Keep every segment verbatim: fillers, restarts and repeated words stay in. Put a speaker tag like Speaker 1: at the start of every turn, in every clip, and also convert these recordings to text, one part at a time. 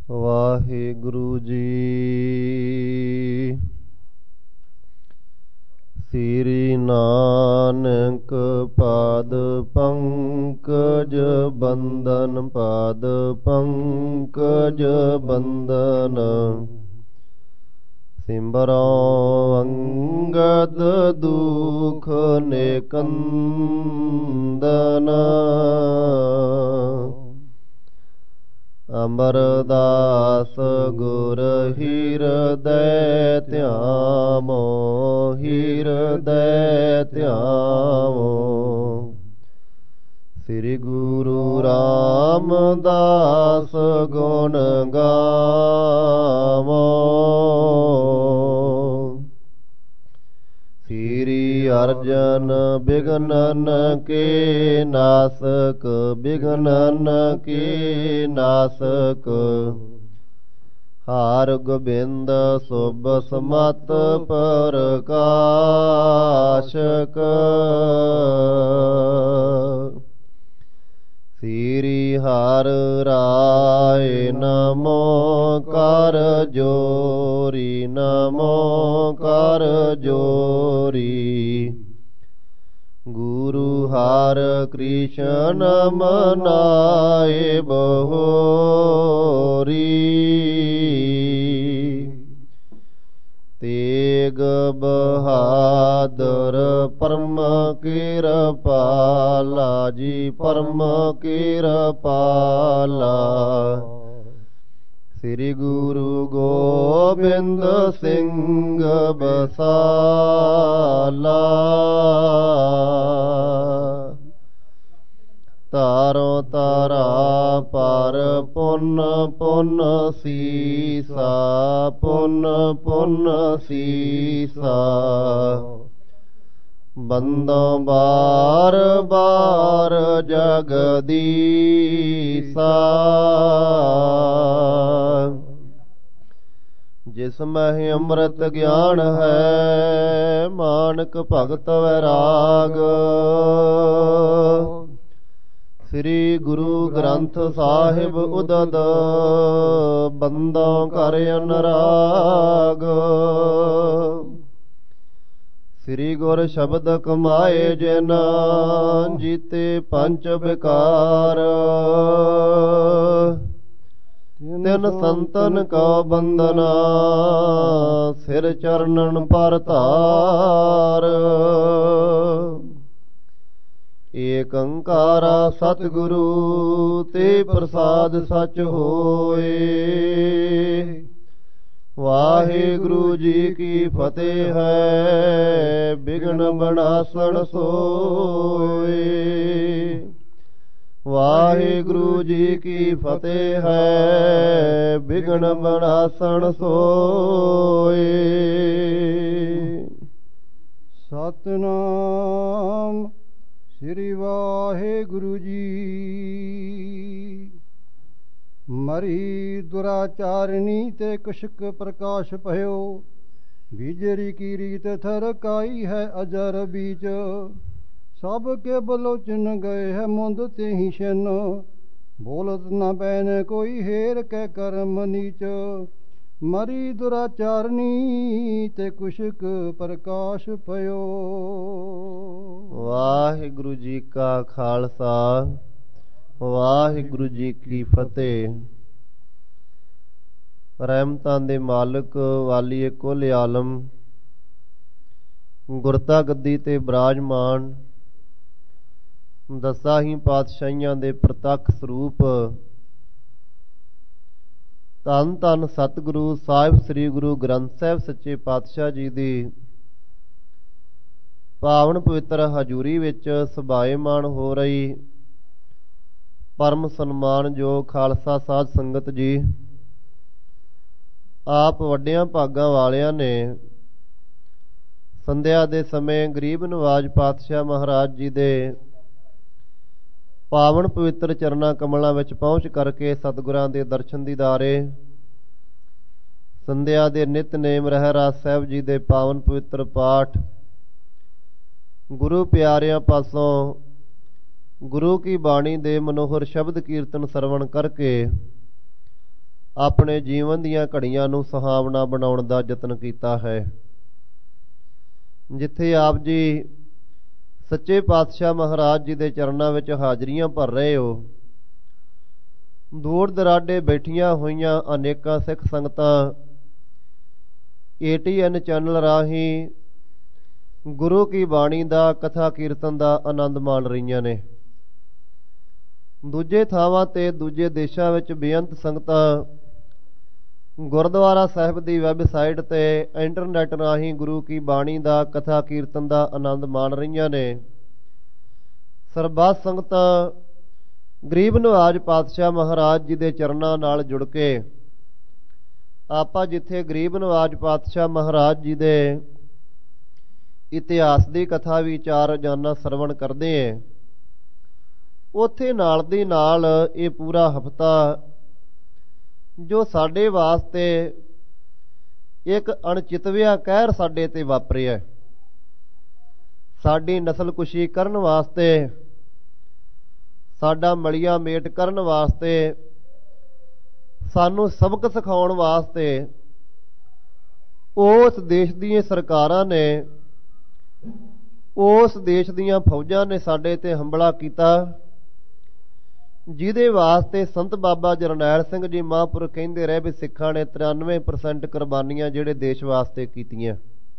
Speaker 1: ਵਾਹਿਗੁਰੂ ਜੀ। ਸ੍ਰੀ ਨਾਨਕ ਪਾਦ ਪੰਕਜ ਬੰਦਨ, ਪਾਦ ਪੰਕਜ ਬੰਦਨ। ਸਿਮਰੋ ਅੰਗਦ ਦੁਖ ਨਿਕੰਦਨ, ਅਮਰਦਾਸ ਗੁਰ ਹਿਰਦੈ ਧਿਆਵੋ, ਹਿਰਦੈ ਧਿਆਵੋ। ਸ੍ਰੀ ਗੁਰੂ ਰਾਮਦਾਸ ਗੁਣ ਗਾਵੋ, ਸ੍ਰੀ ਅਰਜਨ ਬਿਘਨਨ ਕੇ ਨਾਸਕ, ਬਿਘਨਨ ਕੇ ਨਾਸਕ। ਹਾਰ ਗੋਬਿੰਦ ਸੁਭ ਸਮਤ ਪ੍ਰਕਾਸ਼ਕ, ਸ੍ਰੀ ਹਰਿ ਰਾਇ ਨਮੋ ਕਰ ਜੋਰੀ, ਨਮੋ ਕਰ ਜੋਰੀ। ਗੁਰੂ ਹਰਿ ਕ੍ਰਿਸ਼ਨ ਮਨਾਏ ਬਹੋਰੀ, ਤੇਗ ਬਹਾਦਰ ਪਰਮ ਕਿਰਪਾਲਾ ਜੀ, ਪਰਮ ਕਿਰਪਾਲਾ। ਸ੍ਰੀ ਗੁਰੂ ਗੋਬਿੰਦ ਸਿੰਘ ਬਸਾਲਾ, ਤਾਰੋ ਤਾਰਾ ਪਰ ਪੁੰਨ ਪੁੰਨ ਸੀਸਾ, ਪੁੰਨ ਪੁੰਨ ਸੀਸਾ। ਬੰਦੋ ਬਾਰ ਬਾਰ ਜਗਦੀਸਾ, ਜਿਸ ਮਹਿ ਅੰਮ੍ਰਿਤ ਗਿਆਨ ਹੈ, ਮਾਨਕ ਭਗਤ ਵੈਰਾਗ। ਸ੍ਰੀ ਗੁਰੂ ਗ੍ਰੰਥ ਸਾਹਿਬ ਉਦਦ, ਬੰਦੋਂ ਕਰ ਅਨਰਾਗ। ਸ੍ਰੀ ਗੁਰ ਸ਼ਬਦ ਕਮਾਏ ਜਿਨ, ਜੀਤੇ ਪੰਚ ਵਿਕਾਰ। ਤਿਨ ਸੰਤਨ ਕਉ ਬੰਦਨਾ, ਸਿਰ ਚਰਨਨ ਪਰ ਧਾਰ। ਏਕ ਓੰਕਾਰਾ ਸਤਿਗੁਰੂ, ਤੇ ਪ੍ਰਸਾਦ ਸਚ ਹੋਏ। ਵਾਹਿਗੁਰੂ ਜੀ ਕੀ ਫਤਿਹ ਹੈ, ਬਿਘਨ ਬਨਾਸਣ ਸੋਏ। ਵਾਹਿਗੁਰੂ ਜੀ ਕੀ ਫਤਿਹ ਹੈ, ਬਿਘਨ ਬਨਾਸਣ ਸੋਏ। ਸਤਿਨਾਮ ਸ੍ਰੀ ਵਾਹਿਗੁਰੂ ਜੀ। ਮਰੀ ਦੁਰਾਚਾਰਨੀ ਤੇ ਕੁਸ਼ਕ ਪ੍ਰਕਾਸ਼ ਭਇਓ, ਬੀਜਰੀ ਕੀ ਰੀਤ ਥਰਕਾਈ ਹੈ ਅਜਰ ਬੀਚ। ਸਭ ਕੇ ਬਲੋਚਨ ਗਏ ਹੈ ਮੁੰਦ ਤੇ ਹੀ ਸ਼ਨ, ਬੋਲਤ ਨਾ ਪੈਨ ਕੋਈ ਹੇਰ ਕੈ ਕਰਮ ਨੀਚ। ਮਰੀ ਦੁਰਾਚਾਰਨੀ ਤੇ ਕੁਸ਼ਕ ਪ੍ਰਕਾਸ਼ ਭਇਓ। ਵਾਹਿਗੁਰੂ ਜੀ ਕਾ ਖਾਲਸਾ, ਵਾਹਿਗੁਰੂ ਜੀ ਕੀ ਫਤਿਹ। ਰਹਿਮਤਾਂ ਦੇ ਮਾਲਕ ਵਾਲੀਏ ਕੁਲ ਆਲਮ, ਗੁਰਤਾ ਗੱਦੀ ਤੇ ਬਿਰਾਜਮਾਨ ਦਸਾਂ ਹੀ ਪਾਤਸ਼ਾਹੀਆਂ ਦੇ ਪ੍ਰਤੱਖ ਸਰੂਪ ਧੰਨ ਧੰਨ ਸਤਿਗੁਰੂ ਸਾਹਿਬ ਸ੍ਰੀ ਗੁਰੂ ਗ੍ਰੰਥ ਸਾਹਿਬ ਸੱਚੇ ਪਾਤਸ਼ਾਹ ਜੀ ਦੀ ਪਾਵਨ ਪਵਿੱਤਰ ਹਜ਼ੂਰੀ ਵਿੱਚ ਸਭਾਏਮਾਨ ਹੋ ਰਹੀ ਪਰਮ ਸਨਮਾਨਯੋਗ ਖਾਲਸਾ ਸਾਧ ਸੰਗਤ ਜੀ, ਆਪ ਵੱਡਿਆਂ ਭਾਗਾਂ ਵਾਲਿਆਂ ਨੇ ਸੰਧਿਆ ਦੇ ਸਮੇਂ ਗਰੀਬ ਨਵਾਜ ਪਾਤਸ਼ਾਹ ਮਹਾਰਾਜ ਜੀ ਦੇ ਪਾਵਨ ਪਵਿੱਤਰ ਚਰਨਾਂ ਕਮਲਾਂ ਵਿੱਚ ਪਹੁੰਚ ਕਰਕੇ ਸਤਿਗੁਰਾਂ ਦੇ ਦਰਸ਼ਨ ਦੀਦਾਰੇ, ਸੰਧਿਆ ਦੇ ਨਿਤਨੇਮ ਰਹਿਰਾਸ ਸਾਹਿਬ ਜੀ ਦੇ ਪਾਵਨ ਪਵਿੱਤਰ ਪਾਠ, ਗੁਰੂ ਪਿਆਰਿਆਂ ਪਾਸੋਂ ਗੁਰੂ ਕੀ ਬਾਣੀ ਦੇ ਮਨੋਹਰ ਸ਼ਬਦ ਕੀਰਤਨ ਸਰਵਣ ਕਰਕੇ
Speaker 2: ਆਪਣੇ ਜੀਵਨ ਦੀਆਂ ਘੜੀਆਂ ਨੂੰ ਸੁਹਾਵਣਾ ਬਣਾਉਣ ਦਾ ਯਤਨ ਕੀਤਾ ਹੈ। ਜਿੱਥੇ ਆਪ ਜੀ ਸੱਚੇ ਪਾਤਸ਼ਾਹ ਮਹਾਰਾਜ ਜੀ ਦੇ ਚਰਨਾਂ ਵਿੱਚ ਹਾਜ਼ਰੀਆਂ ਭਰ ਰਹੇ ਹੋ, ਦੂਰ ਦਰਾਡੇ ਬੈਠੀਆਂ ਹੋਈਆਂ ਅਨੇਕਾਂ ਸਿੱਖ ਸੰਗਤਾਂ ਏ ਟੀ ਐਨ ਚੈਨਲ ਰਾਹੀਂ ਗੁਰੂ ਕੀ ਬਾਣੀ ਦਾ ਕਥਾ ਕੀਰਤਨ ਦਾ ਆਨੰਦ ਮਾਣ ਰਹੀਆਂ ਨੇ। ਦੂਜੇ ਥਾਵਾਂ ਤੇ ਦੂਜੇ ਦੇਸ਼ਾਂ ਵਿੱਚ ਬੇਅੰਤ ਸੰਗਤਾਂ ਗੁਰਦੁਆਰਾ ਸਾਹਿਬ ਦੀ ਵੈਬਸਾਈਟ ਤੇ ਇੰਟਰਨੈਟ ਰਾਹੀਂ ਗੁਰੂ ਕੀ ਬਾਣੀ ਦਾ ਕਥਾ ਕੀਰਤਨ ਦਾ ਆਨੰਦ ਮਾਣ ਰਹੀਆਂ ਨੇ। ਸਰਬੱਤ ਸੰਗਤਾਂ ਗਰੀਬ ਨਵਾਜ ਪਾਤਸ਼ਾਹ ਮਹਾਰਾਜ ਜੀ ਦੇ ਚਰਨਾਂ ਨਾਲ ਜੁੜ ਕੇ ਆਪਾਂ ਜਿੱਥੇ ਗਰੀਬ ਨਵਾਜ ਪਾਤਸ਼ਾਹ ਮਹਾਰਾਜ ਜੀ ਦੇ ਇਤਿਹਾਸ ਦੀ ਕਥਾ ਵਿਚਾਰ ਰੋਜ਼ਾਨਾ ਸਰਵਣ ਕਰਦੇ ਹਾਂ, ਉੱਥੇ ਨਾਲ ਦੀ ਨਾਲ ਇਹ ਪੂਰਾ ਹਫ਼ਤਾ ਜੋ ਸਾਡੇ ਵਾਸਤੇ ਇੱਕ ਅਣਚਿਤਵਿਆ ਕਹਿਰ ਸਾਡੇ ਤੇ ਵਾਪਰਿਆ, ਸਾਡੀ ਨਸਲਕੁਸ਼ੀ ਕਰਨ ਵਾਸਤੇ, ਸਾਡਾ ਮਲੀਆ ਮੇਟ ਕਰਨ ਵਾਸਤੇ, ਸਾਨੂੰ ਸਬਕ ਸਿਖਾਉਣ ਵਾਸਤੇ ਉਸ ਦੇਸ਼ ਦੀਆਂ ਸਰਕਾਰਾਂ ਨੇ, ਉਸ ਦੇਸ਼ ਦੀਆਂ ਫੌਜਾਂ ਨੇ ਸਾਡੇ ਤੇ ਹਮਲਾ ਕੀਤਾ, ਜਿਹਦੇ ਵਾਸਤੇ ਸੰਤ ਬਾਬਾ ਜਰਨੈਲ ਸਿੰਘ ਜੀ ਮਹਾਂਪੁਰਖ ਕਹਿੰਦੇ ਰਹੇ ਵੀ ਸਿੱਖਾਂ ਨੇ ਤਰਾਨਵੇਂ ਪਰਸੈਂਟ ਕੁਰਬਾਨੀਆਂ ਜਿਹੜੇ ਦੇਸ਼ ਵਾਸਤੇ ਕੀਤੀਆਂ।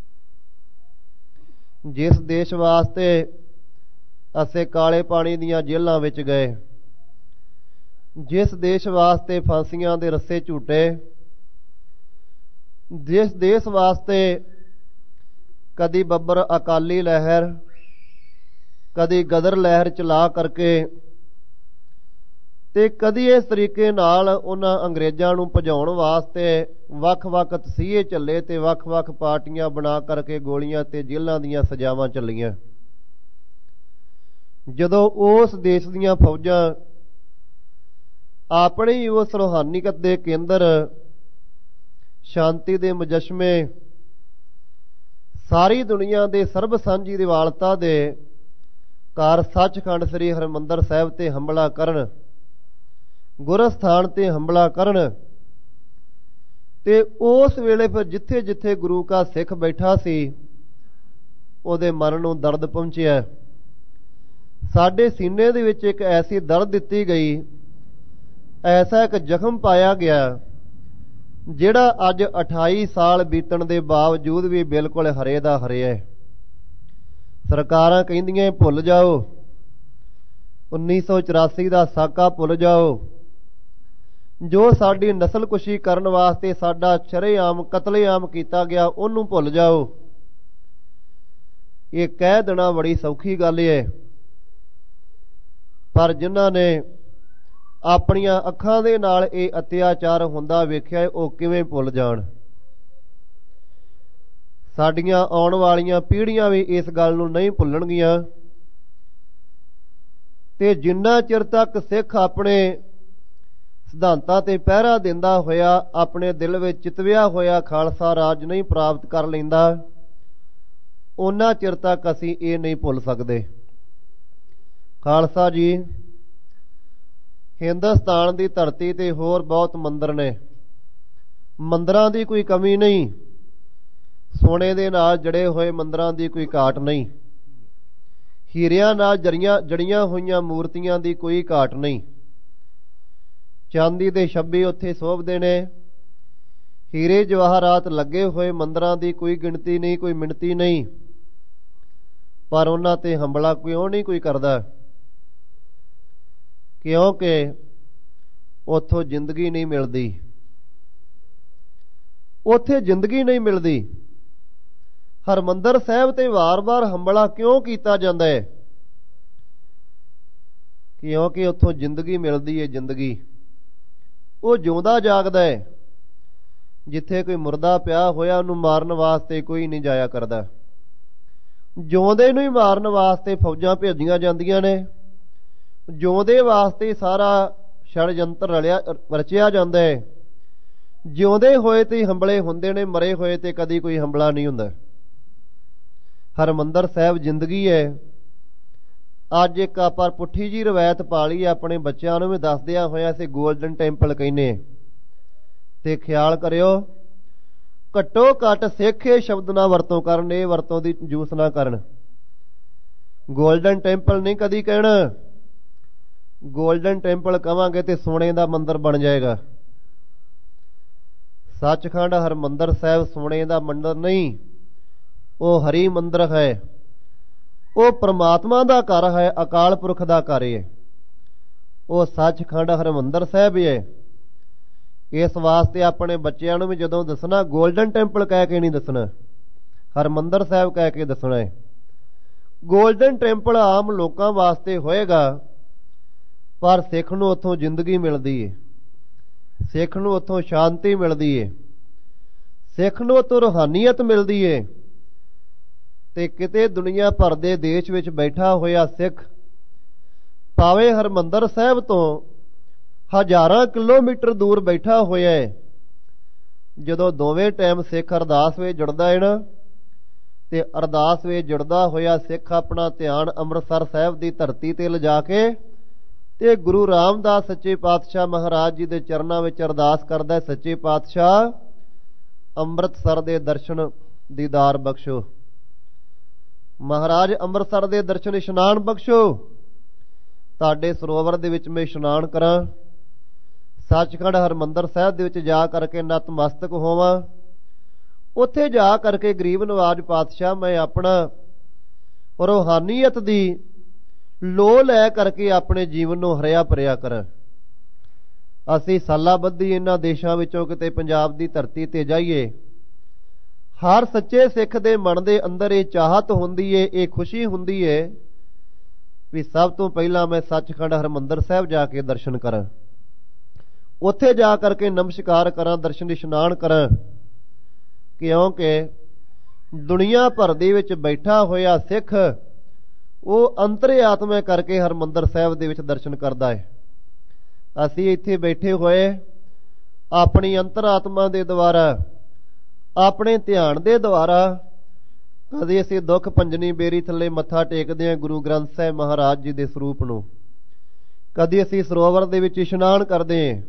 Speaker 2: ਜਿਸ ਦੇਸ਼ ਵਾਸਤੇ ਅਸੀਂ ਕਾਲੇ ਪਾਣੀ ਦੀਆਂ ਜੇਲ੍ਹਾਂ ਵਿੱਚ ਗਏ, ਜਿਸ ਦੇਸ਼ ਵਾਸਤੇ ਫਾਂਸੀਆਂ ਦੇ ਰੱਸੇ ਝੂਟੇ, ਜਿਸ ਦੇਸ਼ ਵਾਸਤੇ ਕਦੀ ਬੱਬਰ ਅਕਾਲੀ ਲਹਿਰ, ਕਦੀ ਗਦਰ ਲਹਿਰ ਚਲਾ ਕਰਕੇ ਤੇ ਕਦੀ ਇਸ ਤਰੀਕੇ ਨਾਲ ਉਹਨਾਂ ਅੰਗਰੇਜ਼ਾਂ ਨੂੰ ਭਜਾਉਣ ਵਾਸਤੇ ਵੱਖ-ਵੱਖ ਤਸੀਹੇ ਚੱਲੇ ਤੇ ਵੱਖ-ਵੱਖ ਪਾਰਟੀਆਂ ਬਣਾ ਕਰਕੇ ਗੋਲੀਆਂ ਤੇ ਜੇਲ੍ਹਾਂ ਦੀਆਂ ਸਜ਼ਾਵਾਂ ਚੱਲੀਆਂ। ਜਦੋਂ ਉਸ ਦੇਸ਼ ਦੀਆਂ ਫੌਜਾਂ ਆਪਣੀ ਉਸ ਰੂਹਾਨੀਅਤ ਦੇ ਕੇਂਦਰ, ਸ਼ਾਂਤੀ ਦੇ ਮੁਜੱਸ਼ਮੇ, ਸਾਰੀ ਦੁਨੀਆ ਦੇ ਸਰਬ ਸਾਂਝੀ ਦਿਵਾਲਤਾ ਦੇ ਘਰ ਸੱਚਖੰਡ ਸ੍ਰੀ ਹਰਿਮੰਦਰ ਸਾਹਿਬ ਤੇ ਹਮਲਾ ਕਰਨ, ਗੁਰਸਥਾਨ ਤੇ ਹਮਲਾ ਕਰਨ, ਤੇ ਉਸ ਵੇਲੇ ਫਿਰ ਜਿੱਥੇ ਜਿੱਥੇ ਗੁਰੂ ਕਾ ਸਿੱਖ ਬੈਠਾ ਸੀ ਉਹਦੇ ਮਨ ਨੂੰ ਦਰਦ ਪਹੁੰਚਿਆ। ਸਾਡੇ ਸੀਨੇ ਦੇ ਵਿੱਚ ਇੱਕ ਐਸੀ ਦਰਦ ਦਿੱਤੀ ਗਈ, ਐਸਾ ਇੱਕ ਜ਼ਖਮ ਪਾਇਆ ਗਿਆ ਜਿਹੜਾ ਅੱਜ ਅਠਾਈ ਸਾਲ ਬੀਤਣ ਦੇ ਬਾਵਜੂਦ ਵੀ ਬਿਲਕੁਲ ਹਰੇ ਦਾ ਹਰਿਆ। ਸਰਕਾਰਾਂ ਕਹਿੰਦੀਆਂ ਭੁੱਲ ਜਾਓ, ਉੱਨੀ ਸੌ ਚੁਰਾਸੀ ਦਾ ਸਾਕਾ ਭੁੱਲ ਜਾਓ, ਜੋ ਸਾਡੀ ਨਸਲਕੁਸ਼ੀ ਕਰਨ ਵਾਸਤੇ ਸਾਡਾ ਸ਼ਰੇਆਮ ਕਤਲੇਆਮ ਕੀਤਾ ਗਿਆ ਉਹਨੂੰ ਭੁੱਲ ਜਾਓ। ਇਹ ਕਹਿ ਦੇਣਾ ਬੜੀ ਸੌਖੀ ਗੱਲ ਹੈ, ਪਰ ਜਿਨ੍ਹਾਂ ਨੇ ਆਪਣੀਆਂ ਅੱਖਾਂ ਦੇ ਨਾਲ ਇਹ ਅਤਿਆਚਾਰ ਹੁੰਦਾ ਵੇਖਿਆ ਉਹ ਕਿਵੇਂ ਭੁੱਲ ਜਾਣ। ਸਾਡੀਆਂ ਆਉਣ ਵਾਲੀਆਂ ਪੀੜ੍ਹੀਆਂ ਵੀ ਇਸ ਗੱਲ ਨੂੰ ਨਹੀਂ ਭੁੱਲਣਗੀਆਂ, ਤੇ ਜਿੰਨਾ ਚਿਰ ਤੱਕ ਸਿੱਖ ਆਪਣੇ ਸਿਧਾਂਤਾਂ ਤੇ ਪਹਿਰਾ ਦਿੰਦਾ ਹੋਇਆ ਆਪਣੇ ਦਿਲ ਵਿੱਚ ਚਿਤਵਿਆ ਹੋਇਆ ਖਾਲਸਾ ਰਾਜ ਨਹੀਂ ਪ੍ਰਾਪਤ ਕਰ ਲੈਂਦਾ, ਉਹਨਾਂ ਚਿਰ ਤੱਕ ਅਸੀਂ ਇਹ ਨਹੀਂ ਭੁੱਲ ਸਕਦੇ। ਖਾਲਸਾ ਜੀ, ਹਿੰਦੁਸਤਾਨ ਦੀ ਧਰਤੀ ਤੇ ਹੋਰ ਬਹੁਤ ਮੰਦਰ ਨੇ, ਮੰਦਰਾਂ ਦੀ ਕੋਈ ਕਮੀ ਨਹੀਂ, ਸੋਨੇ ਦੇ ਨਾਲ ਜੜੇ ਹੋਏ ਮੰਦਰਾਂ ਦੀ ਕੋਈ ਘਾਟ ਨਹੀਂ, ਹੀਰਿਆਂ ਨਾਲ ਜੜੀਆਂ ਜੜੀਆਂ ਹੋਈਆਂ ਮੂਰਤੀਆਂ ਦੀ ਕੋਈ ਘਾਟ ਨਹੀਂ, ਚਾਂਦੀ ਦੇ ਛੱਬੀ ਉੱਥੇ ਸੋਭਦੇ ਨੇ, ਹੀਰੇ ਜਵਾਹਰਾਤ ਲੱਗੇ ਹੋਏ ਮੰਦਰਾਂ ਦੀ ਕੋਈ ਗਿਣਤੀ ਨਹੀਂ, ਕੋਈ ਮਿਣਤੀ ਨਹੀਂ, ਪਰ ਉਹਨਾਂ ਤੇ ਹਮਲਾ ਕਿਉਂ ਨਹੀਂ ਕੋਈ ਕਰਦਾ? ਕਿਉਂਕਿ ਉੱਥੋਂ ਜ਼ਿੰਦਗੀ ਨਹੀਂ ਮਿਲਦੀ, ਉੱਥੇ ਜ਼ਿੰਦਗੀ ਨਹੀਂ ਮਿਲਦੀ। ਹਰਿਮੰਦਰ ਸਾਹਿਬ ਤੇ ਵਾਰ-ਵਾਰ ਹਮਲਾ ਕਿਉਂ ਕੀਤਾ ਜਾਂਦਾ ਹੈ? ਕਿਉਂਕਿ ਉੱਥੋਂ ਜ਼ਿੰਦਗੀ ਮਿਲਦੀ ਹੈ, ਜ਼ਿੰਦਗੀ। ਉਹ ਜਿਉਂਦਾ ਜਾਗਦਾ ਹੈ। ਜਿੱਥੇ ਕੋਈ ਮੁਰਦਾ ਪਿਆ ਹੋਇਆ ਉਹਨੂੰ ਮਾਰਨ ਵਾਸਤੇ ਕੋਈ ਨਹੀਂ ਜਾਇਆ ਕਰਦਾ, ਜਿਉਂਦੇ ਨੂੰ ਹੀ ਮਾਰਨ ਵਾਸਤੇ ਫੌਜਾਂ ਭੇਜੀਆਂ ਜਾਂਦੀਆਂ ਨੇ, ਜਿਉਂਦੇ ਵਾਸਤੇ ਸਾਰਾ ਛੜਯੰਤਰ ਰਲਿਆ ਰਚਿਆ ਜਾਂਦਾ ਹੈ। ਜਿਉਂਦੇ ਹੋਏ ਤੇ ਹਮਲੇ ਹੁੰਦੇ ਨੇ, ਮਰੇ ਹੋਏ ਤੇ ਕਦੀ ਕੋਈ ਹਮਲਾ ਨਹੀਂ ਹੁੰਦਾ। ਹਰਿਮੰਦਰ ਸਾਹਿਬ ਜ਼ਿੰਦਗੀ ਹੈ। ਅੱਜ ਇੱਕ ਆਪਾਂ ਪੁੱਠੀ ਜੀ ਰਵਾਇਤ ਪਾਲੀ ਆਪਣੇ ਬੱਚਿਆਂ ਨੂੰ ਵੀ ਦੱਸਦਿਆਂ ਹੋਇਆ ਅਸੀਂ ਗੋਲਡਨ ਟੈਂਪਲ ਕਹਿੰਦੇ, ਤੇ ਖਿਆਲ ਕਰਿਓ, ਘੱਟੋ ਘੱਟ ਸਿੱਖ ਇਹ ਸ਼ਬਦ ਨਾ ਵਰਤੋਂ ਕਰਨ, ਇਹ ਵਰਤੋਂ ਦੀ ਜੂਸ ਨਾ ਕਰਨ। ਗੋਲਡਨ ਟੈਂਪਲ ਨਹੀਂ ਕਦੀ ਕਹਿਣਾ। ਗੋਲਡਨ ਟੈਂਪਲ ਕਵਾਂਗੇ ਤੇ ਸੋਨੇ ਦਾ ਮੰਦਿਰ ਬਣ ਜਾਏਗਾ। ਸੱਚਖੰਡ ਹਰਿਮੰਦਰ ਸਾਹਿਬ ਸੋਨੇ ਦਾ ਮੰਦਿਰ ਨਹੀਂ, ਉਹ ਹਰੀ ਮੰਦਿਰ ਹੈ, ਉਹ ਪ੍ਰਮਾਤਮਾ ਦਾ ਘਰ ਹੈ, ਅਕਾਲ ਪੁਰਖ ਦਾ ਘਰ ਹੈ। ਉਹ ਸੱਚਖੰਡ ਹਰਿਮੰਦਰ ਸਾਹਿਬ ਹੈ। ਇਸ ਵਾਸਤੇ ਆਪਣੇ ਬੱਚਿਆਂ ਨੂੰ ਵੀ ਜਦੋਂ ਦੱਸਣਾ, ਗੋਲਡਨ ਟੈਂਪਲ ਕਹਿ ਕੇ ਨਹੀਂ ਦੱਸਣਾ, ਹਰਿਮੰਦਰ ਸਾਹਿਬ ਕਹਿ ਕੇ ਦੱਸਣਾ ਹੈ। ਗੋਲਡਨ ਟੈਂਪਲ ਆਮ ਲੋਕਾਂ ਵਾਸਤੇ ਹੋਏਗਾ, ਪਰ ਸਿੱਖ ਨੂੰ ਉੱਥੋਂ ਜ਼ਿੰਦਗੀ ਮਿਲਦੀ ਹੈ, ਸਿੱਖ ਨੂੰ ਉੱਥੋਂ ਸ਼ਾਂਤੀ ਮਿਲਦੀ ਹੈ, ਸਿੱਖ ਨੂੰ ਉੱਥੋਂ ਰੂਹਾਨੀਅਤ ਮਿਲਦੀ ਹੈ। ਤੇ ਕਿਤੇ ਦੁਨੀਆ ਭਰ ਦੇ ਦੇਸ਼ ਵਿੱਚ ਬੈਠਾ ਹੋਇਆ ਸਿੱਖ ਭਾਵੇਂ ਹਰਿਮੰਦਰ ਸਾਹਿਬ ਤੋਂ ਹਜ਼ਾਰਾਂ ਕਿਲੋਮੀਟਰ ਦੂਰ ਬੈਠਾ ਹੋਇਆ ਹੈ, ਜਦੋਂ ਦੋਵੇਂ ਟਾਈਮ ਸਿੱਖ ਅਰਦਾਸ ਵਿੱਚ ਜੁੜਦਾ ਹੈ ਨਾ, ਤੇ ਅਰਦਾਸ ਵਿੱਚ ਜੁੜਦਾ ਹੋਇਆ ਸਿੱਖ ਆਪਣਾ ਧਿਆਨ ਅੰਮ੍ਰਿਤਸਰ ਸਾਹਿਬ ਦੀ ਧਰਤੀ ਤੇ ਲਿਜਾ ਕੇ ਤੇ ਗੁਰੂ ਰਾਮਦਾਸ ਸੱਚੇ ਪਾਤਸ਼ਾਹ ਮਹਾਰਾਜ ਜੀ ਦੇ ਚਰਨਾਂ ਵਿੱਚ ਅਰਦਾਸ ਕਰਦਾ, ਸੱਚੇ ਪਾਤਸ਼ਾਹ ਅੰਮ੍ਰਿਤਸਰ ਦੇ ਦਰਸ਼ਨ ਦੀਦਾਰ ਬਖਸ਼ੋ, ਮਹਾਰਾਜ ਅੰਮ੍ਰਿਤਸਰ ਦੇ ਦਰਸ਼ਨ ਇਸ਼ਨਾਨ ਬਖਸ਼ੋ, ਤੁਹਾਡੇ ਸਰੋਵਰ ਦੇ ਵਿੱਚ ਮੈਂ ਇਸ਼ਨਾਨ ਕਰਾਂ, ਸੱਚਖੰਡ ਹਰਿਮੰਦਰ ਸਾਹਿਬ ਦੇ ਵਿੱਚ ਜਾ ਕਰਕੇ ਨਤਮਸਤਕ ਹੋਵਾਂ, ਉੱਥੇ ਜਾ ਕਰਕੇ ਗਰੀਬ ਨਵਾਜ ਪਾਤਸ਼ਾਹ ਮੈਂ ਆਪਣਾ ਰੂਹਾਨੀਅਤ ਦੀ ਲੋ ਲੈ ਕਰਕੇ ਆਪਣੇ ਜੀਵਨ ਨੂੰ ਹਰਿਆ ਭਰਿਆ ਕਰਾਂ। ਅਸੀਂ ਸਾਲਾਂ ਬੱਧੀ ਇਹਨਾਂ ਦੇਸ਼ਾਂ ਵਿੱਚੋਂ ਕਿਤੇ ਪੰਜਾਬ ਦੀ ਧਰਤੀ ਤੇ ਜਾਈਏ, ਹਰ ਸੱਚੇ ਸਿੱਖ ਦੇ ਮਨ ਦੇ ਅੰਦਰ ਇਹ ਚਾਹਤ ਹੁੰਦੀ ਏ, ਇਹ ਖੁਸ਼ੀ ਹੁੰਦੀ ਏ ਵੀ ਸਭ ਤੋਂ ਪਹਿਲਾਂ ਮੈਂ ਸੱਚਖੰਡ ਹਰਿਮੰਦਰ ਸਾਹਿਬ ਜਾ ਕੇ ਦਰਸ਼ਨ ਕਰਾਂ, ਉੱਥੇ ਜਾ ਕਰਕੇ ਨਮਸਕਾਰ ਕਰਾਂ, ਦਰਸ਼ਨ ਇਸ਼ਨਾਨ ਕਰਾਂ। ਕਿਉਂਕਿ ਦੁਨੀਆ ਭਰ ਦੇ ਵਿੱਚ ਬੈਠਾ ਹੋਇਆ ਸਿੱਖ ਉਹ ਅੰਤਰਿਆਤਮਾ ਕਰਕੇ ਹਰਿਮੰਦਰ ਸਾਹਿਬ ਦੇ ਵਿੱਚ ਦਰਸ਼ਨ ਕਰਦਾ ਹੈ। ਅਸੀਂ ਇੱਥੇ ਬੈਠੇ ਹੋਏ ਆਪਣੀ ਅੰਤਰਾਤਮਾ ਦੇ ਦੁਆਰਾ, ਆਪਣੇ ਧਿਆਨ ਦੇ ਦੁਆਰਾ ਕਦੇ ਅਸੀਂ ਦੁੱਖ ਭੰਜਨੀ ਬੇਰੀ ਥੱਲੇ ਮੱਥਾ ਟੇਕਦੇ ਹਾਂ ਗੁਰੂ ਗ੍ਰੰਥ ਸਾਹਿਬ ਮਹਾਰਾਜ ਜੀ ਦੇ ਸਰੂਪ ਨੂੰ, ਕਦੀ ਅਸੀਂ ਸਰੋਵਰ ਦੇ ਵਿੱਚ ਇਸ਼ਨਾਨ ਕਰਦੇ ਹਾਂ,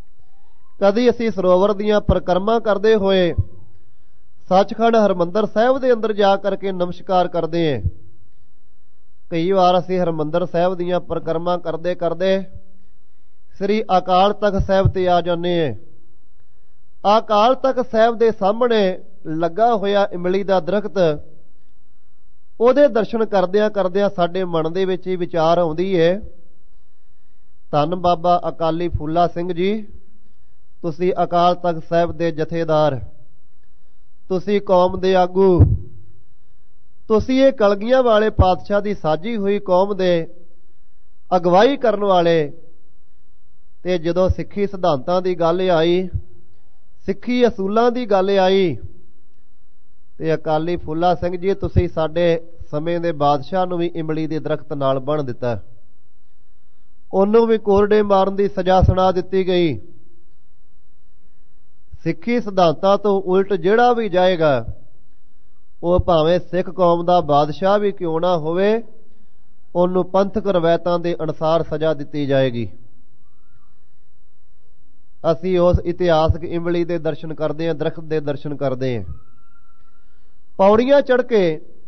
Speaker 2: ਕਦੀ ਅਸੀਂ ਸਰੋਵਰ ਦੀਆਂ ਪਰਿਕਰਮਾ ਕਰਦੇ ਹੋਏ ਸੱਚਖੰਡ ਹਰਿਮੰਦਰ ਸਾਹਿਬ ਦੇ ਅੰਦਰ ਜਾ ਕਰਕੇ ਨਮਸਕਾਰ ਕਰਦੇ ਹਾਂ। ਕਈ ਵਾਰ ਅਸੀਂ ਹਰਿਮੰਦਰ ਸਾਹਿਬ ਦੀਆਂ ਪਰਿਕਰਮਾ ਕਰਦੇ ਕਰਦੇ ਸ੍ਰੀ ਅਕਾਲ ਤਖਤ ਸਾਹਿਬ ਤੇ ਆ ਜਾਂਦੇ ਹਾਂ। ਅਕਾਲ ਤਖਤ ਸਾਹਿਬ ਦੇ ਸਾਹਮਣੇ ਲੱਗਾ ਹੋਇਆ ਇਮਲੀ ਦਾ ਦਰਖਤ, ਉਹਦੇ ਦਰਸ਼ਨ ਕਰਦਿਆਂ ਕਰਦਿਆਂ ਸਾਡੇ ਮਨ ਦੇ ਵਿੱਚ ਇਹ ਵਿਚਾਰ ਆਉਂਦੀ ਹੈ, ਧੰਨ ਬਾਬਾ ਅਕਾਲੀ ਫੂਲਾ ਸਿੰਘ ਜੀ, ਤੁਸੀਂ ਅਕਾਲ ਤਖਤ ਸਾਹਿਬ ਦੇ ਜਥੇਦਾਰ, ਤੁਸੀਂ ਕੌਮ ਦੇ ਆਗੂ, ਤੁਸੀਂ ਇਹ ਕਲਗੀਆਂ ਵਾਲੇ ਪਾਤਸ਼ਾਹ ਦੀ ਸਾਜੀ ਹੋਈ ਕੌਮ ਦੇ ਅਗਵਾਈ ਕਰਨ ਵਾਲੇ। ਤੇ ਜਦੋਂ ਸਿੱਖੀ ਸਿਧਾਂਤਾਂ ਦੀ ਗੱਲ ਆਈ, ਸਿੱਖੀ ਅਸੂਲਾਂ ਦੀ ਗੱਲ ਆਈ, ਤੇ ਅਕਾਲੀ ਫੂਲਾ ਸਿੰਘ ਜੀ ਤੁਸੀਂ ਸਾਡੇ ਸਮੇਂ ਦੇ ਬਾਦਸ਼ਾਹ ਨੂੰ ਵੀ ਇਮਲੀ ਦੇ ਦਰਖਤ ਨਾਲ ਬੰਨ੍ਹ ਦਿੱਤਾ, ਉਹਨੂੰ ਵੀ ਕੋਰਡੇ ਮਾਰਨ ਦੀ ਸਜ਼ਾ ਸੁਣਾ ਦਿੱਤੀ ਗਈ। ਸਿੱਖੀ ਸਿਧਾਂਤਾਂ ਤੋਂ ਉਲਟ ਜਿਹੜਾ ਵੀ ਜਾਏਗਾ ਉਹ ਭਾਵੇਂ ਸਿੱਖ ਕੌਮ ਦਾ ਬਾਦਸ਼ਾਹ ਵੀ ਕਿਉਂ ਨਾ ਹੋਵੇ, ਉਹਨੂੰ ਪੰਥਕ ਰਵਾਇਤਾਂ ਦੇ ਅਨੁਸਾਰ ਸਜ਼ਾ ਦਿੱਤੀ ਜਾਏਗੀ। ਅਸੀਂ ਉਸ ਇਤਿਹਾਸਕ ਇਮਲੀ ਦੇ ਦਰਸ਼ਨ ਕਰਦੇ ਹਾਂ, ਦਰਖਤ ਦੇ ਦਰਸ਼ਨ ਕਰਦੇ ਹਾਂ। ਪੌੜੀਆਂ ਚੜ੍ਹ ਕੇ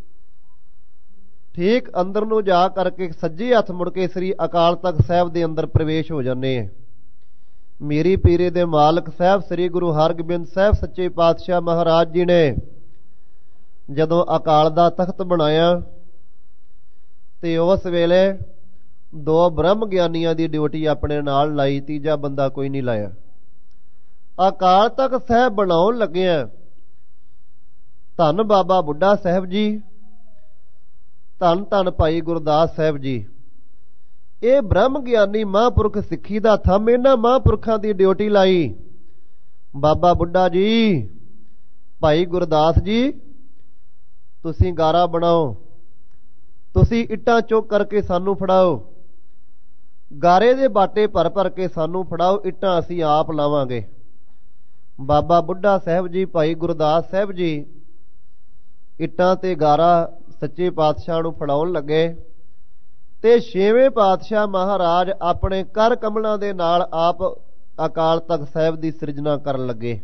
Speaker 2: ਠੀਕ ਅੰਦਰ ਨੂੰ ਜਾ ਕਰਕੇ ਸੱਜੇ ਹੱਥ ਮੁੜ ਕੇ ਸ੍ਰੀ ਅਕਾਲ ਤਖਤ ਸਾਹਿਬ ਦੇ ਅੰਦਰ ਪ੍ਰਵੇਸ਼ ਹੋ ਜਾਂਦੇ ਹਾਂ। ਮੇਰੀ ਪੀਰੇ ਦੇ ਮਾਲਕ ਸਾਹਿਬ ਸ੍ਰੀ ਗੁਰੂ ਹਰਗੋਬਿੰਦ ਸਾਹਿਬ ਸੱਚੇ ਪਾਤਸ਼ਾਹ ਮਹਾਰਾਜ ਜੀ ਨੇ ਜਦੋਂ ਅਕਾਲ ਦਾ ਤਖਤ ਬਣਾਇਆ ਤੇ ਉਸ ਵੇਲੇ ਦੋ ਬ੍ਰਹਮ ਗਿਆਨੀਆਂ ਦੀ ਡਿਊਟੀ ਆਪਣੇ ਨਾਲ ਲਾਈ, ਤੀਜਾ ਬੰਦਾ ਕੋਈ ਨਹੀਂ ਲਾਇਆ। ਅਕਾਲ ਤਖਤ ਸਾਹਿਬ ਬਣਾਉਣ ਲੱਗਿਆ ਧੰਨ ਬਾਬਾ ਬੁੱਢਾ ਸਾਹਿਬ ਜੀ, ਧੰਨ ਧੰਨ ਭਾਈ ਗੁਰਦਾਸ ਸਾਹਿਬ ਜੀ, ਇਹ ਬ੍ਰਹਮ ਗਿਆਨੀ ਮਹਾਂਪੁਰਖ ਸਿੱਖੀ ਦਾ ਥੰਮ, ਇਹਨਾਂ ਮਹਾਂਪੁਰਖਾਂ ਦੀ ਡਿਊਟੀ ਲਾਈ। ਬਾਬਾ ਬੁੱਢਾ ਜੀ, ਭਾਈ ਗੁਰਦਾਸ ਜੀ, ਤੁਸੀਂ ਗਾਰਾ ਬਣਾਓ, ਤੁਸੀਂ ਇੱਟਾਂ ਚੁੱਕ ਕਰਕੇ ਸਾਨੂੰ ਫੜਾਓ, ਗਾਰੇ ਦੇ ਬਾਟੇ ਭਰ ਭਰ ਕੇ ਸਾਨੂੰ ਫੜਾਓ, ਇੱਟਾਂ ਅਸੀਂ ਆਪ ਲਾਵਾਂਗੇ। ਬਾਬਾ ਬੁੱਢਾ ਸਾਹਿਬ ਜੀ, ਭਾਈ ਗੁਰਦਾਸ ਸਾਹਿਬ ਜੀ ਇੱਟਾਂ ਤੇ ਗਾਰਾ ਸੱਚੇ ਪਾਤਸ਼ਾਹ ਨੂੰ ਫੜਾਉਣ ਲੱਗੇ ਤੇ ਛੇਵੇਂ ਪਾਤਸ਼ਾਹ ਮਹਾਰਾਜ ਆਪਣੇ ਕਰ ਕਮਲਾਂ ਦੇ ਨਾਲ ਆਪ ਅਕਾਲ ਤਖਤ ਸਾਹਿਬ ਦੀ ਸਿਰਜਣਾ ਕਰਨ ਲੱਗੇ।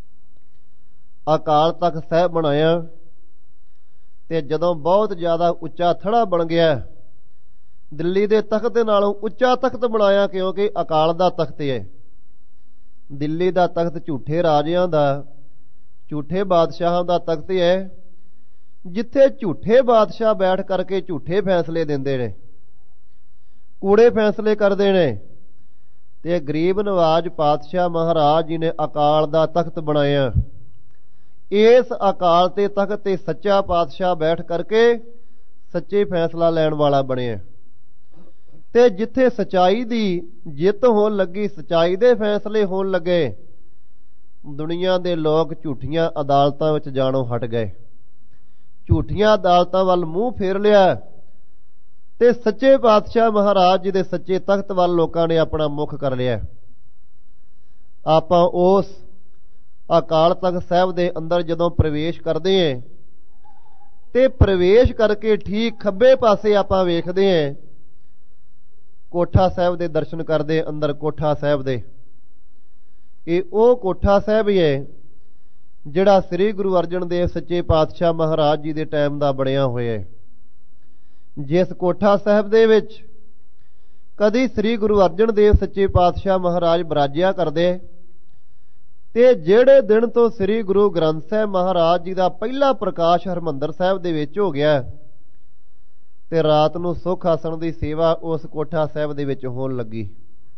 Speaker 2: ਅਕਾਲ ਤਖਤ ਸਾਹਿਬ ਬਣਾਇਆ ਤੇ ਜਦੋਂ ਬਹੁਤ ਜ਼ਿਆਦਾ ਉੱਚਾ ਥੜਾ ਬਣ ਗਿਆ, ਦਿੱਲੀ ਦੇ ਤਖਤ ਦੇ ਨਾਲੋਂ ਉੱਚਾ ਤਖਤ ਬਣਾਇਆ, ਕਿਉਂਕਿ ਅਕਾਲ ਦਾ ਤਖਤ ਹੈ। ਦਿੱਲੀ ਦਾ ਤਖਤ ਝੂਠੇ ਰਾਜਿਆਂ ਦਾ, ਝੂਠੇ ਬਾਦਸ਼ਾਹਾਂ ਦਾ ਤਖਤ ਹੈ, ਜਿੱਥੇ ਝੂਠੇ ਬਾਦਸ਼ਾਹ ਬੈਠ ਕਰਕੇ ਝੂਠੇ ਫੈਸਲੇ ਦਿੰਦੇ ਨੇ, ਕੂੜੇ ਫੈਸਲੇ ਕਰਦੇ ਨੇ। ਤੇ ਗਰੀਬ ਨਵਾਜ ਪਾਤਸ਼ਾਹ ਮਹਾਰਾਜ ਜੀ ਨੇ ਅਕਾਲ ਦਾ ਤਖਤ ਬਣਾਇਆ। ਇਸ ਅਕਾਲ ਤੇ ਤਖਤ ਤੇ ਸੱਚਾ ਪਾਤਸ਼ਾਹ ਬੈਠ ਕਰਕੇ ਸੱਚੇ ਫੈਸਲਾ ਲੈਣ ਵਾਲਾ ਬਣਿਆ। ਤੇ ਜਿੱਥੇ ਸਚਾਈ ਦੀ ਜਿੱਤ ਹੋਣ ਲੱਗੀ, ਸਚਾਈ ਦੇ ਫੈਸਲੇ ਹੋਣ ਲੱਗੇ, ਦੁਨੀਆ ਦੇ ਲੋਕ ਝੂਠੀਆਂ ਅਦਾਲਤਾਂ ਵਿੱਚ ਜਾਣੋਂ ਹਟ ਗਏ, ਝੂਠੀਆਂ ਅਦਾਲਤਾਂ ਵੱਲ ਮੂੰਹ ਫੇਰ ਲਿਆ ਤੇ ਸੱਚੇ ਪਾਤਸ਼ਾਹ ਮਹਾਰਾਜ ਜੀ ਦੇ ਸੱਚੇ ਤਖਤ ਵੱਲ ਲੋਕਾਂ ਨੇ ਆਪਣਾ ਮੁੱਖ ਕਰ ਲਿਆ। ਆਪਾਂ ਉਸ ਅਕਾਲ ਤਖਤ ਸਾਹਿਬ ਦੇ ਅੰਦਰ ਜਦੋਂ ਪ੍ਰਵੇਸ਼ ਕਰਦੇ ਹਾਂ ਤੇ ਪ੍ਰਵੇਸ਼ ਕਰਕੇ ਠੀਕ ਖੱਬੇ ਪਾਸੇ ਆਪਾਂ ਵੇਖਦੇ ਹਾਂ ਕੋਠਾ ਸਾਹਿਬ ਦੇ ਦਰਸ਼ਨ ਕਰਦੇ। ਅੰਦਰ ਕੋਠਾ ਸਾਹਿਬ ਦੇ, ਇਹ ਉਹ ਕੋਠਾ ਸਾਹਿਬ ਹੀ ਹੈ ਜਿਹੜਾ ਸ੍ਰੀ ਗੁਰੂ ਅਰਜਨ ਦੇਵ ਸੱਚੇ ਪਾਤਸ਼ਾਹ ਮਹਾਰਾਜ ਜੀ ਦੇ ਟਾਈਮ ਦਾ ਬਣਿਆ ਹੋਇਆ ਹੈ। ਜਿਸ ਕੋਠਾ ਸਾਹਿਬ ਦੇ ਵਿੱਚ ਕਦੀ ਸ੍ਰੀ ਗੁਰੂ ਅਰਜਨ ਦੇਵ ਸੱਚੇ ਪਾਤਸ਼ਾਹ ਮਹਾਰਾਜ ਬਿਰਾਜਿਆ ਕਰਦੇ ਤੇ ਜਿਹੜੇ ਦਿਨ ਤੋਂ ਸ੍ਰੀ ਗੁਰੂ ਗ੍ਰੰਥ ਸਾਹਿਬ ਮਹਾਰਾਜ ਜੀ ਦਾ ਪਹਿਲਾ ਪ੍ਰਕਾਸ਼ ਹਰਿਮੰਦਰ ਸਾਹਿਬ ਦੇ ਵਿੱਚ ਹੋ ਗਿਆ ਤੇ ਰਾਤ ਨੂੰ ਸੁੱਖ ਆਸਣ ਦੀ ਸੇਵਾ ਉਸ ਕੋਠਾ ਸਾਹਿਬ ਦੇ ਵਿੱਚ ਹੋਣ ਲੱਗੀ।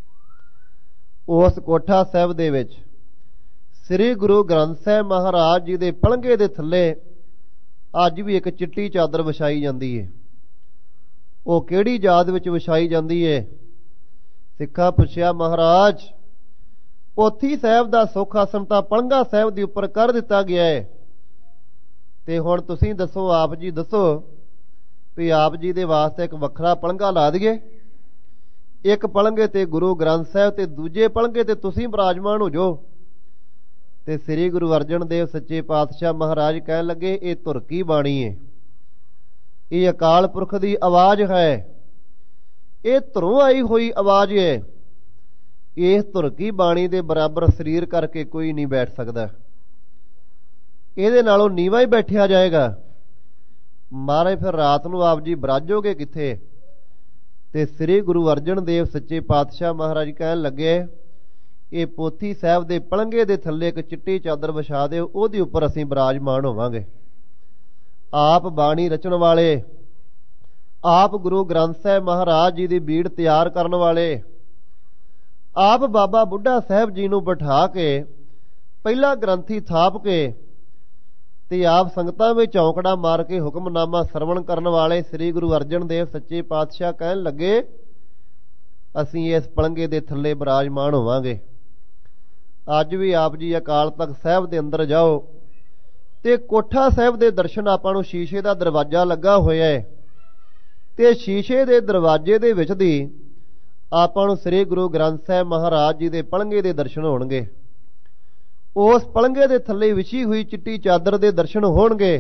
Speaker 2: ਉਸ ਕੋਠਾ ਸਾਹਿਬ ਦੇ ਵਿੱਚ ਸ੍ਰੀ ਗੁਰੂ ਗ੍ਰੰਥ ਸਾਹਿਬ ਮਹਾਰਾਜ ਜੀ ਦੇ ਪਲੰਘੇ ਦੇ ਥੱਲੇ ਅੱਜ ਵੀ ਇੱਕ ਚਿੱਟੀ ਚਾਦਰ ਵਿਛਾਈ ਜਾਂਦੀ ਹੈ। ਉਹ ਕਿਹੜੀ ਯਾਦ ਵਿੱਚ ਵਿਛਾਈ ਜਾਂਦੀ ਹੈ? ਸਿੱਖਾਂ ਪੁੱਛਿਆ, ਮਹਾਰਾਜ ਪੋਥੀ ਸਾਹਿਬ ਦਾ ਸੁੱਖ ਆਸਣ ਤਾਂ ਪਲੰਘਾ ਸਾਹਿਬ ਦੇ ਉੱਪਰ ਕਰ ਦਿੱਤਾ ਗਿਆ ਹੈ, ਤੇ ਹੁਣ ਤੁਸੀਂ ਦੱਸੋ, ਆਪ ਜੀ ਦੱਸੋ ਵੀ ਆਪ ਜੀ ਦੇ ਵਾਸਤੇ ਇੱਕ ਵੱਖਰਾ ਪਲੰਘਾ ਲਾ ਦਈਏ? ਇੱਕ ਪਲੰਘੇ ਤੇ ਗੁਰੂ ਗ੍ਰੰਥ ਸਾਹਿਬ ਤੇ ਦੂਜੇ ਪਲੰਘੇ ਤੇ ਤੁਸੀਂ ਬਿਰਾਜਮਾਨ ਹੋ ਜਾਓ। ਤੇ ਸ੍ਰੀ ਗੁਰੂ ਅਰਜਨ ਦੇਵ ਸੱਚੇ ਪਾਤਸ਼ਾਹ ਮਹਾਰਾਜ ਕਹਿਣ ਲੱਗੇ, ਇਹ ਧੁਰਕੀ ਬਾਣੀ ਹੈ, ਇਹ ਅਕਾਲ ਪੁਰਖ ਦੀ ਆਵਾਜ਼ ਹੈ, ਇਹ ਧਰੋਂ ਆਈ ਹੋਈ ਆਵਾਜ਼ ਹੈ। ਇਸ ਧੁਰਕੀ ਬਾਣੀ ਦੇ ਬਰਾਬਰ ਸਰੀਰ ਕਰਕੇ ਕੋਈ ਨਹੀਂ ਬੈਠ ਸਕਦਾ, ਇਹਦੇ ਨਾਲੋਂ ਨੀਵਾਂ ਹੀ ਬੈਠਿਆ ਜਾਏਗਾ। ਮਹਾਰਾਜ ਫਿਰ ਰਾਤ ਨੂੰ ਆਪ ਜੀ ਬਿਰਾਜੋਗੇ ਕਿੱਥੇ? ਤੇ ਸ੍ਰੀ ਗੁਰੂ ਅਰਜਨ ਦੇਵ ਸੱਚੇ ਪਾਤਸ਼ਾਹ ਮਹਾਰਾਜ ਕਹਿਣ ਲੱਗੇ, ਇਹ ਪੋਥੀ ਸਾਹਿਬ ਦੇ ਪਲੰਘੇ ਦੇ ਥੱਲੇ ਇੱਕ ਚਿੱਟੀ ਚਾਦਰ ਵਿਛਾ ਦਿਓ, ਉਹਦੇ ਉੱਪਰ ਅਸੀਂ ਬਿਰਾਜਮਾਨ ਹੋਵਾਂਗੇ। ਆਪ ਬਾਣੀ ਰਚਣ ਵਾਲੇ, ਆਪ ਗੁਰੂ ਗ੍ਰੰਥ ਸਾਹਿਬ ਮਹਾਰਾਜ ਜੀ ਦੀ ਬੀੜ ਤਿਆਰ ਕਰਨ ਵਾਲੇ, ਆਪ ਬਾਬਾ ਬੁੱਢਾ ਸਾਹਿਬ ਜੀ ਨੂੰ ਬਿਠਾ ਕੇ ਪਹਿਲਾ ਗ੍ਰੰਥੀ ਥਾਪ ਕੇ ਤੇ ਆਪ ਸੰਗਤਾਂ ਵਿੱਚ ਚੌਂਕੜਾ ਮਾਰ ਕੇ ਹੁਕਮਨਾਮਾ ਸਰਵਣ ਕਰਨ ਵਾਲੇ ਸ੍ਰੀ ਗੁਰੂ ਅਰਜਨ ਦੇਵ ਸੱਚੇ ਪਾਤਸ਼ਾਹ ਕਹਿਣ ਲੱਗੇ, ਅਸੀਂ ਇਸ ਪਲੰਘੇ ਦੇ ਥੱਲੇ ਬਿਰਾਜਮਾਨ ਹੋਵਾਂਗੇ। ਅੱਜ ਵੀ ਆਪ ਜੀ ਅਕਾਲ ਤਖਤ ਸਾਹਿਬ ਦੇ ਅੰਦਰ ਜਾਓ ਤੇ ਕੋਠਾ ਸਾਹਿਬ ਦੇ ਦਰਸ਼ਨ ਆਪਾਂ ਨੂੰ ਸ਼ੀਸ਼ੇ ਦਾ ਦਰਵਾਜ਼ਾ ਲੱਗਾ ਹੋਇਆ ਹੈ, ਤੇ ਸ਼ੀਸ਼ੇ ਦੇ ਦਰਵਾਜ਼ੇ ਦੇ ਵਿੱਚ ਦੀ ਆਪਾਂ ਨੂੰ ਸ੍ਰੀ ਗੁਰੂ ਗ੍ਰੰਥ ਸਾਹਿਬ ਮਹਾਰਾਜ ਜੀ ਦੇ ਪਲੰਘੇ ਦੇ ਦਰਸ਼ਨ ਹੋਣਗੇ। ਉਸ ਪਲੰਘੇ ਦੇ ਥੱਲੇ ਵਿਛੀ ਹੋਈ ਚਿੱਟੀ ਚਾਦਰ ਦੇ ਦਰਸ਼ਨ ਹੋਣਗੇ।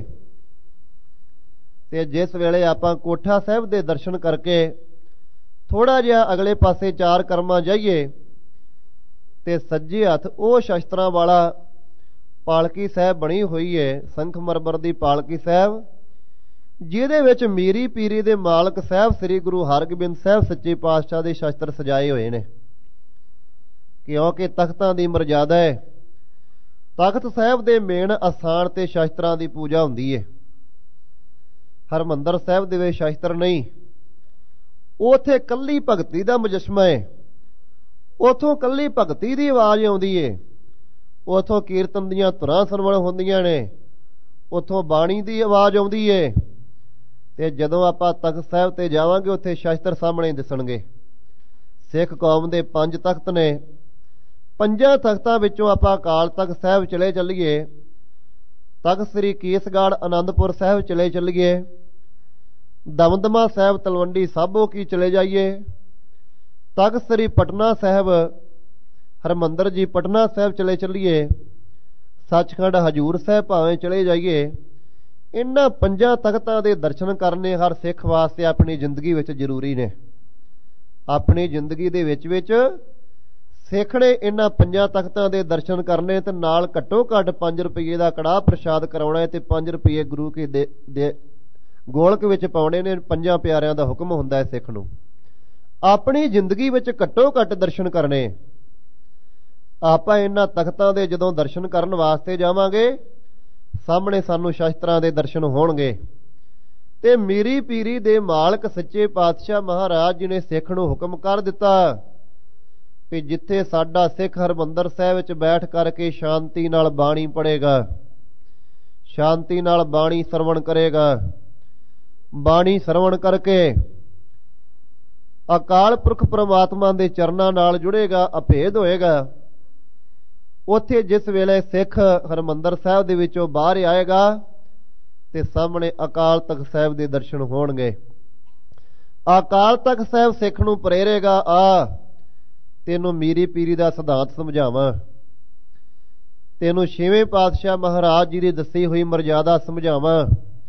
Speaker 2: ਤੇ ਜਿਸ ਵੇਲੇ ਆਪਾਂ ਕੋਠਾ ਸਾਹਿਬ ਦੇ ਦਰਸ਼ਨ ਕਰਕੇ ਥੋੜਾ ਜਿਹਾ ਅਗਲੇ ਪਾਸੇ ਚਾਰ ਕਰਮਾਂ ਜਾਈਏ ਤੇ ਸੱਜੇ ਹੱਥ ਉਹ ਸ਼ਸਤਰਾਂ ਵਾਲਾ ਪਾਲਕੀ ਸਾਹਿਬ ਬਣੀ ਹੋਈ ਹੈ, ਸੰਖਮਰਮਰ ਦੀ ਪਾਲਕੀ ਸਾਹਿਬ, ਜਿਹਦੇ ਵਿੱਚ ਮੀਰੀ ਪੀਰੀ ਦੇ ਮਾਲਕ ਸਾਹਿਬ ਸ੍ਰੀ ਗੁਰੂ ਹਰਗੋਬਿੰਦ ਸਾਹਿਬ ਸੱਚੇ ਪਾਤਸ਼ਾਹ ਦੇ ਸ਼ਸਤਰ ਸਜਾਏ ਹੋਏ ਨੇ। ਕਿਉਂਕਿ ਤਖਤਾਂ ਦੀ ਮਰਜ਼ਾਦਾ ਹੈ, ਤਖਤ ਸਾਹਿਬ ਦੇ ਮੇਨ ਅਸਥਾਨ ਤੇ ਸ਼ਸਤਰਾਂ ਦੀ ਪੂਜਾ ਹੁੰਦੀ ਹੈ। ਹਰਿਮੰਦਰ ਸਾਹਿਬ ਦੇ ਵਿੱਚ ਸ਼ਸਤਰ ਨਹੀਂ, ਉੱਥੇ ਕੱਲੀ ਭਗਤੀ ਦਾ ਮੁਜਸਮਾ ਹੈ, ਉੱਥੋਂ ਕੱਲੀ ਭਗਤੀ ਦੀ ਆਵਾਜ਼ ਆਉਂਦੀ ਹੈ, ਉੱਥੋਂ ਕੀਰਤਨ ਦੀਆਂ ਧੁਰਾਂ ਸੁਣਨ ਹੁੰਦੀਆਂ ਨੇ, ਉੱਥੋਂ ਬਾਣੀ ਦੀ ਆਵਾਜ਼ ਆਉਂਦੀ ਹੈ। ਤੇ ਜਦੋਂ ਆਪਾਂ ਤਖਤ ਸਾਹਿਬ ਤੇ ਜਾਵਾਂਗੇ ਉੱਥੇ ਸ਼ਸਤਰ ਸਾਹਮਣੇ ਦਿਸਣਗੇ। ਸਿੱਖ ਕੌਮ ਦੇ ਪੰਜ ਤਖਤ ਨੇ, ਪੰਜਾਂ ਤਖਤਾਂ ਵਿੱਚੋਂ ਆਪਾਂ ਅਕਾਲ ਤਖਤ ਸਾਹਿਬ ਚਲੇ ਚੱਲੀਏ, ਤਖਤ ਸ੍ਰੀ ਕੇਸਗੜ੍ਹ ਆਨੰਦਪੁਰ ਸਾਹਿਬ ਚਲੇ ਚੱਲੀਏ, ਦਮਦਮਾ ਸਾਹਿਬ ਤਲਵੰਡੀ ਸਾਬੋ ਕੀ ਚਲੇ ਜਾਈਏ, ਤਖਤ ਸ੍ਰੀ ਪਟਨਾ ਸਾਹਿਬ ਹਰਿਮੰਦਰ ਜੀ ਪਟਨਾ ਸਾਹਿਬ ਚਲੇ ਚੱਲੀਏ, ਸੱਚਖੰਡ ਹਜੂਰ ਸਾਹਿਬ ਭਾਵੇਂ ਚਲੇ ਜਾਈਏ, ਇਹਨਾਂ ਪੰਜਾਂ ਤਖਤਾਂ ਦੇ ਦਰਸ਼ਨ ਕਰਨੇ ਹਰ ਸਿੱਖ ਵਾਸਤੇ ਆਪਣੀ ਜ਼ਿੰਦਗੀ ਵਿੱਚ ਜ਼ਰੂਰੀ ਨੇ। ਆਪਣੀ ਜ਼ਿੰਦਗੀ ਦੇ ਵਿੱਚ ਵਿੱਚ ਸਿੱਖ ਨੇ ਇਹਨਾਂ ਪੰਜਾਂ ਤਖਤਾਂ ਦੇ ਦਰਸ਼ਨ ਕਰਨੇ ਤੇ ਨਾਲ ਘੱਟੋ ਘੱਟ ਪੰਜ ਰੁਪਈਏ ਦਾ ਕੜਾਹ ਪ੍ਰਸ਼ਾਦ ਕਰਾਉਣਾ ਤੇ ਪੰਜ ਰੁਪਈਏ ਗੁਰੂ ਕੇ ਦੇ, ਦੇ ਗੋਲਕ ਵਿੱਚ ਪਾਉਣੇ ਨੇ। ਪੰਜਾਂ ਪਿਆਰਿਆਂ ਦਾ ਹੁਕਮ ਹੁੰਦਾ ਹੈ ਸਿੱਖ ਨੂੰ। ਆਪਣੀ ਜ਼ਿੰਦਗੀ ਵਿੱਚ ਘੱਟੋ ਘੱਟ ਦਰਸ਼ਨ ਕਰਨੇ। ਆਪਾਂ ਇਹਨਾਂ ਤਖਤਾਂ ਦੇ ਜਦੋਂ ਦਰਸ਼ਨ ਕਰਨ ਵਾਸਤੇ ਜਾਵਾਂਗੇ, ਸਾਹਮਣੇ ਸਾਨੂੰ ਸ਼ਸਤਰਾਂ ਦੇ ਦਰਸ਼ਨ ਹੋਣਗੇ ਤੇ ਮੀਰੀ ਪੀਰੀ ਦੇ ਮਾਲਕ ਸੱਚੇ ਪਾਤਸ਼ਾਹ ਮਹਾਰਾਜ ਜੀ ਨੇ ਸਿੱਖ ਨੂੰ ਹੁਕਮ ਕਰ ਦਿੱਤਾ ਕਿ ਜਿੱਥੇ ਸਾਡਾ ਸਿੱਖ ਹਰਿਮੰਦਰ ਸਾਹਿਬ ਵਿੱਚ ਬੈਠ ਕਰਕੇ ਸ਼ਾਂਤੀ ਨਾਲ ਬਾਣੀ ਪੜ੍ਹੇਗਾ, ਸ਼ਾਂਤੀ ਨਾਲ ਬਾਣੀ ਸਰਵਣ ਕਰੇਗਾ, ਬਾਣੀ ਸਰਵਣ ਕਰਕੇ ਅਕਾਲ ਪੁਰਖ ਪ੍ਰਮਾਤਮਾ ਦੇ ਚਰਨਾਂ ਨਾਲ ਜੁੜੇਗਾ, ਅਭੇਦ ਹੋਏਗਾ। ਉੱਥੇ ਜਿਸ ਵੇਲੇ ਸਿੱਖ ਹਰਿਮੰਦਰ ਸਾਹਿਬ ਦੇ ਵਿੱਚੋਂ ਬਾਹਰ ਆਏਗਾ ਤੇ ਸਾਹਮਣੇ ਅਕਾਲ ਤਖਤ ਸਾਹਿਬ ਦੇ ਦਰਸ਼ਨ ਹੋਣਗੇ। ਅਕਾਲ ਤਖਤ ਸਾਹਿਬ ਸਿੱਖ ਨੂੰ ਪ੍ਰੇਰੇਗਾ, ਆ ਤੈਨੂੰ ਮੀਰੀ ਪੀਰੀ ਦਾ ਸਿਧਾਂਤ ਸਮਝਾਵਾਂ, ਤੈਨੂੰ ਛੇਵੇਂ ਪਾਤਸ਼ਾਹ ਮਹਾਰਾਜ ਜੀ ਦੀ ਦੱਸੀ ਹੋਈ ਮਰਜ਼ਾਦਾ ਸਮਝਾਵਾਂ।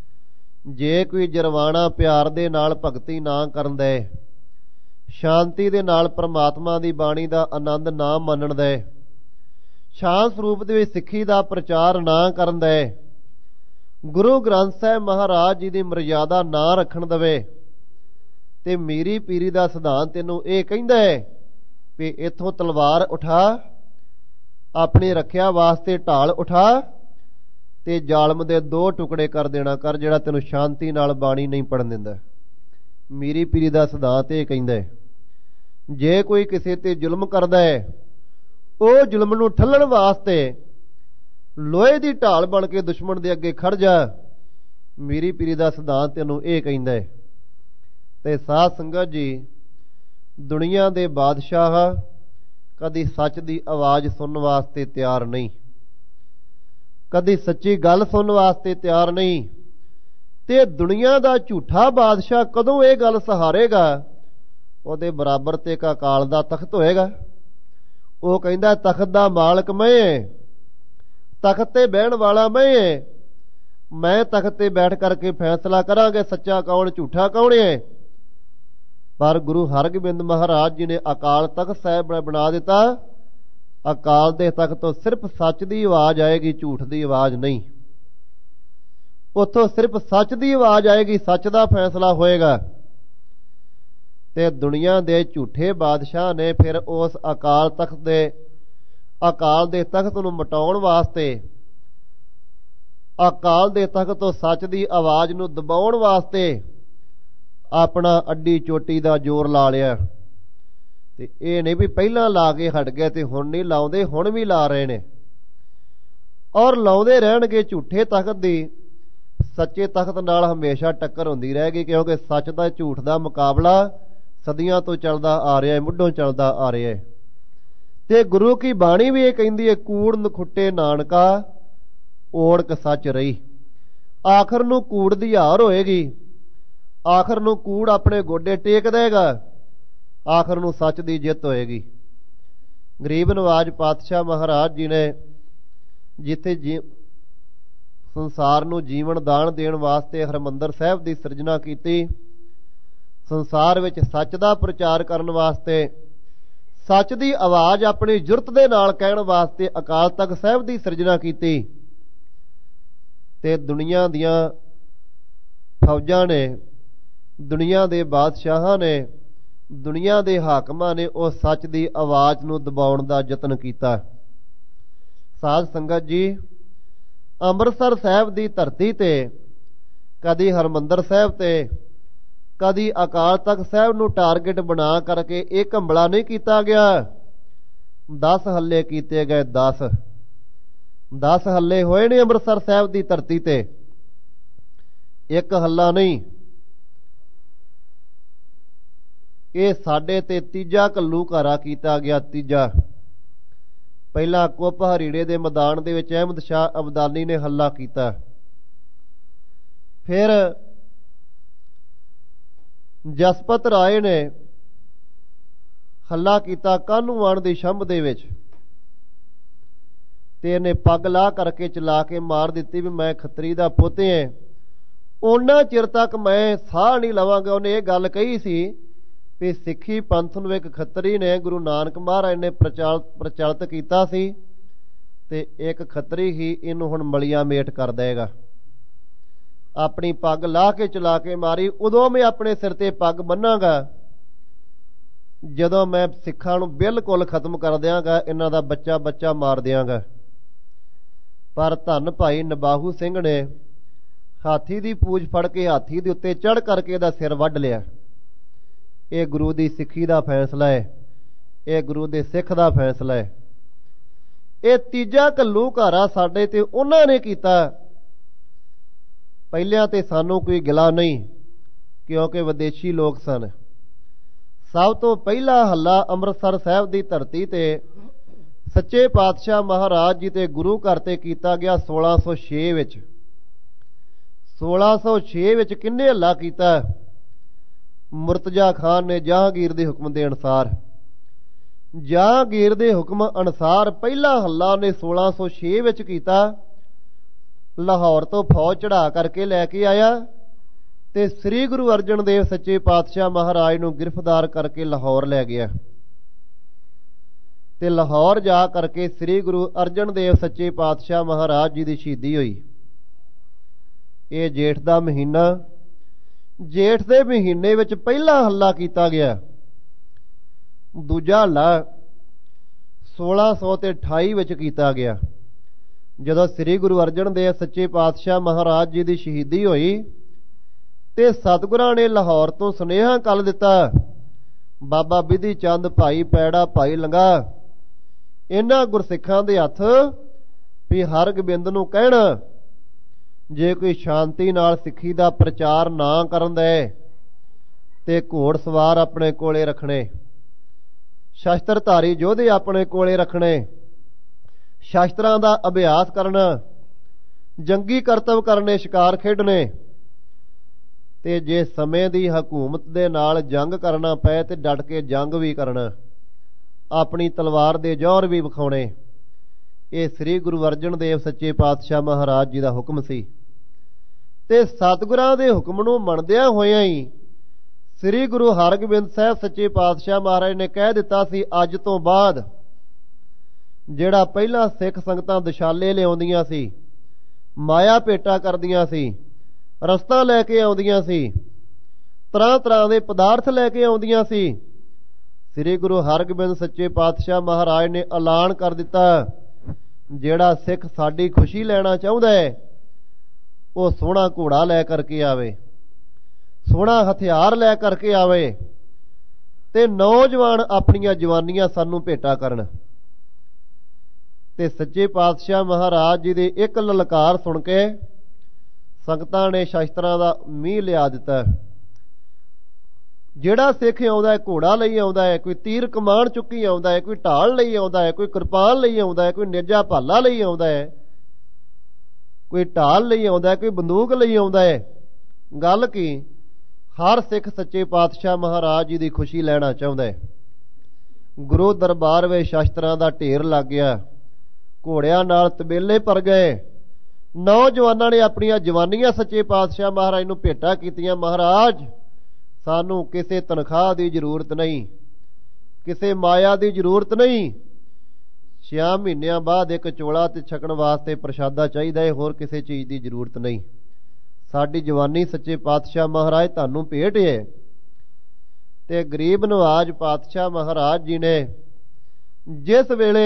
Speaker 2: ਜੇ ਕੋਈ ਜਰਵਾਣਾ ਪਿਆਰ ਦੇ ਨਾਲ ਭਗਤੀ ਨਾ ਕਰਨ ਦੇ, ਸ਼ਾਂਤੀ ਦੇ ਨਾਲ ਪ੍ਰਮਾਤਮਾ ਦੀ ਬਾਣੀ ਦਾ ਆਨੰਦ ਨਾ ਮੰਨਣ ਦੇ, ਸ਼ਾਂਤ ਸਰੂਪ ਦੇ ਵਿੱਚ ਸਿੱਖੀ ਦਾ ਪ੍ਰਚਾਰ ਨਾ ਕਰਨ ਦੇ, ਗੁਰੂ ਗ੍ਰੰਥ ਸਾਹਿਬ ਮਹਾਰਾਜ ਜੀ ਦੀ ਮਰਜ਼ਾਦਾ ਨਾ ਰੱਖਣ ਦੇਵੇ ਤੇ ਮੀਰੀ ਪੀਰੀ ਦਾ ਸਿਧਾਂਤ ਤੈਨੂੰ ਇਹ ਕਹਿੰਦਾ ਹੈ ਵੀ ਇੱਥੋਂ ਤਲਵਾਰ ਉਠਾ, ਆਪਣੀ ਰੱਖਿਆ ਵਾਸਤੇ ਢਾਲ ਉਠਾ ਤੇ ਜ਼ਾਲਮ ਦੇ ਦੋ ਟੁਕੜੇ ਕਰ ਦੇਣਾ ਕਰ, ਜਿਹੜਾ ਤੈਨੂੰ ਸ਼ਾਂਤੀ ਨਾਲ ਬਾਣੀ ਨਹੀਂ ਪੜਨ ਦਿੰਦਾ। ਮੀਰੀ ਪੀਰੀ ਦਾ ਸਿਧਾਂਤ ਇਹ ਕਹਿੰਦਾ ਹੈ ਜੇ ਕੋਈ ਕਿਸੇ ਤੇ ਜ਼ੁਲਮ ਕਰਦਾ ਹੈ, ਉਹ ਜ਼ੁਲਮ ਨੂੰ ਠੱਲਣ ਵਾਸਤੇ ਲੋਹੇ ਦੀ ਢਾਲ ਬਣ ਕੇ ਦੁਸ਼ਮਣ ਦੇ ਅੱਗੇ ਖੜ ਜਾ। ਮੀਰੀ ਪੀਰੀ ਦਾ ਸਿਧਾਂਤ ਤੈਨੂੰ ਇਹ ਕਹਿੰਦਾ ਹੈ। ਤੇ ਸਾਧ ਸੰਗਤ ਜੀ, ਦੁਨੀਆ ਦੇ ਬਾਦਸ਼ਾਹ ਕਦੀ ਸੱਚ ਦੀ ਆਵਾਜ਼ ਸੁਣਨ ਵਾਸਤੇ ਤਿਆਰ ਨਹੀਂ, ਕਦੀ ਸੱਚੀ ਗੱਲ ਸੁਣਨ ਵਾਸਤੇ ਤਿਆਰ ਨਹੀਂ। ਤੇ ਦੁਨੀਆ ਦਾ ਝੂਠਾ ਬਾਦਸ਼ਾਹ ਕਦੋਂ ਇਹ ਗੱਲ ਸਹਾਰੇਗਾ? ਉਹਦੇ ਬਰਾਬਰ ਤੇ ਇੱਕ ਅਕਾਲ ਦਾ ਤਖਤ ਹੋਏਗਾ। ਉਹ ਕਹਿੰਦਾ ਤਖਤ ਦਾ ਮਾਲਕ ਮੈਂ, ਤਖਤ ਤੇ ਬਹਿਣ ਵਾਲਾ ਮੈਂ, ਮੈਂ ਤਖਤ ਤੇ ਬੈਠ ਕਰਕੇ ਫੈਸਲਾ ਕਰਾਂਗੇ ਸੱਚਾ ਕੌਣ ਝੂਠਾ ਕੌਣ ਹੈ। ਪਰ ਗੁਰੂ ਹਰਗੋਬਿੰਦ ਮਹਾਰਾਜ ਜੀ ਨੇ ਅਕਾਲ ਤਖਤ ਸਾਹਿਬ ਬਣਾ ਦਿੱਤਾ। ਅਕਾਲ ਦੇ ਤਖਤ ਤੋਂ ਸਿਰਫ ਸੱਚ ਦੀ ਆਵਾਜ਼ ਆਏਗੀ, ਝੂਠ ਦੀ ਆਵਾਜ਼ ਨਹੀਂ। ਉੱਥੋਂ ਸਿਰਫ ਸੱਚ ਦੀ ਆਵਾਜ਼ ਆਏਗੀ, ਸੱਚ ਦਾ ਫੈਸਲਾ ਹੋਏਗਾ। ਤੇ ਦੁਨੀਆ ਦੇ ਝੂਠੇ ਬਾਦਸ਼ਾਹ ਨੇ ਫਿਰ ਉਸ ਅਕਾਲ ਤਖਤ ਦੇ ਅਕਾਲ ਦੇ ਤਖਤ ਨੂੰ ਮਿਟਾਉਣ ਵਾਸਤੇ, ਅਕਾਲ ਦੇ ਤਖਤ ਤੋਂ ਸੱਚ ਦੀ ਆਵਾਜ਼ ਨੂੰ ਦਬਾਉਣ ਵਾਸਤੇ ਆਪਣਾ ਅੱਡੀ ਚੋਟੀ ਦਾ ਜ਼ੋਰ ਲਾ ਲਿਆ। ਤੇ ਇਹ ਨਹੀਂ ਵੀ ਪਹਿਲਾਂ ਲਾ ਕੇ ਹਟ ਗਏ ਤੇ ਹੁਣ ਨਹੀਂ ਲਾਉਂਦੇ, ਹੁਣ ਵੀ ਲਾ ਰਹੇ ਨੇ ਔਰ ਲਾਉਂਦੇ ਰਹਿਣਗੇ। ਝੂਠੇ ਤਖਤ ਦੀ ਸੱਚੇ ਤਖਤ ਨਾਲ ਹਮੇਸ਼ਾ ਟੱਕਰ ਹੁੰਦੀ ਰਹੇਗੀ, ਕਿਉਂਕਿ ਸੱਚ ਦਾ ਝੂਠ ਦਾ ਮੁਕਾਬਲਾ ਸਦੀਆਂ ਤੋਂ ਚੱਲਦਾ ਆ ਰਿਹਾ ਹੈ, ਮੁੱਢੋਂ ਚੱਲਦਾ ਆ ਰਿਹਾ ਹੈ। ਤੇ ਗੁਰੂ ਕੀ ਬਾਣੀ ਵੀ ਇਹ ਕਹਿੰਦੀ ਹੈ, ਕੂੜ ਨਖੁੱਟੇ ਨਾਨਕਾ ਓੜਕ ਸੱਚ ਰਹੀ। ਆਖਰ ਨੂੰ ਕੂੜ ਦੀ ਹਾਰ ਹੋਏਗੀ, ਆਖਰ ਨੂੰ ਕੂੜ ਆਪਣੇ ਗੋਡੇ ਟੇਕ ਦੇਗਾ, ਆਖਰ ਨੂੰ ਸੱਚ ਦੀ ਜਿੱਤ ਹੋਏਗੀ। ਗਰੀਬ ਨਵਾਜ ਪਾਤਸ਼ਾਹ ਮਹਾਰਾਜ ਜੀ ਨੇ ਜਿੱਥੇ ਜੀ ਸੰਸਾਰ ਨੂੰ ਜੀਵਨ ਦਾਨ ਦੇਣ ਵਾਸਤੇ ਹਰਿਮੰਦਰ ਸਾਹਿਬ ਦੀ ਸਿਰਜਣਾ ਕੀਤੀ, ਸੰਸਾਰ ਵਿੱਚ ਸੱਚ ਦਾ ਪ੍ਰਚਾਰ ਕਰਨ ਵਾਸਤੇ, ਸੱਚ ਦੀ ਆਵਾਜ਼ ਆਪਣੀ ਜੁਰਤ ਦੇ ਨਾਲ ਕਹਿਣ ਵਾਸਤੇ ਅਕਾਲ ਤਖਤ ਸਾਹਿਬ ਦੀ ਸਿਰਜਣਾ ਕੀਤੀ। ਤੇ ਦੁਨੀਆ ਦੀਆਂ ਫੌਜਾਂ ਨੇ, ਦੁਨੀਆ ਦੇ ਬਾਦਸ਼ਾਹਾਂ ਨੇ, ਦੁਨੀਆ ਦੇ ਹਾਕਮਾਂ ਨੇ ਉਸ ਸੱਚ ਦੀ ਆਵਾਜ਼ ਨੂੰ ਦਬਾਉਣ ਦਾ ਯਤਨ ਕੀਤਾ। ਸਾਧ ਸੰਗਤ ਜੀ, ਅੰਮ੍ਰਿਤਸਰ ਸਾਹਿਬ ਦੀ ਧਰਤੀ ਤੇ ਕਦੀ ਹਰਿਮੰਦਰ ਸਾਹਿਬ ਤੇ ਕਦੀ ਅਕਾਲ ਤਖਤ ਸਾਹਿਬ ਨੂੰ ਟਾਰਗੇਟ ਬਣਾ ਕਰਕੇ ਇਹ ਹਮਲਾ ਨਹੀਂ ਕੀਤਾ ਗਿਆ। ਦਸ ਹੱਲੇ ਕੀਤੇ ਗਏ, ਦਸ ਦਸ ਹੱਲੇ ਹੋਏ ਨੇ ਅੰਮ੍ਰਿਤਸਰ ਸਾਹਿਬ ਦੀ ਧਰਤੀ ਤੇ, ਇੱਕ ਹੱਲਾ ਨਹੀਂ। ਇਹ ਸਾਡੇ ਤੇ ਤੀਜਾ ਘੱਲੂਘਾਰਾ ਕੀਤਾ ਗਿਆ, ਤੀਜਾ। ਪਹਿਲਾਂ ਕੁੱਪ ਹਰੀੜੇ ਦੇ ਮੈਦਾਨ ਦੇ ਵਿੱਚ ਅਹਿਮਦ ਸ਼ਾਹ ਅਬਦਾਲੀ ਨੇ ਹੱਲਾ ਕੀਤਾ, ਫਿਰ ਜਸਪਤ ਰਾਏ ਨੇ ਹੱਲਾ ਕੀਤਾ ਕਾਹਨੂੰਵਾਨ ਦੀ ਛੰਭ ਦੇ ਵਿੱਚ, ਤੇ ਇਹਨੇ ਪੱਗ ਲਾਹ ਕਰਕੇ ਚਲਾ ਕੇ ਮਾਰ ਦਿੱਤੀ ਵੀ ਮੈਂ ਖੱਤਰੀ ਦਾ ਪੁੱਤ ਹਾਂ, ਉਹਨਾਂ ਚਿਰ ਤੱਕ ਮੈਂ ਸਾਹ ਨਹੀਂ ਲਵਾਂਗਾ। ਉਹਨੇ ਇਹ ਗੱਲ ਕਹੀ ਸੀ ਵੀ ਸਿੱਖੀ ਪੰਥ ਨੂੰ ਇੱਕ ਖੱਤਰੀ ਨੇ ਗੁਰੂ ਨਾਨਕ ਮਹਾਰਾਜ ਨੇ ਪ੍ਰਚਲ ਪ੍ਰਚਲਿਤ ਕੀਤਾ ਸੀ, ਤੇ ਇੱਕ ਖੱਤਰੀ ਹੀ ਇਹਨੂੰ ਹੁਣ ਮਲੀਆਂ ਮੇਟ ਕਰ ਦੇਗਾ। ਆਪਣੀ ਪੱਗ ਲਾਹ ਕੇ ਚਲਾ ਕੇ ਮਾਰੀ, ਉਦੋਂ ਮੈਂ ਆਪਣੇ ਸਿਰ ਤੇ ਪੱਗ ਬੰਨਾਂਗਾ ਜਦੋਂ ਮੈਂ ਸਿੱਖਾਂ ਨੂੰ ਬਿਲਕੁਲ ਖਤਮ ਕਰ ਦਿਆਂਗਾ, ਇਹਨਾਂ ਦਾ ਬੱਚਾ ਬੱਚਾ ਮਾਰ ਦਿਆਂਗਾ। ਪਰ ਧੰਨ ਭਾਈ ਨਬਾਹੂ ਸਿੰਘ ਨੇ ਹਾਥੀ ਦੀ ਪੂਛ ਫੜ ਕੇ ਹਾਥੀ ਦੇ ਉੱਤੇ ਚੜ੍ਹ ਕਰਕੇ ਇਹਦਾ ਸਿਰ ਵੱਢ ਲਿਆ। ਇਹ ਗੁਰੂ ਦੀ ਸਿੱਖੀ ਦਾ ਫੈਸਲਾ ਹੈ, ਇਹ ਗੁਰੂ ਦੇ ਸਿੱਖ ਦਾ ਫੈਸਲਾ ਹੈ। ਇਹ ਤੀਜਾ ਘੱਲੂਘਾਰਾ ਸਾਡੇ ਤੇ ਉਹਨਾਂ ਨੇ ਕੀਤਾ। ਪਹਿਲਿਆਂ ਤੇ ਸਾਨੂੰ ਕੋਈ ਗਿਲਾ ਨਹੀਂ, ਕਿਉਂਕਿ ਵਿਦੇਸ਼ੀ ਲੋਕ ਸਨ। ਸਭ ਤੋਂ ਪਹਿਲਾ ਹੱਲਾ ਅੰਮ੍ਰਿਤਸਰ ਸਾਹਿਬ ਦੀ ਧਰਤੀ ਤੇ ਸੱਚੇ ਪਾਤਸ਼ਾਹ ਮਹਾਰਾਜ ਜੀ ਤੇ ਗੁਰੂ ਘਰ ਤੇ ਕੀਤਾ ਗਿਆ ਸੋਲਾਂ ਸੌ ਛੇ ਵਿੱਚ। ਸੋਲਾਂ ਸੌ ਛੇ ਵਿੱਚ ਕਿੰਨੇ ਹੱਲਾ ਕੀਤਾ? ਮੁਰਤਜ਼ਾ ਖਾਨ ਨੇ ਜਹਾਂਗੀਰ ਦੇ ਹੁਕਮ ਦੇ ਅਨੁਸਾਰ। ਜਹਾਂਗੀਰ ਦੇ ਹੁਕਮ ਅਨੁਸਾਰ ਪਹਿਲਾ ਹੱਲਾ ਨੇ ਸੋਲਾਂ ਸੌ ਛੇ ਵਿੱਚ ਕੀਤਾ। ਲਾਹੌਰ ਤੋਂ ਫੌਜ ਚੜਾ ਕਰਕੇ ਲੈ ਕੇ ਆਇਆ ਤੇ ਸ੍ਰੀ ਗੁਰੂ ਅਰਜਨ ਦੇਵ ਸੱਚੇ ਪਾਤਸ਼ਾਹ ਮਹਾਰਾਜ ਨੂੰ ਗ੍ਰਿਫਤਾਰ ਕਰਕੇ ਲਾਹੌਰ ਲੈ ਗਿਆ ਤੇ ਲਾਹੌਰ ਜਾ ਕਰਕੇ ਸ੍ਰੀ ਗੁਰੂ ਅਰਜਨ ਦੇਵ ਸੱਚੇ ਪਾਤਸ਼ਾਹ ਮਹਾਰਾਜ ਜੀ ਦੀ ਸ਼ਹੀਦੀ ਹੋਈ। ਇਹ ਜੇਠ ਦਾ ਮਹੀਨਾ, ਜੇਠ ਦੇ ਮਹੀਨੇ ਵਿੱਚ ਪਹਿਲਾ ਹੱਲਾ ਕੀਤਾ ਗਿਆ। ਦੂਜਾ ਹੱਲਾ ਸੋਲਾਂ ਸੌ ਤੇ ਅਠਾਈ ਵਿੱਚ ਕੀਤਾ ਗਿਆ, ਜਦੋਂ ਸ੍ਰੀ ਗੁਰੂ ਅਰਜਨ ਦੇਵ ਸੱਚੇ ਪਾਤਸ਼ਾਹ ਮਹਾਰਾਜ ਜੀ ਦੀ ਸ਼ਹੀਦੀ ਹੋਈ ਤੇ ਸਤਿਗੁਰਾਂ ਨੇ ਲਾਹੌਰ ਤੋਂ ਸੁਨੇਹਾ ਕੱਲ ਦਿੱਤਾ, ਬਾਬਾ ਬਿਧੀ ਚੰਦ, ਭਾਈ ਪੈੜਾ, ਭਾਈ ਲੰਗਾ, ਇਹਨਾਂ ਗੁਰਸਿੱਖਾਂ ਦੇ ਹੱਥ ਵੀ ਹਰਗੋਬਿੰਦ ਨੂੰ ਕਹਿਣਾ ਜੇ ਕੋਈ ਸ਼ਾਂਤੀ ਨਾਲ ਸਿੱਖੀ ਦਾ ਪ੍ਰਚਾਰ ਨਾ ਕਰਨ ਦੇ ਤੇ ਘੋੜ ਸਵਾਰ ਆਪਣੇ ਕੋਲੇ ਰੱਖਣੇ, ਸ਼ਸਤਰਧਾਰੀ ਯੋਧੇ ਆਪਣੇ ਕੋਲੇ ਰੱਖਣੇ, ਸ਼ਸਤਰਾਂ ਦਾ ਅਭਿਆਸ ਕਰਨਾ, ਜੰਗੀ ਕਰਤਵ ਕਰਨੇ, ਸ਼ਿਕਾਰ ਖੇਡਣੇ, ਤੇ ਜੇ ਸਮੇਂ ਦੀ ਹਕੂਮਤ ਦੇ ਨਾਲ ਜੰਗ ਕਰਨਾ ਪਏ ਤੇ ਡਟ ਕੇ ਜੰਗ ਵੀ ਕਰਨਾ, ਆਪਣੀ ਤਲਵਾਰ ਦੇ ਜੌਹਰ ਵੀ ਵਿਖਾਉਣੇ। ਇਹ ਸ੍ਰੀ ਗੁਰੂ ਅਰਜਨ ਦੇਵ ਸੱਚੇ ਪਾਤਸ਼ਾਹ ਮਹਾਰਾਜ ਜੀ ਦਾ ਹੁਕਮ ਸੀ ਤੇ ਸਤਿਗੁਰਾਂ ਦੇ ਹੁਕਮ ਨੂੰ ਮੰਨਦਿਆਂ ਹੋਇਆਂ ਹੀ ਸ੍ਰੀ ਗੁਰੂ ਹਰਗੋਬਿੰਦ ਸਾਹਿਬ ਸੱਚੇ ਪਾਤਸ਼ਾਹ ਮਹਾਰਾਜ ਨੇ ਕਹਿ ਦਿੱਤਾ ਸੀ, ਅੱਜ ਤੋਂ ਬਾਅਦ ਜਿਹੜਾ ਪਹਿਲਾਂ ਸਿੱਖ ਸੰਗਤਾਂ ਦਸ਼ਾਲੇ ਲਿਆਉਂਦੀਆਂ ਸੀ, ਮਾਇਆ ਭੇਟਾ ਕਰਦੀਆਂ ਸੀ, ਰਸਤਾ ਲੈ ਕੇ ਆਉਂਦੀਆਂ ਸੀ, ਤਰ੍ਹਾਂ ਤਰ੍ਹਾਂ ਦੇ ਪਦਾਰਥ ਲੈ ਕੇ ਆਉਂਦੀਆਂ ਸੀ, ਸ੍ਰੀ ਗੁਰੂ ਹਰਗੋਬਿੰਦ ਸੱਚੇ ਪਾਤਸ਼ਾਹ ਮਹਾਰਾਜ ਨੇ ਐਲਾਨ ਕਰ ਦਿੱਤਾ, ਜਿਹੜਾ ਸਿੱਖ ਸਾਡੀ ਖੁਸ਼ੀ ਲੈਣਾ ਚਾਹੁੰਦਾ ਹੈ ਉਹ ਸੋਹਣਾ ਘੋੜਾ ਲੈ ਕਰਕੇ ਆਵੇ, ਸੋਹਣਾ ਹਥਿਆਰ ਲੈ ਕਰਕੇ ਆਵੇ ਤੇ ਨੌਜਵਾਨ ਆਪਣੀਆਂ ਜਵਾਨੀਆਂ ਸਾਨੂੰ ਭੇਟਾ ਕਰਨ। ਤੇ ਸੱਚੇ ਪਾਤਸ਼ਾਹ ਮਹਾਰਾਜ ਜੀ ਦੀ ਇੱਕ ਲਲਕਾਰ ਸੁਣ ਕੇ ਸੰਗਤਾਂ ਨੇ ਸ਼ਸਤਰਾਂ ਦਾ ਮੀਂਹ ਲਿਆ ਦਿੱਤਾ। ਜਿਹੜਾ ਸਿੱਖ ਆਉਂਦਾ ਹੈ ਘੋੜਾ ਲਈ ਆਉਂਦਾ ਹੈ, ਕੋਈ ਤੀਰ ਕਮਾਨ ਚੁੱਕੀ ਆਉਂਦਾ ਹੈ, ਕੋਈ ਢਾਲ ਲਈ ਆਉਂਦਾ ਹੈ, ਕੋਈ ਕਿਰਪਾਨ ਲਈ ਆਉਂਦਾ ਹੈ, ਕੋਈ ਨੇਜਾ ਭਾਲਾ ਲਈ ਆਉਂਦਾ ਹੈ, ਕੋਈ ਢਾਲ ਲਈ ਆਉਂਦਾ ਹੈ, ਕੋਈ ਬੰਦੂਕ ਲਈ ਆਉਂਦਾ ਹੈ। ਗੱਲ ਕੀ, ਹਰ ਸਿੱਖ ਸੱਚੇ ਪਾਤਸ਼ਾਹ ਮਹਾਰਾਜ ਜੀ ਦੀ ਖੁਸ਼ੀ ਲੈਣਾ ਚਾਹੁੰਦਾ ਹੈ। ਗੁਰੂ ਦਰਬਾਰ ਵਿੱਚ ਸ਼ਸਤਰਾਂ ਦਾ ਢੇਰ ਲੱਗ ਗਿਆ, ਘੋੜਿਆਂ ਨਾਲ ਤਬੇਲੇ ਭਰ ਗਏ। ਨੌਜਵਾਨਾਂ ਨੇ ਆਪਣੀਆਂ ਜਵਾਨੀਆਂ ਸੱਚੇ ਪਾਤਸ਼ਾਹ ਮਹਾਰਾਜ ਨੂੰ ਭੇਟਾ ਕੀਤੀਆਂ। ਮਹਾਰਾਜ, ਸਾਨੂੰ ਕਿਸੇ ਤਨਖਾਹ ਦੀ ਜ਼ਰੂਰਤ ਨਹੀਂ, ਕਿਸੇ ਮਾਇਆ ਦੀ ਜ਼ਰੂਰਤ ਨਹੀਂ, ਛਿਆ ਮਹੀਨਿਆਂ ਬਾਅਦ ਇੱਕ ਚੋਲਾ ਤੇ ਛਕਣ ਵਾਸਤੇ ਪ੍ਰਸ਼ਾਦਾ ਚਾਹੀਦਾ ਹੈ, ਹੋਰ ਕਿਸੇ ਚੀਜ਼ ਦੀ ਜ਼ਰੂਰਤ ਨਹੀਂ। ਸਾਡੀ ਜਵਾਨੀ ਸੱਚੇ ਪਾਤਸ਼ਾਹ ਮਹਾਰਾਜ ਤੁਹਾਨੂੰ ਭੇਟ ਹੈ। ਤੇ ਗਰੀਬ ਨਵਾਜ ਪਾਤਸ਼ਾਹ ਮਹਾਰਾਜ ਜੀ ਨੇ ਜਿਸ ਵੇਲੇ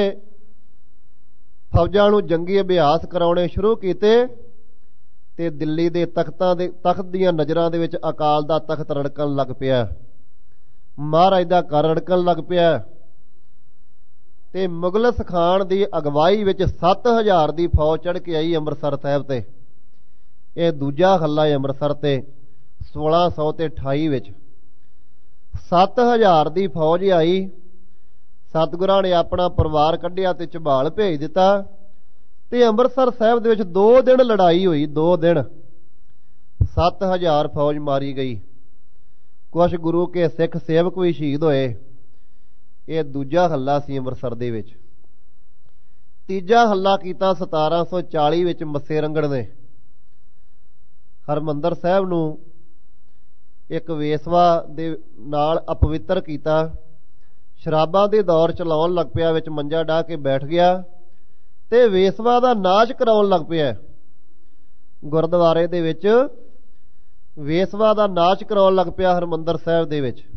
Speaker 2: ਫੌਜਾਂ ਨੂੰ ਜੰਗੀ ਅਭਿਆਸ ਕਰਾਉਣੇ ਸ਼ੁਰੂ ਕੀਤੇ ਤੇ ਦਿੱਲੀ ਦੇ ਤਖਤਾਂ ਦੇ ਤਖਤ ਦੀਆਂ ਨਜ਼ਰਾਂ ਦੇ ਵਿੱਚ ਅਕਾਲ ਦਾ ਤਖਤ ਰੜਕਣ ਲੱਗ ਪਿਆ, ਮਹਾਰਾਜ ਦਾ ਘਰ ਰੜਕਣ ਲੱਗ ਪਿਆ। ਤੇ ਮੁਗਲਸ ਖਾਨ ਦੀ ਅਗਵਾਈ ਵਿੱਚ ਸੱਤ ਹਜ਼ਾਰ ਦੀ ਫੌਜ ਚੜ੍ਹ ਕੇ ਆਈ ਅੰਮ੍ਰਿਤਸਰ ਸਾਹਿਬ ਤੇ। ਇਹ ਦੂਜਾ ਹੱਲਾ ਹੈ ਅੰਮ੍ਰਿਤਸਰ ਤੇ ਸੋਲਾਂ ਸੌ ਤੇ ਅਠਾਈ ਵਿੱਚ। ਸੱਤ ਹਜ਼ਾਰ ਦੀ ਫੌਜ ਆਈ, ਸਤਿਗੁਰਾਂ ਨੇ ਆਪਣਾ ਪਰਿਵਾਰ ਕੱਢਿਆ ਤੇ ਝਬਾਲ ਭੇਜ ਦਿੱਤਾ ਤੇ ਅੰਮ੍ਰਿਤਸਰ ਸਾਹਿਬ ਦੇ ਵਿੱਚ ਦੋ ਦਿਨ ਲੜਾਈ ਹੋਈ। ਦੋ ਦਿਨ ਸੱਤ ਹਜ਼ਾਰ ਫੌਜ ਮਾਰੀ ਗਈ, ਕੁਛ ਗੁਰੂ ਕੇ ਸਿੱਖ ਸੇਵਕ ਵੀ ਸ਼ਹੀਦ ਹੋਏ। ਇਹ ਦੂਜਾ ਹੱਲਾ ਸੀ ਅੰਮ੍ਰਿਤਸਰ ਦੇ ਵਿੱਚ। ਤੀਜਾ ਹੱਲਾ ਕੀਤਾ ਸਤਾਰਾਂ ਸੌ ਚਾਲੀ ਵਿੱਚ ਮੱਸੇ ਰੰਗੜ ਨੇ। ਹਰਮੰਦਰ ਸਾਹਿਬ ਨੂੰ ਇੱਕ ਵੇਸਵਾ ਦੇ ਨਾਲ ਅਪਵਿੱਤਰ ਕੀਤਾ। ਸ਼ਰਾਬਾਂ ਦੇ ਦੌਰ ਚਲਾਉਣ ਲੱਗ ਪਿਆ, ਵਿੱਚ ਮੰਜਾ ਡਾਹ ਕੇ ਬੈਠ ਗਿਆ ਤੇ ਵੇਸਵਾ ਦਾ ਨਾਚ ਕਰਾਉਣ ਲੱਗ ਪਿਆ। ਗੁਰਦੁਆਰੇ ਦੇ ਵਿੱਚ ਵੇਸਵਾ ਦਾ ਨਾਚ ਕਰਾਉਣ ਲੱਗ ਪਿਆ ਹਰਿਮੰਦਰ ਸਾਹਿਬ ਦੇ ਵਿੱਚ।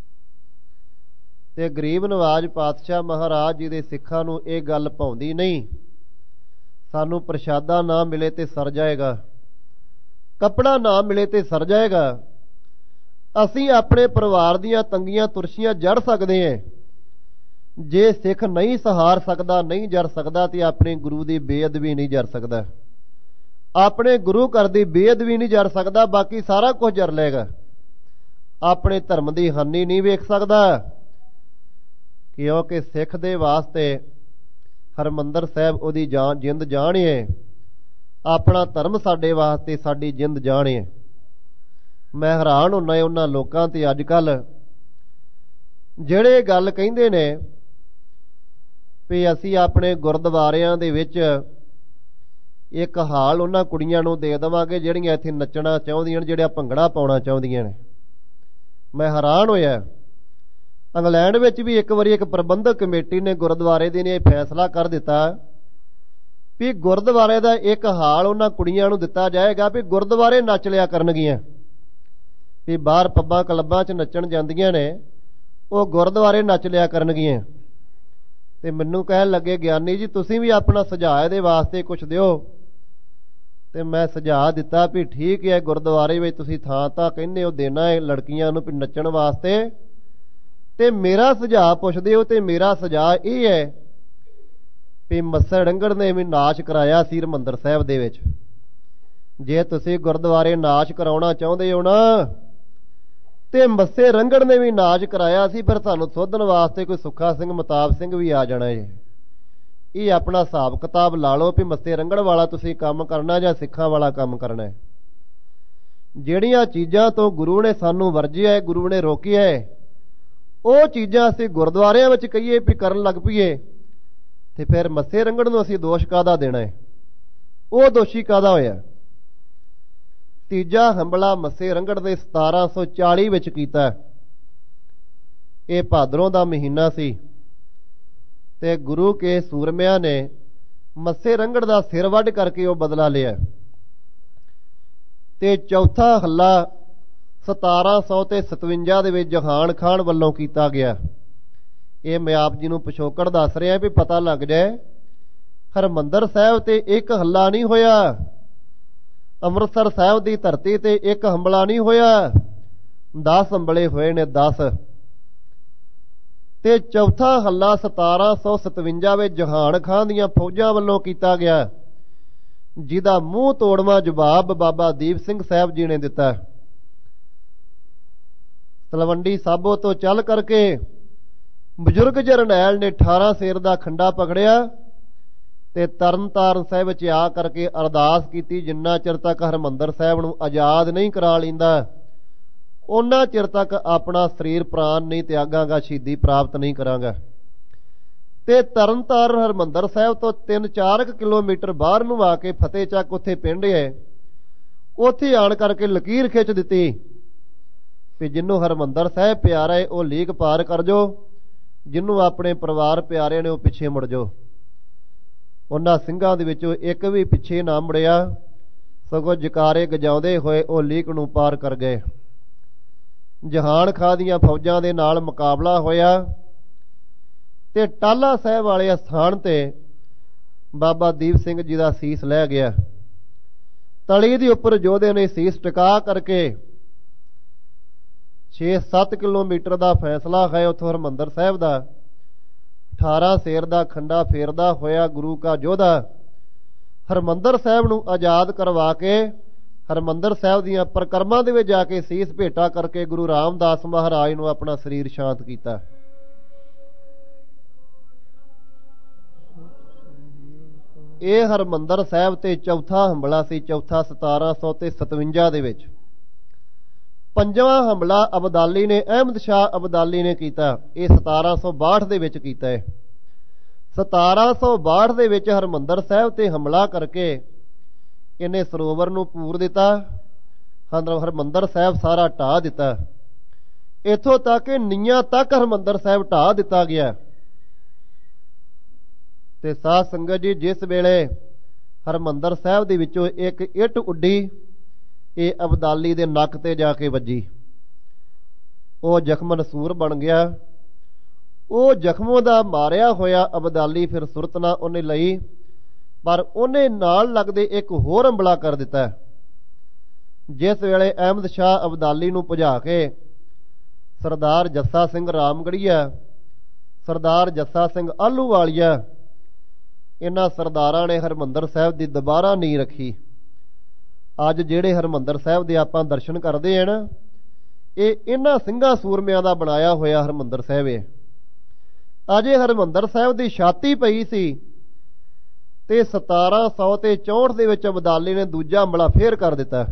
Speaker 2: ਤੇ ਗਰੀਬ ਨਵਾਜ਼ ਪਾਤਸ਼ਾਹ ਮਹਾਰਾਜ ਜੀ ਦੇ ਸਿੱਖਾਂ ਨੂੰ ਇਹ ਗੱਲ ਭਾਉਂਦੀ ਨਹੀਂ। ਸਾਨੂੰ ਪ੍ਰਸ਼ਾਦਾ ਨਾ ਮਿਲੇ ਤੇ ਸਰ ਜਾਏਗਾ, ਕੱਪੜਾ ਨਾ ਮਿਲੇ ਤੇ ਸਰ ਜਾਏਗਾ। ਅਸੀਂ ਆਪਣੇ ਪਰਿਵਾਰ ਦੀਆਂ ਤੰਗੀਆਂ ਤੁਰਸ਼ੀਆਂ ਜੜ ਸਕਦੇ ਹਾਂ। ਜੇ ਸਿੱਖ ਨਹੀਂ ਸਹਾਰ ਸਕਦਾ, ਨਹੀਂ ਜਰ ਸਕਦਾ, ਤੇ ਆਪਣੇ ਗੁਰੂ ਦੀ ਬੇਅਦਬੀ ਨਹੀਂ ਜਰ ਸਕਦਾ, ਆਪਣੇ ਗੁਰੂ ਘਰ ਦੀ ਬੇਅਦਬੀ ਨਹੀਂ ਜਰ ਸਕਦਾ, ਬਾਕੀ ਸਾਰਾ ਕੁਝ ਜਰ ਲਏਗਾ। ਆਪਣੇ ਧਰਮ ਦੀ ਹਾਨੀ ਨਹੀਂ ਵੇਖ ਸਕਦਾ, ਕਿਉਂਕਿ ਸਿੱਖ ਦੇ ਵਾਸਤੇ ਹਰਿਮੰਦਰ ਸਾਹਿਬ ਉਹਦੀ ਜਾਨ ਜਿੰਦ ਜਾਨ ਹੈ। ਆਪਣਾ ਧਰਮ ਸਾਡੇ ਵਾਸਤੇ ਸਾਡੀ ਜਿੰਦ ਜਾਨ ਹੈ। ਮੈਂ ਹੈਰਾਨ ਹੁੰਦਾ ਉਹਨਾਂ ਲੋਕਾਂ ਤੇ ਅੱਜ ਕੱਲ੍ਹ ਜਿਹੜੇ ਗੱਲ ਕਹਿੰਦੇ ਨੇ ਵੀ ਅਸੀਂ ਆਪਣੇ ਗੁਰਦੁਆਰਿਆਂ ਦੇ ਵਿੱਚ ਇੱਕ ਹਾਲ ਉਹਨਾਂ ਕੁੜੀਆਂ ਨੂੰ ਦੇ ਦੇਵਾਂਗੇ ਜਿਹੜੀਆਂ ਇੱਥੇ ਨੱਚਣਾ ਚਾਹੁੰਦੀਆਂ ਨੇ, ਜਿਹੜੀਆਂ ਭੰਗੜਾ ਪਾਉਣਾ ਚਾਹੁੰਦੀਆਂ ਨੇ। ਮੈਂ ਹੈਰਾਨ ਹੋਇਆ। ਇੰਗਲੈਂਡ ਵਿੱਚ ਵੀ ਇੱਕ ਵਾਰੀ ਇੱਕ ਪ੍ਰਬੰਧਕ ਕਮੇਟੀ ਨੇ ਗੁਰਦੁਆਰੇ ਦੇ ਨੇ ਇਹ ਫੈਸਲਾ ਕਰ ਦਿੱਤਾ ਵੀ ਗੁਰਦੁਆਰੇ ਦਾ ਇੱਕ ਹਾਲ ਉਹਨਾਂ ਕੁੜੀਆਂ ਨੂੰ ਦਿੱਤਾ ਜਾਏਗਾ ਵੀ ਗੁਰਦੁਆਰੇ ਨੱਚ ਲਿਆ ਕਰਨਗੀਆਂ। ਵੀ ਬਾਹਰ ਪੱਬਾਂ ਕਲੱਬਾਂ 'ਚ ਨੱਚਣ ਜਾਂਦੀਆਂ ਨੇ, ਉਹ ਗੁਰਦੁਆਰੇ ਨੱਚ ਲਿਆ ਕਰਨਗੀਆਂ। ਤੇ ਮੈਨੂੰ ਕਹਿਣ ਲੱਗੇ, ਗਿਆਨੀ ਜੀ ਤੁਸੀਂ ਵੀ ਆਪਣਾ ਸੁਝਾਅ ਇਹਦੇ ਵਾਸਤੇ ਕੁਛ ਦਿਓ। ਤੇ ਮੈਂ ਸੁਝਾਅ ਦਿੱਤਾ ਵੀ ਠੀਕ ਹੈ, ਗੁਰਦੁਆਰੇ ਵਿੱਚ ਤੁਸੀਂ ਥਾਂ ਤਾਂ ਕਹਿੰਦੇ ਹੋ ਦੇਣਾ ਹੈ ਲੜਕੀਆਂ ਨੂੰ ਵੀ ਨੱਚਣ ਵਾਸਤੇ, ਤੇ ਮੇਰਾ ਸੁਝਾਅ ਪੁੱਛਦੇ ਹੋ ਤੇ ਮੇਰਾ ਸੁਝਾਅ ਇਹ ਹੈ ਵੀ ਮੱਸੇ ਰੰਗੜ ਨੇ ਵੀ ਨਾਚ ਕਰਾਇਆ ਸੀ ਹਰਿਮੰਦਰ ਸਾਹਿਬ ਦੇ ਵਿੱਚ। ਜੇ ਤੁਸੀਂ ਗੁਰਦੁਆਰੇ ਨਾਚ ਕਰਾਉਣਾ ਚਾਹੁੰਦੇ ਹੋ ਨਾ, ਤੇ ਮੱਸੇ ਰੰਗੜ ਨੇ ਵੀ ਨਾਚ ਕਰਾਇਆ ਸੀ, ਫਿਰ ਤੁਹਾਨੂੰ ਸੋਧਣ ਵਾਸਤੇ ਕੋਈ ਸੁੱਖਾ ਸਿੰਘ ਮਤਾਬ ਸਿੰਘ ਵੀ ਆ ਜਾਣਾ ਹੈ। ਇਹ ਆਪਣਾ ਹਿਸਾਬ ਕਿਤਾਬ ਲਾ ਲਓ ਵੀ ਮੱਸੇ ਰੰਗੜ ਵਾਲਾ ਤੁਸੀਂ ਕੰਮ ਕਰਨਾ ਜਾਂ ਸਿੱਖਾਂ ਵਾਲਾ ਕੰਮ ਕਰਨਾ ਹੈ। ਜਿਹੜੀਆਂ ਚੀਜ਼ਾਂ ਤੋਂ ਗੁਰੂ ਨੇ ਸਾਨੂੰ ਵਰਜਿਆ ਹੈ, ਗੁਰੂ ਨੇ ਰੋਕਿਆ ਹੈ, ਉਹ ਚੀਜ਼ਾਂ ਅਸੀਂ ਗੁਰਦੁਆਰਿਆਂ ਵਿੱਚ ਕਹੀਏ ਵੀ ਕਰਨ ਲੱਗ ਪਈਏ, ਤੇ ਫਿਰ ਮੱਸੇ ਰੰਗੜ ਨੂੰ ਅਸੀਂ ਦੋਸ਼ ਕਾਹਦਾ ਦੇਣਾ ਹੈ? ਉਹ ਦੋਸ਼ੀ ਕਾਹਦਾ ਹੋਇਆ? ਤੀਜਾ ਹੰਬਲਾ ਮੱਸੇ ਰੰਗੜ ਦੇ ਸਤਾਰਾਂ ਸੌ ਚਾਲੀ ਵਿੱਚ ਕੀਤਾ। ਇਹ ਭਾਦਰੋਂ ਦਾ ਮਹੀਨਾ ਸੀ ਤੇ ਗੁਰੂ ਕੇ ਸੂਰਮਿਆਂ ਨੇ ਮੱਸੇ ਰੰਗੜ ਦਾ ਸਿਰ ਵੱਢ ਕਰਕੇ ਉਹ ਬਦਲਾ ਲਿਆ। ਤੇ ਚੌਥਾ ਹੱਲਾ ਸਤਾਰਾਂ ਸੌ ਤੇ ਸਤਵੰਜਾ ਦੇ ਵਿੱਚ ਜਹਾਨ ਖਾਨ ਵੱਲੋਂ ਕੀਤਾ ਗਿਆ। ਇਹ ਮੈਂ ਆਪ ਜੀ ਨੂੰ ਪਿਛੋਕੜ ਦੱਸ ਰਿਹਾ ਵੀ ਪਤਾ ਲੱਗ ਜਾਏ। ਹਰਿਮੰਦਰ ਸਾਹਿਬ ਤੇ ਇੱਕ ਹੱਲਾ ਨਹੀਂ ਹੋਇਆ, ਅੰਮ੍ਰਿਤਸਰ ਸਾਹਿਬ ਦੀ ਧਰਤੀ ਤੇ ਇੱਕ ਹੰਬਲਾ ਨਹੀਂ ਹੋਇਆ, ਦਸ ਹੰਬਲੇ ਹੋਏ ਨੇ, ਦਸ। ਤੇ ਚੌਥਾ ਹੱਲਾ ਸਤਾਰਾਂ ਸੌ ਸਤਵੰਜਾ ਵਿੱਚ ਜਹਾਨ ਖਾਨ ਦੀਆਂ ਫੌਜਾਂ ਵੱਲੋਂ ਕੀਤਾ ਗਿਆ, ਜਿਹਦਾ ਮੂੰਹ ਤੋੜਵਾਂ ਜਵਾਬ ਬਾਬਾ ਦੀਪ ਸਿੰਘ ਸਾਹਿਬ ਜੀ ਨੇ ਦਿੱਤਾ। ਤਲਵੰਡੀ ਸਾਬੋ ਤੋਂ ਚੱਲ ਕਰਕੇ ਬਜ਼ੁਰਗ ਜਰਨੈਲ ਨੇ ਅਠਾਰਾਂ ਸੇਰ ਦਾ ਖੰਡਾ ਪਕੜਿਆ ਤੇ ਤਰਨ ਤਾਰਨ ਸਾਹਿਬ ਵਿੱਚ ਆ ਕਰਕੇ ਅਰਦਾਸ ਕੀਤੀ, ਜਿੰਨਾ ਚਿਰ ਤੱਕ ਹਰਿਮੰਦਰ ਸਾਹਿਬ ਨੂੰ ਆਜ਼ਾਦ ਨਹੀਂ ਕਰਾ ਲੈਂਦਾ ਉਹਨਾਂ ਚਿਰ ਤੱਕ ਆਪਣਾ ਸਰੀਰ ਪ੍ਰਾਣ ਨਹੀਂ ਤਿਆਗਾਂਗਾ, ਸ਼ਹੀਦੀ ਪ੍ਰਾਪਤ ਨਹੀਂ ਕਰਾਂਗਾ। ਤੇ ਤਰਨ ਤਾਰਨ ਹਰਿਮੰਦਰ ਸਾਹਿਬ ਤੋਂ ਤਿੰਨ ਚਾਰ ਕਿਲੋਮੀਟਰ ਬਾਹਰ ਨੂੰ ਆ ਕੇ ਫਤਿਹ ਚੱਕ ਉੱਥੇ ਪਿੰਡ ਹੈ, ਉੱਥੇ ਆਣ ਕਰਕੇ ਲਕੀਰ ਖਿੱਚ ਦਿੱਤੀ ਵੀ ਜਿਹਨੂੰ ਹਰਿਮੰਦਰ ਸਾਹਿਬ ਪਿਆਰਾ ਹੈ ਉਹ ਲੀਕ ਪਾਰ ਕਰ ਜਾਓ, ਜਿਹਨੂੰ ਆਪਣੇ ਪਰਿਵਾਰ ਪਿਆਰੇ ਨੇ ਉਹ ਪਿੱਛੇ ਮੁੜ ਜਾਓ। ਉਹਨਾਂ ਸਿੰਘਾਂ ਦੇ ਵਿੱਚੋਂ ਇੱਕ ਵੀ ਪਿੱਛੇ ਨਾ ਮੁੜਿਆ, ਸਗੋਂ ਜਕਾਰੇ ਗਜਾਉਂਦੇ ਹੋਏ ਉਹ ਲੀਕ ਨੂੰ ਪਾਰ ਕਰ ਗਏ। ਜਹਾਨ ਖਾਂ ਦੀਆਂ ਫੌਜਾਂ ਦੇ ਨਾਲ ਮੁਕਾਬਲਾ ਹੋਇਆ ਤੇ ਟਾਲਾ ਸਾਹਿਬ ਵਾਲੇ ਸਥਾਨ ਤੇ ਬਾਬਾ ਦੀਪ ਸਿੰਘ ਜੀ ਦਾ ਸੀਸ ਲੈ ਗਿਆ। ਤਲੀ ਦੇ ਉੱਪਰ ਯੋਧੇ ਨੇ ਸੀਸ ਟਿਕਾ ਕਰਕੇ ਛੇ ਸੱਤ ਕਿਲੋਮੀਟਰ ਦਾ ਫੈਸਲਾ ਹੈ ਉੱਥੋਂ ਹਰਿਮੰਦਰ ਸਾਹਿਬ ਦਾ। ਅਠਾਰਾਂ ਸੇਰ ਦਾ ਖੰਡਾ ਫੇਰਦਾ ਹੋਇਆ ਗੁਰੂ ਕਾ ਯੋਧਾ ਹਰਿਮੰਦਰ ਸਾਹਿਬ ਨੂੰ ਆਜ਼ਾਦ ਕਰਵਾ ਕੇ ਹਰਿਮੰਦਰ ਸਾਹਿਬ ਦੀਆਂ ਪਰਿਕਰਮਾ ਦੇ ਵਿੱਚ ਜਾ ਕੇ ਸੀਸ ਭੇਟਾ ਕਰਕੇ ਗੁਰੂ ਰਾਮਦਾਸ ਮਹਾਰਾਜ ਨੂੰ ਆਪਣਾ ਸਰੀਰ ਸ਼ਾਂਤ ਕੀਤਾ। ਇਹ ਹਰਿਮੰਦਰ ਸਾਹਿਬ ਤੇ ਚੌਥਾ ਹੰਬਲਾ ਸੀ, ਚੌਥਾ ਸਤਾਰਾਂ ਸੌ ਤੇ ਸਤਵੰਜਾ ਦੇ ਵਿੱਚ। ਪੰਜਵਾਂ ਹਮਲਾ ਅਬਦਾਲੀ ਨੇ, ਅਹਿਮਦ ਸ਼ਾਹ ਅਬਦਾਲੀ ਨੇ ਕੀਤਾ, ਇਹ ਸਤਾਰਾਂ ਸੌ ਬਾਹਠ ਦੇ ਵਿੱਚ ਕੀਤਾ ਹੈ। ਸਤਾਰਾਂ ਸੌ ਬਾਹਠ ਦੇ ਵਿੱਚ ਹਰਿਮੰਦਰ ਸਾਹਿਬ ਤੇ ਹਮਲਾ ਕਰਕੇ ਇਹਨੇ ਸਰੋਵਰ ਨੂੰ ਪੂਰ ਦਿੱਤਾ, ਹਰਿਮੰਦਰ ਸਾਹਿਬ ਸਾਰਾ ਢਾਹ ਦਿੱਤਾ। ਇੱਥੋਂ ਤੱਕ ਕਿ ਨੀਆਂ ਤੱਕ ਹਰਿਮੰਦਰ ਸਾਹਿਬ ਢਾਹ ਦਿੱਤਾ ਗਿਆ। ਤੇ ਸਾਧ ਸੰਗਤ ਜੀ, ਜਿਸ ਵੇਲੇ ਹਰਿਮੰਦਰ ਸਾਹਿਬ ਦੇ ਵਿੱਚੋਂ ਇੱਕ ਇੱਟ ਉੱਡੀ, ਇਹ ਅਬਦਾਲੀ ਦੇ ਨੱਕ ਤੇ ਜਾ ਕੇ ਵੱਜੀ। ਉਹ ਜ਼ਖਮ ਨਸੂਰ ਬਣ ਗਿਆ। ਉਹ ਜ਼ਖਮੋਂ ਦਾ ਮਾਰਿਆ ਹੋਇਆ ਅਬਦਾਲੀ ਫਿਰ ਸੁਰਤ ਨਾ ਉਹਨੇ ਲਈ, ਪਰ ਉਹਨੇ ਨਾਲ ਲੱਗਦੇ ਇੱਕ ਹੋਰ ਹਮਲਾ ਕਰ ਦਿੱਤਾ। ਜਿਸ ਵੇਲੇ ਅਹਿਮਦ ਸ਼ਾਹ ਅਬਦਾਲੀ ਨੂੰ ਭਜਾ ਕੇ ਸਰਦਾਰ ਜੱਸਾ ਸਿੰਘ ਰਾਮਗੜੀਆ, ਸਰਦਾਰ ਜੱਸਾ ਸਿੰਘ ਆਹਲੂਵਾਲੀਆ, ਇਹਨਾਂ ਸਰਦਾਰਾਂ ਨੇ ਹਰਿਮੰਦਰ ਸਾਹਿਬ ਦੀ ਦੁਬਾਰਾ ਨੀਂਹ ਰੱਖੀ। ਅੱਜ ਜਿਹੜੇ ਹਰਿਮੰਦਰ ਸਾਹਿਬ ਦੇ ਆਪਾਂ ਦਰਸ਼ਨ ਕਰਦੇ ਹਾਂ ਨਾ, ਇਹ ਇਹਨਾਂ ਸਿੰਘਾਂ ਸੂਰਮਿਆਂ ਦਾ ਬਣਾਇਆ ਹੋਇਆ ਹਰਿਮੰਦਰ ਸਾਹਿਬ ਹੈ। ਅਜੇ ਹਰਿਮੰਦਰ ਸਾਹਿਬ ਦੀ ਛਾਤੀ ਪਈ ਸੀ ਤੇ ਸਤਾਰਾਂ ਸੌ ਤੇ ਚੌਂਹਠ ਦੇ ਵਿੱਚ ਅਬਦਾਲੀ ਨੇ ਦੂਜਾ ਹਮਲਾ ਫੇਰ ਕਰ ਦਿੱਤਾ।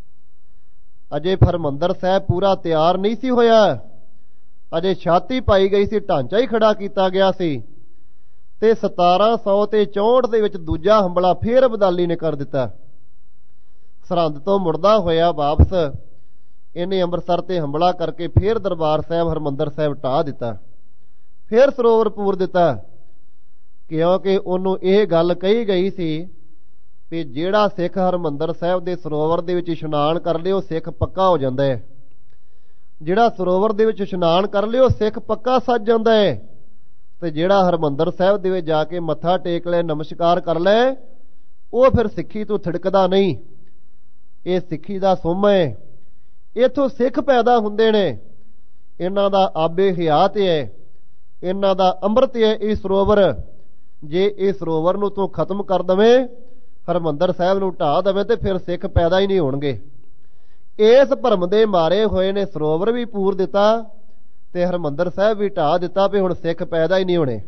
Speaker 2: ਅਜੇ ਹਰਿਮੰਦਰ ਸਾਹਿਬ ਪੂਰਾ ਤਿਆਰ ਨਹੀਂ ਸੀ ਹੋਇਆ, ਅਜੇ ਛਾਤੀ ਪਾਈ ਗਈ ਸੀ, ਢਾਂਚਾ ਹੀ ਖੜਾ ਕੀਤਾ ਗਿਆ ਸੀ ਤੇ ਸਤਾਰਾਂ ਸੌ ਤੇ ਚੌਂਹਠ ਦੇ ਵਿੱਚ ਦੂਜਾ ਹਮਲਾ ਫੇਰ ਅਬਦਾਲੀ ਨੇ ਕਰ ਦਿੱਤਾ। ਸਰਹੰਦ ਤੋਂ ਮੁੜਦਾ ਹੋਇਆ ਵਾਪਸ ਇਹਨੇ ਅੰਮ੍ਰਿਤਸਰ ਤੇ ਹਮਲਾ ਕਰਕੇ ਫੇਰ ਦਰਬਾਰ ਸਾਹਿਬ ਹਰਿਮੰਦਰ ਸਾਹਿਬ ਢਾਹ ਦਿੱਤਾ, ਫੇਰ ਸਰੋਵਰ ਪੂਰ ਦਿੱਤਾ, ਕਿਉਂਕਿ ਉਹਨੂੰ ਇਹ ਗੱਲ ਕਹੀ ਗਈ ਸੀ ਵੀ ਜਿਹੜਾ ਸਿੱਖ ਹਰਿਮੰਦਰ ਸਾਹਿਬ ਦੇ ਸਰੋਵਰ ਦੇ ਵਿੱਚ ਇਸ਼ਨਾਨ ਕਰ ਲੇ ਉਹ ਸਿੱਖ ਪੱਕਾ ਹੋ ਜਾਂਦਾ ਹੈ। ਜਿਹੜਾ ਸਰੋਵਰ ਦੇ ਵਿੱਚ ਇਸ਼ਨਾਨ ਕਰ ਲੇ ਉਹ ਸਿੱਖ ਪੱਕਾ ਸੱਜ ਜਾਂਦਾ ਹੈ। ਤੇ ਜਿਹੜਾ ਹਰਿਮੰਦਰ ਸਾਹਿਬ ਦੇ ਵਿੱਚ ਜਾ ਕੇ ਮੱਥਾ ਟੇਕ ਲੈ, ਨਮਸਕਾਰ ਕਰ ਲੈ, ਉਹ ਫਿਰ ਸਿੱਖੀ ਤੋਂ ਥਿੜਕਦਾ ਨਹੀਂ। ਇਹ ਸਿੱਖੀ ਦਾ ਸੁੰਮ ਹੈ। ਇੱਥੋਂ ਸਿੱਖ ਪੈਦਾ ਹੁੰਦੇ ਨੇ, ਇਹਨਾਂ ਦਾ ਆਬੇ ਹਯਾਤ ਹੈ, ਇਹਨਾਂ ਦਾ ਅੰਮ੍ਰਿਤ ਹੈ ਇਹ ਸਰੋਵਰ। ਜੇ ਇਹ ਸਰੋਵਰ ਨੂੰ ਤੂੰ ਖਤਮ ਕਰ ਦਵੇਂ, ਹਰਿਮੰਦਰ ਸਾਹਿਬ ਨੂੰ ਢਾਹ ਦਵੇਂ, ਤੇ ਫਿਰ ਸਿੱਖ ਪੈਦਾ ਹੀ ਨਹੀਂ ਹੋਣਗੇ। ਇਸ ਭਰਮ ਦੇ ਮਾਰੇ ਹੋਏ ਨੇ ਸਰੋਵਰ ਵੀ ਪੂਰ ਦਿੱਤਾ ਤੇ ਹਰਿਮੰਦਰ ਸਾਹਿਬ ਵੀ ਢਾਹ ਦਿੱਤਾ ਵੀ ਹੁਣ ਸਿੱਖ ਪੈਦਾ ਹੀ ਨਹੀਂ ਹੋਣੇ।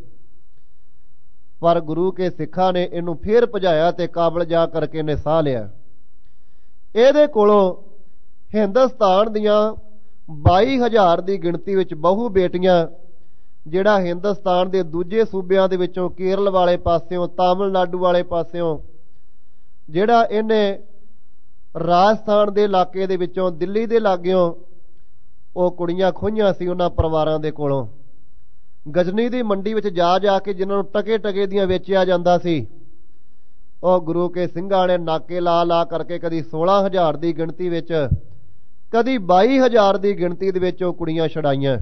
Speaker 2: ਪਰ ਗੁਰੂ ਕੇ ਸਿੱਖਾਂ ਨੇ ਇਹਨੂੰ ਫੇਰ ਭਜਾਇਆ ਤੇ ਕਾਬਲ ਜਾ ਕਰਕੇ ਨੇ ਸਾਹ ਲਿਆ। ਇਹਦੇ ਕੋਲੋਂ ਹਿੰਦੁਸਤਾਨ ਦੀਆਂ ਬਾਈ ਹਜ਼ਾਰ ਦੀ ਗਿਣਤੀ ਵਿੱਚ ਬਹੁ ਬੇਟੀਆਂ, ਜਿਹੜਾ ਹਿੰਦੁਸਤਾਨ ਦੇ ਦੂਜੇ ਸੂਬਿਆਂ ਦੇ ਵਿੱਚੋਂ, ਕੇਰਲ ਵਾਲੇ ਪਾਸਿਓਂ, ਤਾਮਿਲਨਾਡੂ ਵਾਲੇ ਪਾਸਿਓਂ, ਜਿਹੜਾ ਇਹਨੇ ਰਾਜਸਥਾਨ ਦੇ ਇਲਾਕੇ ਦੇ ਵਿੱਚੋਂ, ਦਿੱਲੀ ਦੇ ਲਾਗਿਓਂ ਉਹ ਕੁੜੀਆਂ ਖੋਹੀਆਂ ਸੀ ਉਹਨਾਂ ਪਰਿਵਾਰਾਂ ਦੇ ਕੋਲੋਂ। ਗਜਨੀ ਦੀ ਮੰਡੀ ਵਿੱਚ ਜਾ ਜਾ ਕੇ ਜਿਨ੍ਹਾਂ ਨੂੰ ਟਕੇ ਟਕੇ ਦੀਆਂ ਵੇਚਿਆ ਜਾਂਦਾ ਸੀ, ਉਹ ਗੁਰੂ ਕੇ ਸਿੰਘਾਂ ਨੇ ਨਾਕੇ ਲਾ ਲਾ ਕਰਕੇ ਕਦੀ ਸੋਲਾਂ ਹਜ਼ਾਰ ਦੀ ਗਿਣਤੀ ਵਿੱਚ, ਕਦੀ ਬਾਈ ਹਜ਼ਾਰ ਦੀ ਗਿਣਤੀ ਦੇ ਵਿੱਚ ਉਹ ਕੁੜੀਆਂ ਛਡਾਈਆਂ।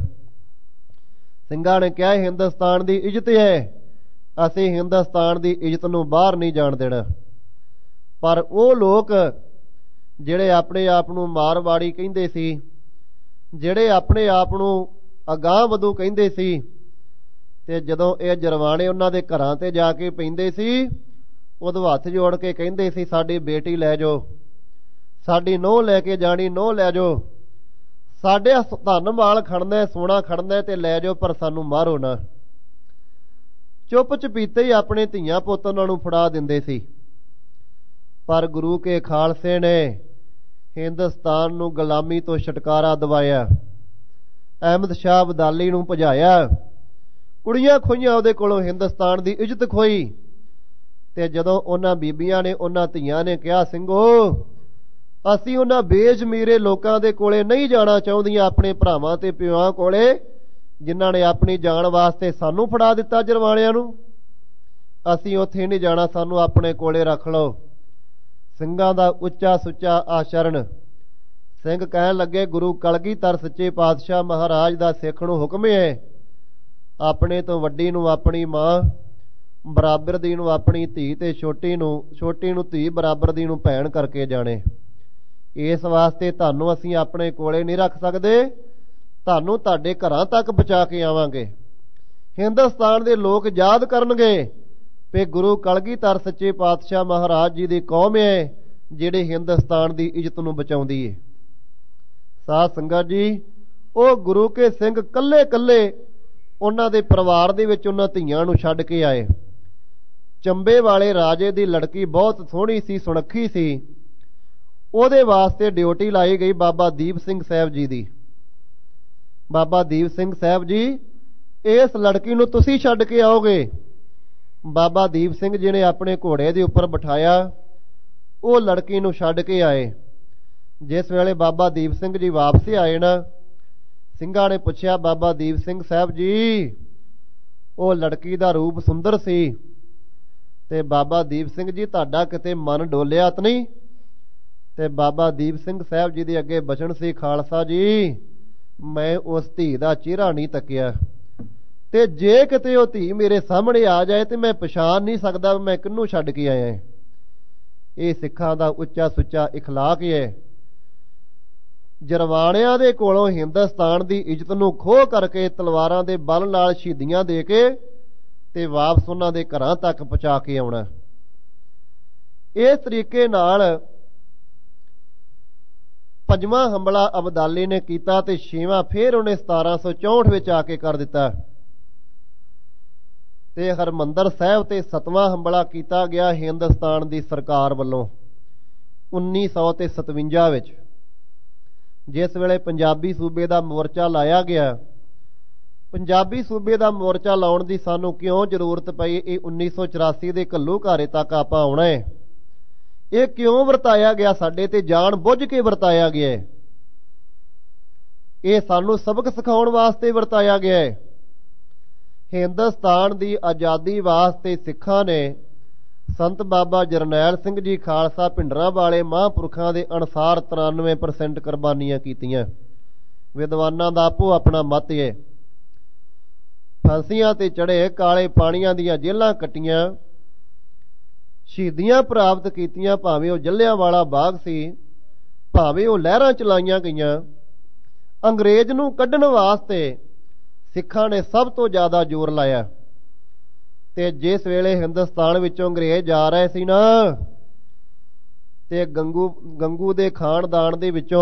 Speaker 2: ਸਿੰਘਾਂ ਨੇ ਕਿਹਾ ਹਿੰਦੁਸਤਾਨ ਦੀ ਇੱਜ਼ਤ ਹੈ, ਅਸੀਂ ਹਿੰਦੁਸਤਾਨ ਦੀ ਇੱਜ਼ਤ ਨੂੰ ਬਾਹਰ ਨਹੀਂ ਜਾਣ ਦੇਣਾ। ਪਰ ਉਹ ਲੋਕ ਜਿਹੜੇ ਆਪਣੇ ਆਪ ਨੂੰ ਮਾਰਵਾੜੀ ਕਹਿੰਦੇ ਸੀ, ਜਿਹੜੇ ਆਪਣੇ ਆਪ ਨੂੰ ਅਗਾਂਹ ਵਧੂ ਕਹਿੰਦੇ ਸੀ, ਤੇ ਜਦੋਂ ਇਹ ਜਰਵਾਣੇ ਉਹਨਾਂ ਦੇ ਘਰਾਂ ਤੇ ਜਾ ਕੇ ਪੈਂਦੇ ਸੀ, ਉਦੋਂ ਹੱਥ ਜੋੜ ਕੇ ਕਹਿੰਦੇ ਸੀ ਸਾਡੀ ਬੇਟੀ ਲੈ ਜਾਓ, ਸਾਡੀ ਨੂੰਹ ਲੈ ਕੇ ਜਾਣੀ, ਨੂੰਹ ਲੈ ਜਾਓ, ਸਾਡੇ ਧਨ ਮਾਲ ਖੜਨਾ, ਸੋਨਾ ਖੜਨਾ ਤੇ ਲੈ ਜਾਓ, ਪਰ ਸਾਨੂੰ ਮਾਰੋ ਨਾ। ਚੁੱਪ ਚਪੀਤੇ ਹੀ ਆਪਣੇ ਧੀਆਂ ਪੁੱਤ ਉਹਨਾਂ ਨੂੰ ਫੜਾ ਦਿੰਦੇ ਸੀ। ਪਰ ਗੁਰੂ ਕੇ ਖਾਲਸੇ ਨੇ ਹਿੰਦੁਸਤਾਨ ਨੂੰ ਗੁਲਾਮੀ ਤੋਂ ਛੁਟਕਾਰਾ ਦਿਵਾਇਆ, ਅਹਿਮਦ ਸ਼ਾਹ ਅਬਦਾਲੀ ਨੂੰ ਭਜਾਇਆ, ਕੁੜੀਆਂ ਖੋਈਆਂ ਉਹਦੇ ਕੋਲੋਂ, ਹਿੰਦੁਸਤਾਨ ਦੀ ਇੱਜ਼ਤ ਖੋਈ। ਤੇ ਜਦੋਂ ਉਹਨਾਂ ਬੀਬੀਆਂ ਨੇ, ਉਹਨਾਂ ਧੀਆਂ ਨੇ ਕਿਹਾ ਸਿੰਘੋ ਅਸੀਂ ਉਹਨਾਂ ਬੇਜ਼ਮੀਰੇ ਲੋਕਾਂ ਦੇ ਕੋਲੇ ਨਹੀਂ ਜਾਣਾ ਚਾਹੁੰਦੀਆਂ, ਆਪਣੇ ਭਰਾਵਾਂ ਤੇ ਪਿਓਾਂ ਕੋਲੇ ਜਿਨ੍ਹਾਂ ਨੇ ਆਪਣੀ ਜਾਨ ਵਾਸਤੇ ਸਾਨੂੰ ਫੜਾ ਦਿੱਤਾ ਜਰਵਾਣਿਆਂ ਨੂੰ, ਅਸੀਂ ਉੱਥੇ ਨਹੀਂ ਜਾਣਾ, ਸਾਨੂੰ ਆਪਣੇ ਕੋਲੇ ਰੱਖ ਲਓ। ਸਿੰਘਾਂ ਦਾ ਉੱਚਾ ਸੁੱਚਾ ਆਚਰਣ। ਸਿੰਘ ਕਹਿਣ ਲੱਗੇ ਗੁਰੂ ਕਲਗੀਧਰ ਸੱਚੇ ਪਾਤਸ਼ਾਹ ਮਹਾਰਾਜ ਦਾ ਸਿੱਖ ਨੂੰ ਹੁਕਮ ਹੈ, ਆਪਣੇ ਤੋਂ ਵੱਡੀ ਨੂੰ ਆਪਣੀ ਮਾਂ, ਬਰਾਬਰ ਦੀ ਨੂੰ ਆਪਣੀ ਧੀ, ਤੇ ਛੋਟੀ ਨੂੰ ਛੋਟੀ ਨੂੰ ਧੀ, ਬਰਾਬਰ ਦੀ ਨੂੰ ਭੈਣ ਕਰਕੇ ਜਾਣੇ। ਇਸ ਵਾਸਤੇ ਤੁਹਾਨੂੰ ਅਸੀਂ ਆਪਣੇ ਕੋਲੇ ਨਹੀਂ ਰੱਖ ਸਕਦੇ, ਤੁਹਾਨੂੰ ਤੁਹਾਡੇ ਘਰਾਂ ਤੱਕ ਪਹੁੰਚਾ ਕੇ ਆਵਾਂਗੇ। ਹਿੰਦੁਸਤਾਨ ਦੇ ਲੋਕ ਯਾਦ ਕਰਨਗੇ ਵੀ ਗੁਰੂ ਕਲਗੀਧਰ ਸੱਚੇ ਪਾਤਸ਼ਾਹ ਮਹਾਰਾਜ ਜੀ ਦੀ ਕੌਮ ਹੈ ਜਿਹੜੇ ਹਿੰਦੁਸਤਾਨ ਦੀ ਇੱਜ਼ਤ ਨੂੰ ਬਚਾਉਂਦੀ ਹੈ। ਸਾਧ ਸੰਗਤ ਜੀ, ਉਹ ਗੁਰੂ ਕੇ ਸਿੰਘ ਕੱਲੇ ਕੱਲੇ ਉਹਨਾਂ ਦੇ ਪਰਿਵਾਰ ਦੇ ਵਿੱਚ ਉਹਨਾਂ ਧੀਆਂ ਨੂੰ ਛੱਡ ਕੇ ਆਏ। ਚੰਬੇ ਵਾਲੇ ਰਾਜੇ ਦੀ ਲੜਕੀ ਬਹੁਤ ਸੋਹਣੀ ਸੀ, ਸੁਨੱਖੀ ਸੀ, ਉਹਦੇ ਵਾਸਤੇ ਡਿਊਟੀ ਲਾਈ ਗਈ ਬਾਬਾ ਦੀਪ ਸਿੰਘ ਸਾਹਿਬ ਜੀ ਦੀ। ਬਾਬਾ ਦੀਪ ਸਿੰਘ ਸਾਹਿਬ ਜੀ, ਇਸ ਲੜਕੀ ਨੂੰ ਤੁਸੀਂ ਛੱਡ ਕੇ ਆਓਗੇ। ਬਾਬਾ ਦੀਪ ਸਿੰਘ ਜੀ ਨੇ ਆਪਣੇ ਘੋੜੇ ਦੇ ਉੱਪਰ ਬਿਠਾਇਆ, ਉਹ ਲੜਕੀ ਨੂੰ ਛੱਡ ਕੇ ਆਏ। ਜਿਸ ਵੇਲੇ ਬਾਬਾ ਦੀਪ ਸਿੰਘ ਜੀ ਵਾਪਸ ਆਏ ਨਾ, ਸਿੰਘਾਂ ਨੇ ਪੁੱਛਿਆ, ਬਾਬਾ ਦੀਪ ਸਿੰਘ ਸਾਹਿਬ ਜੀ, ਉਹ ਲੜਕੀ ਦਾ ਰੂਪ ਸੁੰਦਰ ਸੀ, ਤੇ ਬਾਬਾ ਦੀਪ ਸਿੰਘ ਜੀ ਤੁਹਾਡਾ ਕਿਤੇ ਮਨ ਡੋਲਿਆ ਤਾਂ ਨਹੀਂ? ਤੇ ਬਾਬਾ ਦੀਪ ਸਿੰਘ ਸਾਹਿਬ ਜੀ ਦੇ ਅੱਗੇ ਬਚਨ ਸੀ, ਖਾਲਸਾ ਜੀ, ਮੈਂ ਉਸ ਧੀ ਦਾ ਚਿਹਰਾ ਨਹੀਂ ਤੱਕਿਆ, ਤੇ ਜੇ ਕਿਤੇ ਉਹ ਧੀ ਮੇਰੇ ਸਾਹਮਣੇ ਆ ਜਾਏ ਤੇ ਮੈਂ ਪਛਾਣ ਨਹੀਂ ਸਕਦਾ ਮੈਂ ਕਿਹਨੂੰ ਛੱਡ ਕੇ ਆਇਆ। ਇਹ ਸਿੱਖਾਂ ਦਾ ਉੱਚਾ ਸੁੱਚਾ ਇਖਲਾਕ ਹੈ। ਜਰਵਾਣਿਆਂ ਦੇ ਕੋਲੋਂ ਹਿੰਦੁਸਤਾਨ ਦੀ ਇੱਜ਼ਤ ਨੂੰ ਖੋਹ ਕਰਕੇ ਤਲਵਾਰਾਂ ਦੇ ਬਲ ਨਾਲ ਸ਼ਹੀਦੀਆਂ ਦੇ ਕੇ ਤੇ ਵਾਪਸ ਉਹਨਾਂ ਦੇ ਘਰਾਂ ਤੱਕ ਪਹੁੰਚਾ ਕੇ ਆਉਣਾ। ਇਸ ਤਰੀਕੇ ਨਾਲ ਪੰਜਵਾਂ ਹਮਲਾ ਅਬਦਾਲੀ ਨੇ ਕੀਤਾ ਤੇ ਛੇਵਾਂ ਫੇਰ ਉਹਨੇ ਸਤਾਰਾਂ ਸੌ ਚੌਂਹਠ ਵਿੱਚ ਆ ਕੇ ਕਰ ਦਿੱਤਾ, ਤੇ ਹਰਿਮੰਦਰ ਸਾਹਿਬ ਤੇ ਸਤਵਾਂ ਹਮਲਾ ਕੀਤਾ ਗਿਆ ਹਿੰਦੁਸਤਾਨ ਦੀ ਸਰਕਾਰ ਵੱਲੋਂ ਉੱਨੀ ਸੌ ਤੇ ਸਤਵੰਜਾ ਵਿੱਚ। ਜਿਸ ਵੇਲੇ ਪੰਜਾਬੀ ਸੂਬੇ ਦਾ ਮੋਰਚਾ ਲਾਇਆ ਗਿਆ, ਪੰਜਾਬੀ ਸੂਬੇ ਦਾ ਮੋਰਚਾ ਲਾਉਣ ਦੀ ਸਾਨੂੰ ਕਿਉਂ ਜ਼ਰੂਰਤ ਪਈ, ਇਹ ਉੱਨੀ ਸੌ ਚੁਰਾਸੀ ਦੇ ਘੱਲੂ ਘਾਰੇ ਤੱਕ ਆਪਾਂ ਆਉਣਾ ਹੈ। ਇਹ ਕਿਉਂ ਵਰਤਾਇਆ ਗਿਆ, ਸਾਡੇ ਤੇ ਜਾਣ ਬੁੱਝ ਕੇ ਵਰਤਾਇਆ ਗਿਆ ਹੈ। ਇਹ ਸਾਨੂੰ ਸਬਕ ਸਿਖਾਉਣ ਵਾਸਤੇ ਵਰਤਾਇਆ ਗਿਆ ਹੈ। ਹਿੰਦੁਸਤਾਨ ਦੀ ਆਜ਼ਾਦੀ ਵਾਸਤੇ ਸਿੱਖਾਂ ਨੇ ਸੰਤ ਬਾਬਾ ਜਰਨੈਲ ਸਿੰਘ ਜੀ ਖਾਲਸਾ ਭਿੰਡਰਾਂ ਵਾਲੇ ਮਹਾਂਪੁਰਖਾਂ ਦੇ ਅਨੁਸਾਰ ਤਰਾਨਵੇਂ ਪਰਸੈਂਟ ਕੁਰਬਾਨੀਆਂ ਕੀਤੀਆਂ। ਵਿਦਵਾਨਾਂ ਦਾ ਆਪੋ ਆਪਣਾ ਮਤ ਹੈ। ਫਾਂਸੀਆਂ ਤੇ ਚੜੇ, ਕਾਲੇ ਪਾਣੀਆਂ ਦੀਆਂ ਜੇਲ੍ਹਾਂ ਕੱਟੀਆਂ, ਸ਼ਹੀਦੀਆਂ ਪ੍ਰਾਪਤ ਕੀਤੀਆਂ, ਭਾਵੇਂ ਉਹ ਜਲਿਆਂਵਾਲਾ ਬਾਗ ਸੀ, ਭਾਵੇਂ ਉਹ ਲਹਿਰਾਂ ਚਲਾਈਆਂ ਗਈਆਂ। ਅੰਗਰੇਜ਼ ਨੂੰ ਕੱਢਣ ਵਾਸਤੇ ਸਿੱਖਾਂ ਨੇ ਸਭ ਤੋਂ ਜ਼ਿਆਦਾ ਜ਼ੋਰ ਲਾਇਆ। ਤੇ ਜਿਸ ਵੇਲੇ ਹਿੰਦੁਸਤਾਨ ਵਿੱਚੋਂ ਅੰਗਰੇਜ਼ ਜਾ ਰਹੇ ਸੀ ਨਾ, ਤੇ ਗੰਗੂ ਗੰਗੂ ਦੇ ਖਾਨਦਾਨ ਦੇ ਵਿੱਚੋਂ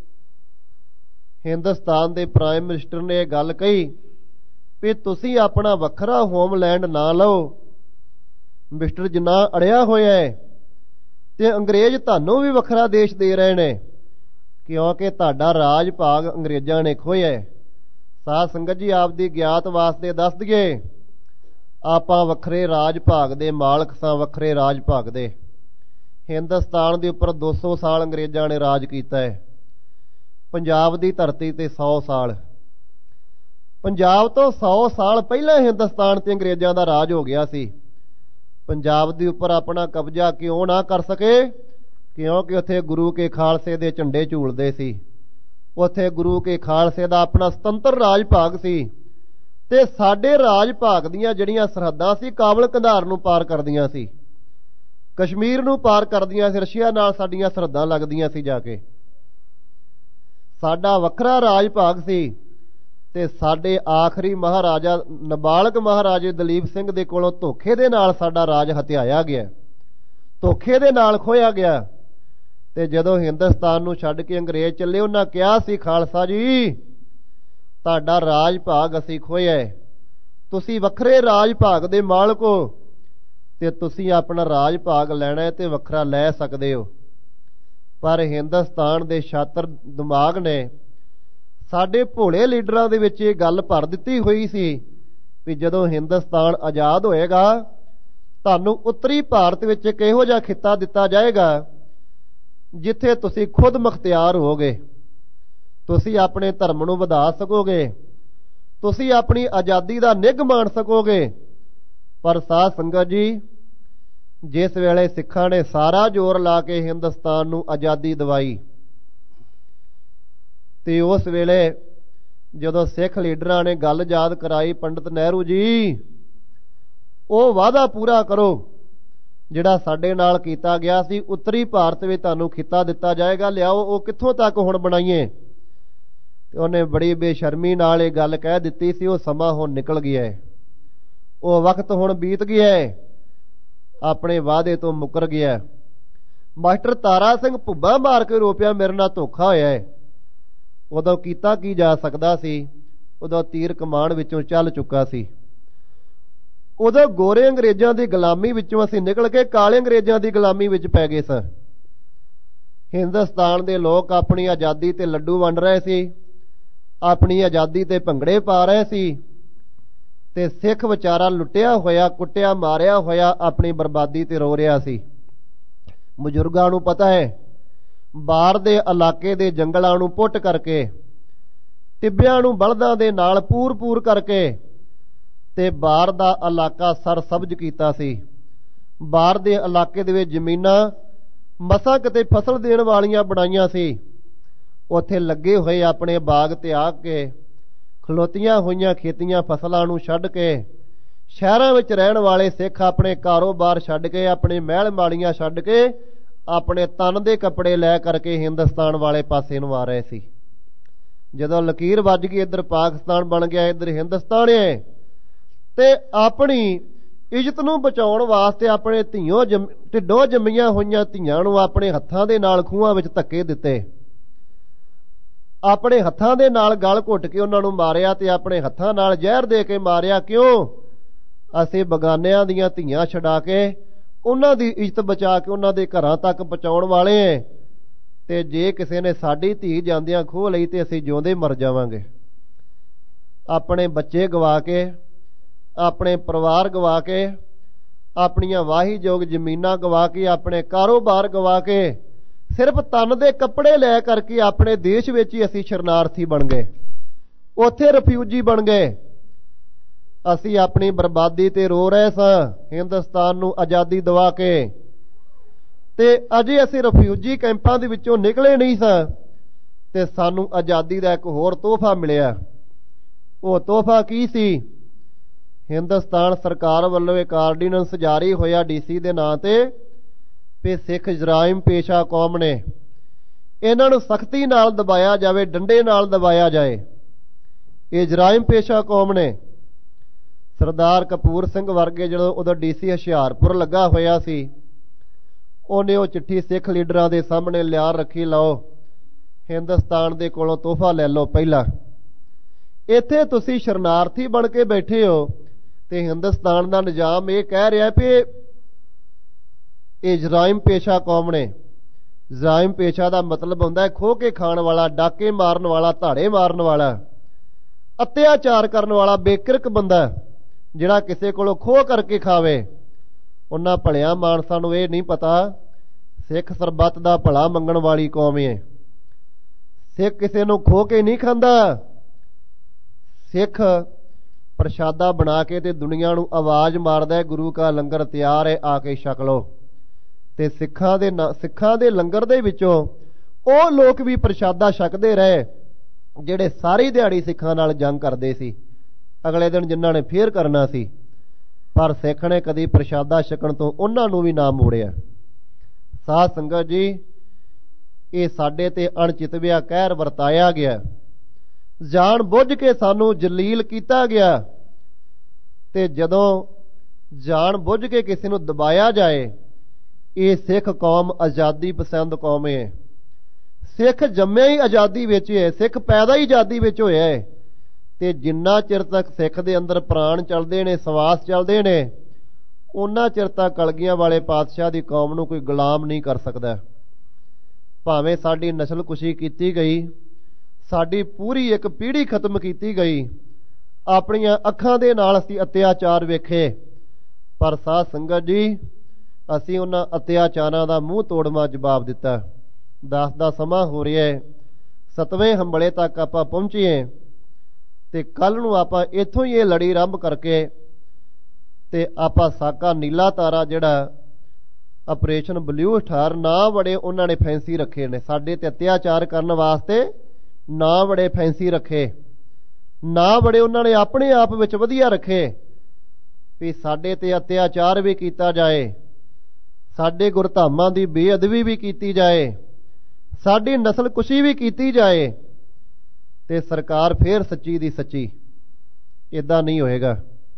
Speaker 2: ਹਿੰਦੁਸਤਾਨ ਦੇ ਪ੍ਰਾਈਮ ਮਿਨਿਸਟਰ ਨੇ ਇਹ ਗੱਲ ਕਹੀ ਵੀ ਤੁਸੀਂ ਆਪਣਾ ਵੱਖਰਾ ਹੋਮਲੈਂਡ ਨਾ ਲਓ, ਮਿਸਟਰ ਜਿੰਨਾ ਅੜਿਆ ਹੋਇਆ ਹੈ, ਤੇ ਅੰਗਰੇਜ਼ ਤੁਹਾਨੂੰ ਵੀ ਵੱਖਰਾ ਦੇਸ਼ ਦੇ ਰਹੇ ਨੇ, ਕਿਉਂਕਿ ਤੁਹਾਡਾ ਰਾਜ ਭਾਗ ਅੰਗਰੇਜ਼ਾਂ ਨੇ ਖੋਹਿਆ। ਸਾਧ ਸੰਗਤ ਜੀ, ਆਪਦੀ ਗਿਆਤ ਵਾਸਤੇ ਦੱਸ ਦਈਏ, ਆਪਾਂ ਵੱਖਰੇ ਰਾਜ ਭਾਗ ਦੇ ਮਾਲਕ ਸਾਂ, ਵੱਖਰੇ ਰਾਜ ਭਾਗ ਦੇ। ਹਿੰਦੁਸਤਾਨ ਦੇ ਉੱਪਰ ਦੋ ਸੌ ਸਾਲ ਅੰਗਰੇਜ਼ਾਂ ਨੇ ਰਾਜ ਕੀਤਾ ਹੈ, ਪੰਜਾਬ ਦੀ ਧਰਤੀ ਤੇ ਸੌ ਸਾਲ। ਪੰਜਾਬ ਤੋਂ ਸੌ ਸਾਲ ਪਹਿਲਾਂ ਹਿੰਦੁਸਤਾਨ ਤੇ ਅੰਗਰੇਜ਼ਾਂ ਦਾ ਰਾਜ ਹੋ ਗਿਆ ਸੀ। ਪੰਜਾਬ ਦੇ ਉੱਪਰ ਆਪਣਾ ਕਬਜ਼ਾ ਕਿਉਂ ਨਾ ਕਰ ਸਕੇ? ਕਿਉਂਕਿ ਉੱਥੇ ਗੁਰੂ ਕੇ ਖਾਲਸੇ ਦੇ ਝੰਡੇ ਝੂਲਦੇ ਸੀ, ਉੱਥੇ ਗੁਰੂ ਕੇ ਖਾਲਸੇ ਦਾ ਆਪਣਾ ਸੁਤੰਤਰ ਰਾਜ ਭਾਗ ਸੀ, ਤੇ ਸਾਡੇ ਰਾਜ ਭਾਗ ਦੀਆਂ ਜਿਹੜੀਆਂ ਸਰਹੱਦਾਂ ਸੀ ਕਾਬਲ ਕੰਧਾਰ ਨੂੰ ਪਾਰ ਕਰਦੀਆਂ ਸੀ, ਕਸ਼ਮੀਰ ਨੂੰ ਪਾਰ ਕਰਦੀਆਂ ਸੀ, ਰਸ਼ੀਆ ਨਾਲ ਸਾਡੀਆਂ ਸਰਹੱਦਾਂ ਲੱਗਦੀਆਂ ਸੀ ਜਾ ਕੇ। ਸਾਡਾ ਵੱਖਰਾ ਰਾਜ ਭਾਗ ਸੀ, ਤੇ ਸਾਡੇ ਆਖਰੀ ਮਹਾਰਾਜਾ ਨਾਬਾਲਗ ਮਹਾਰਾਜੇ ਦਲੀਪ ਸਿੰਘ ਦੇ ਕੋਲੋਂ ਧੋਖੇ ਦੇ ਨਾਲ ਸਾਡਾ ਰਾਜ ਹਥਿਆਇਆ ਗਿਆ, ਧੋਖੇ ਦੇ ਨਾਲ ਖੋਇਆ ਗਿਆ। ਤੇ ਜਦੋਂ ਹਿੰਦੁਸਤਾਨ ਨੂੰ ਛੱਡ ਕੇ ਅੰਗਰੇਜ਼ ਚੱਲੇ, ਉਹਨਾਂ ਕਿਹਾ ਸੀ, ਖਾਲਸਾ ਜੀ, ਤੁਹਾਡਾ ਰਾਜ ਭਾਗ ਅਸੀਂ ਖੋਇਆ, ਤੁਸੀਂ ਵੱਖਰੇ ਰਾਜ ਭਾਗ ਦੇ ਮਾਲਕ ਹੋ, ਤੇ ਤੁਸੀਂ ਆਪਣਾ ਰਾਜ ਭਾਗ ਲੈਣਾ ਤੇ ਵੱਖਰਾ ਲੈ ਸਕਦੇ ਹੋ। ਪਰ ਹਿੰਦੁਸਤਾਨ ਦੇ ਛਾਤਰ ਦਿਮਾਗ ਨੇ ਸਾਡੇ ਭੋਲੇ ਲੀਡਰਾਂ ਦੇ ਵਿੱਚ ਇਹ ਗੱਲ ਭਰ ਦਿੱਤੀ ਹੋਈ ਸੀ ਵੀ ਜਦੋਂ ਹਿੰਦੁਸਤਾਨ ਆਜ਼ਾਦ ਹੋਏਗਾ, ਤੁਹਾਨੂੰ ਉੱਤਰੀ ਭਾਰਤ ਵਿੱਚ ਇੱਕ ਇਹੋ ਜਿਹਾ ਖਿੱਤਾ ਦਿੱਤਾ ਜਾਏਗਾ ਜਿੱਥੇ ਤੁਸੀਂ ਖੁਦ ਮੁਖਤਿਆਰ ਹੋਵੋਗੇ, ਤੁਸੀਂ ਆਪਣੇ ਧਰਮ ਨੂੰ ਵਧਾ ਸਕੋਗੇ, ਤੁਸੀਂ ਆਪਣੀ ਆਜ਼ਾਦੀ ਦਾ ਨਿੱਘ ਮਾਣ ਸਕੋਗੇ। ਪਰ ਸਾਧ ਸੰਗਤ ਜੀ, ਜਿਸ ਵੇਲੇ ਸਿੱਖਾਂ ਨੇ ਸਾਰਾ ਜ਼ੋਰ ਲਾ ਕੇ ਹਿੰਦੁਸਤਾਨ ਨੂੰ ਆਜ਼ਾਦੀ ਦਿਵਾਈ, ਤੇ ਉਸ ਵੇਲੇ ਜਦੋਂ ਸਿੱਖ ਲੀਡਰਾਂ ਨੇ ਗੱਲ ਯਾਦ ਕਰਾਈ, ਪੰਡਿਤ ਨਹਿਰੂ ਜੀ, ਉਹ ਵਾਅਦਾ ਪੂਰਾ ਕਰੋ ਜਿਹੜਾ ਸਾਡੇ ਨਾਲ ਕੀਤਾ ਗਿਆ ਸੀ, ਉੱਤਰੀ ਭਾਰਤ ਵਿੱਚ ਤੁਹਾਨੂੰ ਖਿੱਤਾ ਦਿੱਤਾ ਜਾਏਗਾ, ਲਿਆਓ ਉਹ ਕਿੱਥੋਂ ਤੱਕ ਹੁਣ ਬਣਾਈਏ। ਤੇ ਉਹਨੇ ਬੜੀ ਬੇਸ਼ਰਮੀ ਨਾਲ ਇਹ ਗੱਲ ਕਹਿ ਦਿੱਤੀ ਸੀ। ਉਹ ਸਮਾਂ ਹੁਣ ਨਿਕਲ ਗਿਆ ਹੈ, ਉਹ ਵਕਤ ਹੁਣ ਬੀਤ ਗਿਆ ਹੈ, ਆਪਣੇ ਵਾਅਦੇ ਤੋਂ ਮੁੱਕਰ ਗਿਆ। ਮਾਸਟਰ ਤਾਰਾ ਸਿੰਘ ਭੁੱਬਾ ਮਾਰ ਕੇ ਰੋਪਿਆ, ਮੇਰੇ ਨਾਲ ਧੋਖਾ ਹੋਇਆ ਹੈ। ਉਦੋਂ ਕੀਤਾ ਕੀ ਜਾ ਸਕਦਾ ਸੀ? ਉਦੋਂ ਤੀਰ ਕਮਾਨ ਵਿੱਚੋਂ ਚੱਲ ਚੁੱਕਾ ਸੀ। ਉਦੋਂ ਗੋਰੇ ਅੰਗਰੇਜ਼ਾਂ ਦੀ ਗੁਲਾਮੀ ਵਿੱਚੋਂ ਅਸੀਂ ਨਿਕਲ ਕੇ ਕਾਲੇ ਅੰਗਰੇਜ਼ਾਂ ਦੀ ਗੁਲਾਮੀ ਵਿੱਚ ਪੈ ਗਏ ਸਾਂ। ਹਿੰਦੁਸਤਾਨ ਦੇ ਲੋਕ ਆਪਣੀ ਆਜ਼ਾਦੀ ਤੇ ਲੱਡੂ ਵੰਡ ਰਹੇ ਸੀ, ਆਪਣੀ ਆਜ਼ਾਦੀ ਤੇ ਭੰਗੜੇ ਪਾ ਰਹੇ ਸੀ, ਤੇ ਸਿੱਖ ਵਿਚਾਰਾ ਲੁੱਟਿਆ ਹੋਇਆ, ਕੁੱਟਿਆ ਮਾਰਿਆ ਹੋਇਆ ਆਪਣੀ ਬਰਬਾਦੀ ਤੇ ਰੋ ਰਿਹਾ ਸੀ। ਬਜ਼ੁਰਗਾਂ ਨੂੰ ਪਤਾ ਹੈ, ਬਾਰ ਦੇ ਇਲਾਕੇ ਦੇ ਜੰਗਲਾਂ ਨੂੰ ਪੁੱਟ ਕਰਕੇ, ਟਿੱਬਿਆਂ ਨੂੰ ਬਲਦਾਂ ਦੇ ਨਾਲ ਪੂਰ ਪੂਰ ਕਰਕੇ ਤੇ ਬਾਰ ਦਾ ਇਲਾਕਾ ਸਰਸਬਜ਼ ਕੀਤਾ ਸੀ। ਬਾਰ ਦੇ ਇਲਾਕੇ ਦੇ ਵਿੱਚ ਜ਼ਮੀਨਾਂ ਮਸਾਂ ਕਿਤੇ ਫਸਲ ਦੇਣ ਵਾਲੀਆਂ ਬਣਾਈਆਂ ਸੀ। ਉੱਥੇ ਲੱਗੇ ਹੋਏ ਆਪਣੇ ਬਾਗ ਤਿਆਗ ਕੇ, ਖਲੋਤੀਆਂ ਹੋਈਆਂ ਖੇਤੀਆਂ ਫਸਲਾਂ ਨੂੰ ਛੱਡ ਕੇ, ਸ਼ਹਿਰਾਂ ਵਿੱਚ ਰਹਿਣ ਵਾਲੇ ਸਿੱਖ ਆਪਣੇ ਕਾਰੋਬਾਰ ਛੱਡ ਕੇ, ਆਪਣੇ ਮਹਿਲ ਮਾਲੀਆਂ ਛੱਡ ਕੇ, ਆਪਣੇ ਤਨ ਦੇ ਕੱਪੜੇ ਲੈ ਕਰਕੇ ਹਿੰਦੁਸਤਾਨ ਵਾਲੇ ਪਾਸੇ ਨੂੰ ਆ ਰਹੇ ਸੀ। ਜਦੋਂ ਲਕੀਰ ਵੱਜ ਗਈ, ਇੱਧਰ ਪਾਕਿਸਤਾਨ ਬਣ ਗਿਆ, ਇੱਧਰ ਹਿੰਦੁਸਤਾਨ ਹੈ, ਤੇ ਆਪਣੀ ਇੱਜ਼ਤ ਨੂੰ ਬਚਾਉਣ ਵਾਸਤੇ ਆਪਣੇ ਧੀਓ ਜਮ ਢਿੱਡੋਂ ਜੰਮੀਆਂ ਹੋਈਆਂ ਧੀਆਂ ਨੂੰ ਆਪਣੇ ਹੱਥਾਂ ਦੇ ਨਾਲ ਖੂਹਾਂ ਵਿੱਚ ਧੱਕੇ ਦਿੱਤੇ, ਆਪਣੇ ਹੱਥਾਂ ਦੇ ਨਾਲ ਗਲ ਘੁੱਟ ਕੇ ਉਹਨਾਂ ਨੂੰ ਮਾਰਿਆ ਤੇ ਆਪਣੇ ਹੱਥਾਂ ਨਾਲ ਜ਼ਹਿਰ ਦੇ ਕੇ ਮਾਰਿਆ। ਕਿਉਂ? ਅਸੀਂ ਬਗਾਨਿਆਂ ਦੀਆਂ ਧੀਆਂ ਛਡਾ ਕੇ ਉਹਨਾਂ ਦੀ ਇੱਜ਼ਤ ਬਚਾ ਕੇ ਉਹਨਾਂ ਦੇ ਘਰਾਂ ਤੱਕ ਪਹੁੰਚਾਉਣ ਵਾਲੇ ਐ, ਤੇ ਜੇ ਕਿਸੇ ਨੇ ਸਾਡੀ ਧੀ ਜਾਂਦਿਆਂ ਖੋਹ ਲਈ ਤੇ ਅਸੀਂ ਜਿਉਂਦੇ ਮਰ ਜਾਵਾਂਗੇ। ਆਪਣੇ ਬੱਚੇ ਗਵਾ ਕੇ, ਆਪਣੇ ਪਰਿਵਾਰ ਗਵਾ ਕੇ, ਆਪਣੀਆਂ ਵਾਹੀਯੋਗ ਜ਼ਮੀਨਾਂ ਗਵਾ ਕੇ, ਆਪਣੇ ਕਾਰੋਬਾਰ ਗਵਾ ਕੇ, ਸਿਰਫ ਤਨ ਦੇ ਕੱਪੜੇ ਲੈ ਕਰਕੇ ਆਪਣੇ ਦੇਸ਼ ਵਿੱਚ ਹੀ ਅਸੀਂ ਸ਼ਰਨਾਰਥੀ ਬਣ ਗਏ, ਉੱਥੇ ਰਿਫਿਊਜੀ ਬਣ ਗਏ। ਅਸੀਂ ਆਪਣੀ ਬਰਬਾਦੀ ਤੇ ਰੋ ਰਹੇ ਸਾਂ ਹਿੰਦੁਸਤਾਨ ਨੂੰ ਆਜ਼ਾਦੀ ਦਿਵਾ ਕੇ, ਤੇ ਅਜੇ ਅਸੀਂ ਰਿਫਿਊਜੀ ਕੈਂਪਾਂ ਦੇ ਵਿੱਚੋਂ ਨਿਕਲੇ ਨਹੀਂ ਸਾਂ ਤੇ ਸਾਨੂੰ ਆਜ਼ਾਦੀ ਦਾ ਇੱਕ ਹੋਰ ਤੋਹਫਾ ਮਿਲਿਆ। ਉਹ ਤੋਹਫਾ ਕੀ ਸੀ? ਹਿੰਦੁਸਤਾਨ ਸਰਕਾਰ ਵੱਲੋਂ ਇੱਕ ਆਰਡੀਨੈਂਸ ਜਾਰੀ ਹੋਇਆ ਡੀਸੀ ਦੇ ਨਾਂ ਤੇ ਵੀ ਸਿੱਖ ਜਰਾਇਮ ਪੇਸ਼ਾ ਕੌਮ ਨੇ, ਇਹਨਾਂ ਨੂੰ ਸਖਤੀ ਨਾਲ ਦਬਾਇਆ ਜਾਵੇ, ਡੰਡੇ ਨਾਲ ਦਬਾਇਆ ਜਾਏ। ਇਹ ਜਰਾਇਮ ਪੇਸ਼ਾ ਕੌਮ ਨੇ। ਸਰਦਾਰ ਕਪੂਰ ਸਿੰਘ ਵਰਗੇ ਜਦੋਂ ਉਦੋਂ ਡੀਸੀ ਹੁਸ਼ਿਆਰਪੁਰ ਲੱਗਾ ਹੋਇਆ ਸੀ, ਉਹਨੇ ਉਹ ਚਿੱਠੀ ਸਿੱਖ ਲੀਡਰਾਂ ਦੇ ਸਾਹਮਣੇ ਲਿਆ ਰੱਖੀ, ਲਓ ਹਿੰਦੁਸਤਾਨ ਦੇ ਕੋਲੋਂ ਤੋਹਫਾ ਲੈ ਲਓ। ਪਹਿਲਾਂ ਇੱਥੇ ਤੁਸੀਂ ਸ਼ਰਨਾਰਥੀ ਬਣ ਕੇ ਬੈਠੇ ਹੋ ਤੇ ਹਿੰਦੁਸਤਾਨ ਦਾ ਨਿਜ਼ਾਮ ਇਹ ਕਹਿ ਰਿਹਾ ਵੀ ਇਹ ਜਰਾਇਮ ਪੇਸ਼ਾ ਕੌਮ ਨੇ। ਜਰਾਇਮ ਪੇਸ਼ਾ ਦਾ ਮਤਲਬ ਹੁੰਦਾ ਹੈ ਖੋਹ ਕੇ ਖਾਣ ਵਾਲਾ, ਡਾਕੇ ਮਾਰਨ ਵਾਲਾ, ਧਾੜੇ ਮਾਰਨ ਵਾਲਾ, ਅਤਿਆਚਾਰ ਕਰਨ ਵਾਲਾ, ਬੇਕਿਰਕ ਬੰਦਾ ਜਿਹੜਾ ਕਿਸੇ ਕੋਲੋਂ ਖੋਹ ਕਰਕੇ ਖਾਵੇ। ਉਹਨਾਂ ਭਲਿਆਂ ਮਾਨਸਾਂ ਨੂੰ ਇਹ ਨਹੀਂ ਪਤਾ ਸਿੱਖ ਸਰਬੱਤ ਦਾ ਭਲਾ ਮੰਗਣ ਵਾਲੀ ਕੌਮ ਹੈ। ਸਿੱਖ ਕਿਸੇ ਨੂੰ ਖੋਹ ਕੇ ਨਹੀਂ ਖਾਂਦਾ। ਸਿੱਖ ਪ੍ਰਸ਼ਾਦਾ ਬਣਾ ਕੇ ਤੇ ਦੁਨੀਆ ਨੂੰ ਆਵਾਜ਼ ਮਾਰਦਾ, ਗੁਰੂ ਕਾ ਲੰਗਰ ਤਿਆਰ ਹੈ, ਆ ਕੇ ਛਕ ਲਓ। ਤੇ ਸਿੱਖਾਂ ਦੇ ਸਿੱਖਾਂ ਦੇ ਲੰਗਰ ਦੇ ਵਿੱਚੋਂ ਉਹ ਲੋਕ ਵੀ ਪ੍ਰਸ਼ਾਦਾ ਛਕਦੇ ਰਹੇ ਜਿਹੜੇ ਸਾਰੀ ਦਿਹਾੜੀ ਸਿੱਖਾਂ ਨਾਲ ਜੰਗ ਕਰਦੇ ਸੀ। ਅਗਲੇ ਦਿਨ ਜਿਨ੍ਹਾਂ ਨੇ ਫੇਰ ਕਰਨਾ ਸੀ, ਪਰ ਸਿੱਖ ਨੇ ਕਦੀ ਪ੍ਰਸ਼ਾਦਾ ਛਕਣ ਤੋਂ ਉਹਨਾਂ ਨੂੰ ਵੀ ਨਾ ਮੋੜਿਆ। ਸਾਧ ਸੰਗਤ ਜੀ, ਇਹ ਸਾਡੇ ਤੇ ਅਣਚਿਤਵਿਆ ਕਹਿਰ ਵਰਤਾਇਆ ਗਿਆ, ਜਾਣ ਬੁੱਝ ਕੇ ਸਾਨੂੰ ਜਲੀਲ ਕੀਤਾ ਗਿਆ। ਤੇ ਜਦੋਂ ਜਾਣ ਬੁੱਝ ਕੇ ਕਿਸੇ ਨੂੰ ਦਬਾਇਆ ਜਾਏ, ਇਹ ਸਿੱਖ ਕੌਮ ਆਜ਼ਾਦੀ ਪਸੰਦ ਕੌਮ ਹੈ। ਸਿੱਖ ਜੰਮਿਆ ਹੀ ਆਜ਼ਾਦੀ ਵਿੱਚ ਹੈ, ਸਿੱਖ ਪੈਦਾ ਹੀ ਆਜ਼ਾਦੀ ਵਿੱਚ ਹੋਇਆ ਹੈ। ਤੇ ਜਿੰਨਾ ਚਿਰ ਤੱਕ ਸਿੱਖ ਦੇ ਅੰਦਰ ਪ੍ਰਾਣ ਚੱਲਦੇ ਨੇ, ਸਵਾਸ ਚੱਲਦੇ ਨੇ, ਉਹਨਾਂ ਚਿਰ ਤੱਕ ਕਲਗੀਆਂ ਵਾਲੇ ਪਾਤਸ਼ਾਹ ਦੀ ਕੌਮ ਨੂੰ ਕੋਈ ਗੁਲਾਮ ਨਹੀਂ ਕਰ ਸਕਦਾ। ਭਾਵੇਂ ਸਾਡੀ ਨਸਲਕੁਸ਼ੀ ਕੀਤੀ ਗਈ, ਸਾਡੀ ਪੂਰੀ ਇੱਕ ਪੀੜ੍ਹੀ ਖਤਮ ਕੀਤੀ ਗਈ, ਆਪਣੀਆਂ ਅੱਖਾਂ ਦੇ ਨਾਲ ਅਸੀਂ ਅਤਿਆਚਾਰ ਵੇਖੇ, ਪਰ ਸਾਧ ਸੰਗਤ ਜੀ ਅਸੀਂ ਉਹਨਾਂ ਅਤਿਆਚਾਰਾਂ ਦਾ ਮੂੰਹ ਤੋੜਵਾਂ ਜਵਾਬ ਦਿੱਤਾ। ਦਸ ਦਾ ਸਮਾਂ ਹੋ ਰਿਹਾ ਹੈ, ਸਤਵੇਂ ਹੰਬਲੇ ਤੱਕ ਆਪਾਂ ਪਹੁੰਚੀਏ ਤੇ ਕੱਲ ਨੂੰ ਆਪਾਂ ਇੱਥੋਂ ਹੀ ਇਹ ਲੜੀ ਆਰੰਭ ਕਰਕੇ ਤੇ ਆਪਾਂ ਸਾਕਾ ਨੀਲਾ ਤਾਰਾ ਜਿਹੜਾ ਆਪਰੇਸ਼ਨ ਬਲੂ ਅਠਾਰ ਨਾ ਬੜੇ ਉਹਨਾਂ ਨੇ ਫੈਂਸੀ ਰੱਖੇ ਨੇ, ਸਾਡੇ ਤੇ ਅਤਿਆਚਾਰ ਕਰਨ ਵਾਸਤੇ ਨਾ ਬੜੇ ਫੈਂਸੀ ਰੱਖੇ, ਨਾ ਬੜੇ ਉਹਨਾਂ ਨੇ ਆਪਣੇ ਆਪ ਵਿੱਚ ਵਧੀਆ ਰੱਖੇ ਵੀ ਸਾਡੇ ਤੇ ਅਤਿਆਚਾਰ ਵੀ ਕੀਤਾ ਜਾਏ, ਸਾਡੇ ਗੁਰਧਾਮਾਂ ਦੀ ਬੇਅਦਬੀ ਵੀ ਕੀਤੀ ਜਾਏ, ਸਾਡੀ ਨਸਲਕੁਸ਼ੀ ਵੀ ਕੀਤੀ ਜਾਏ, ਤੇ ਸਰਕਾਰ ਫੇਰ ਸੱਚੀ ਦੀ ਸੱਚੀ। ਇਦਾਂ ਨਹੀਂ ਹੋਏਗਾ।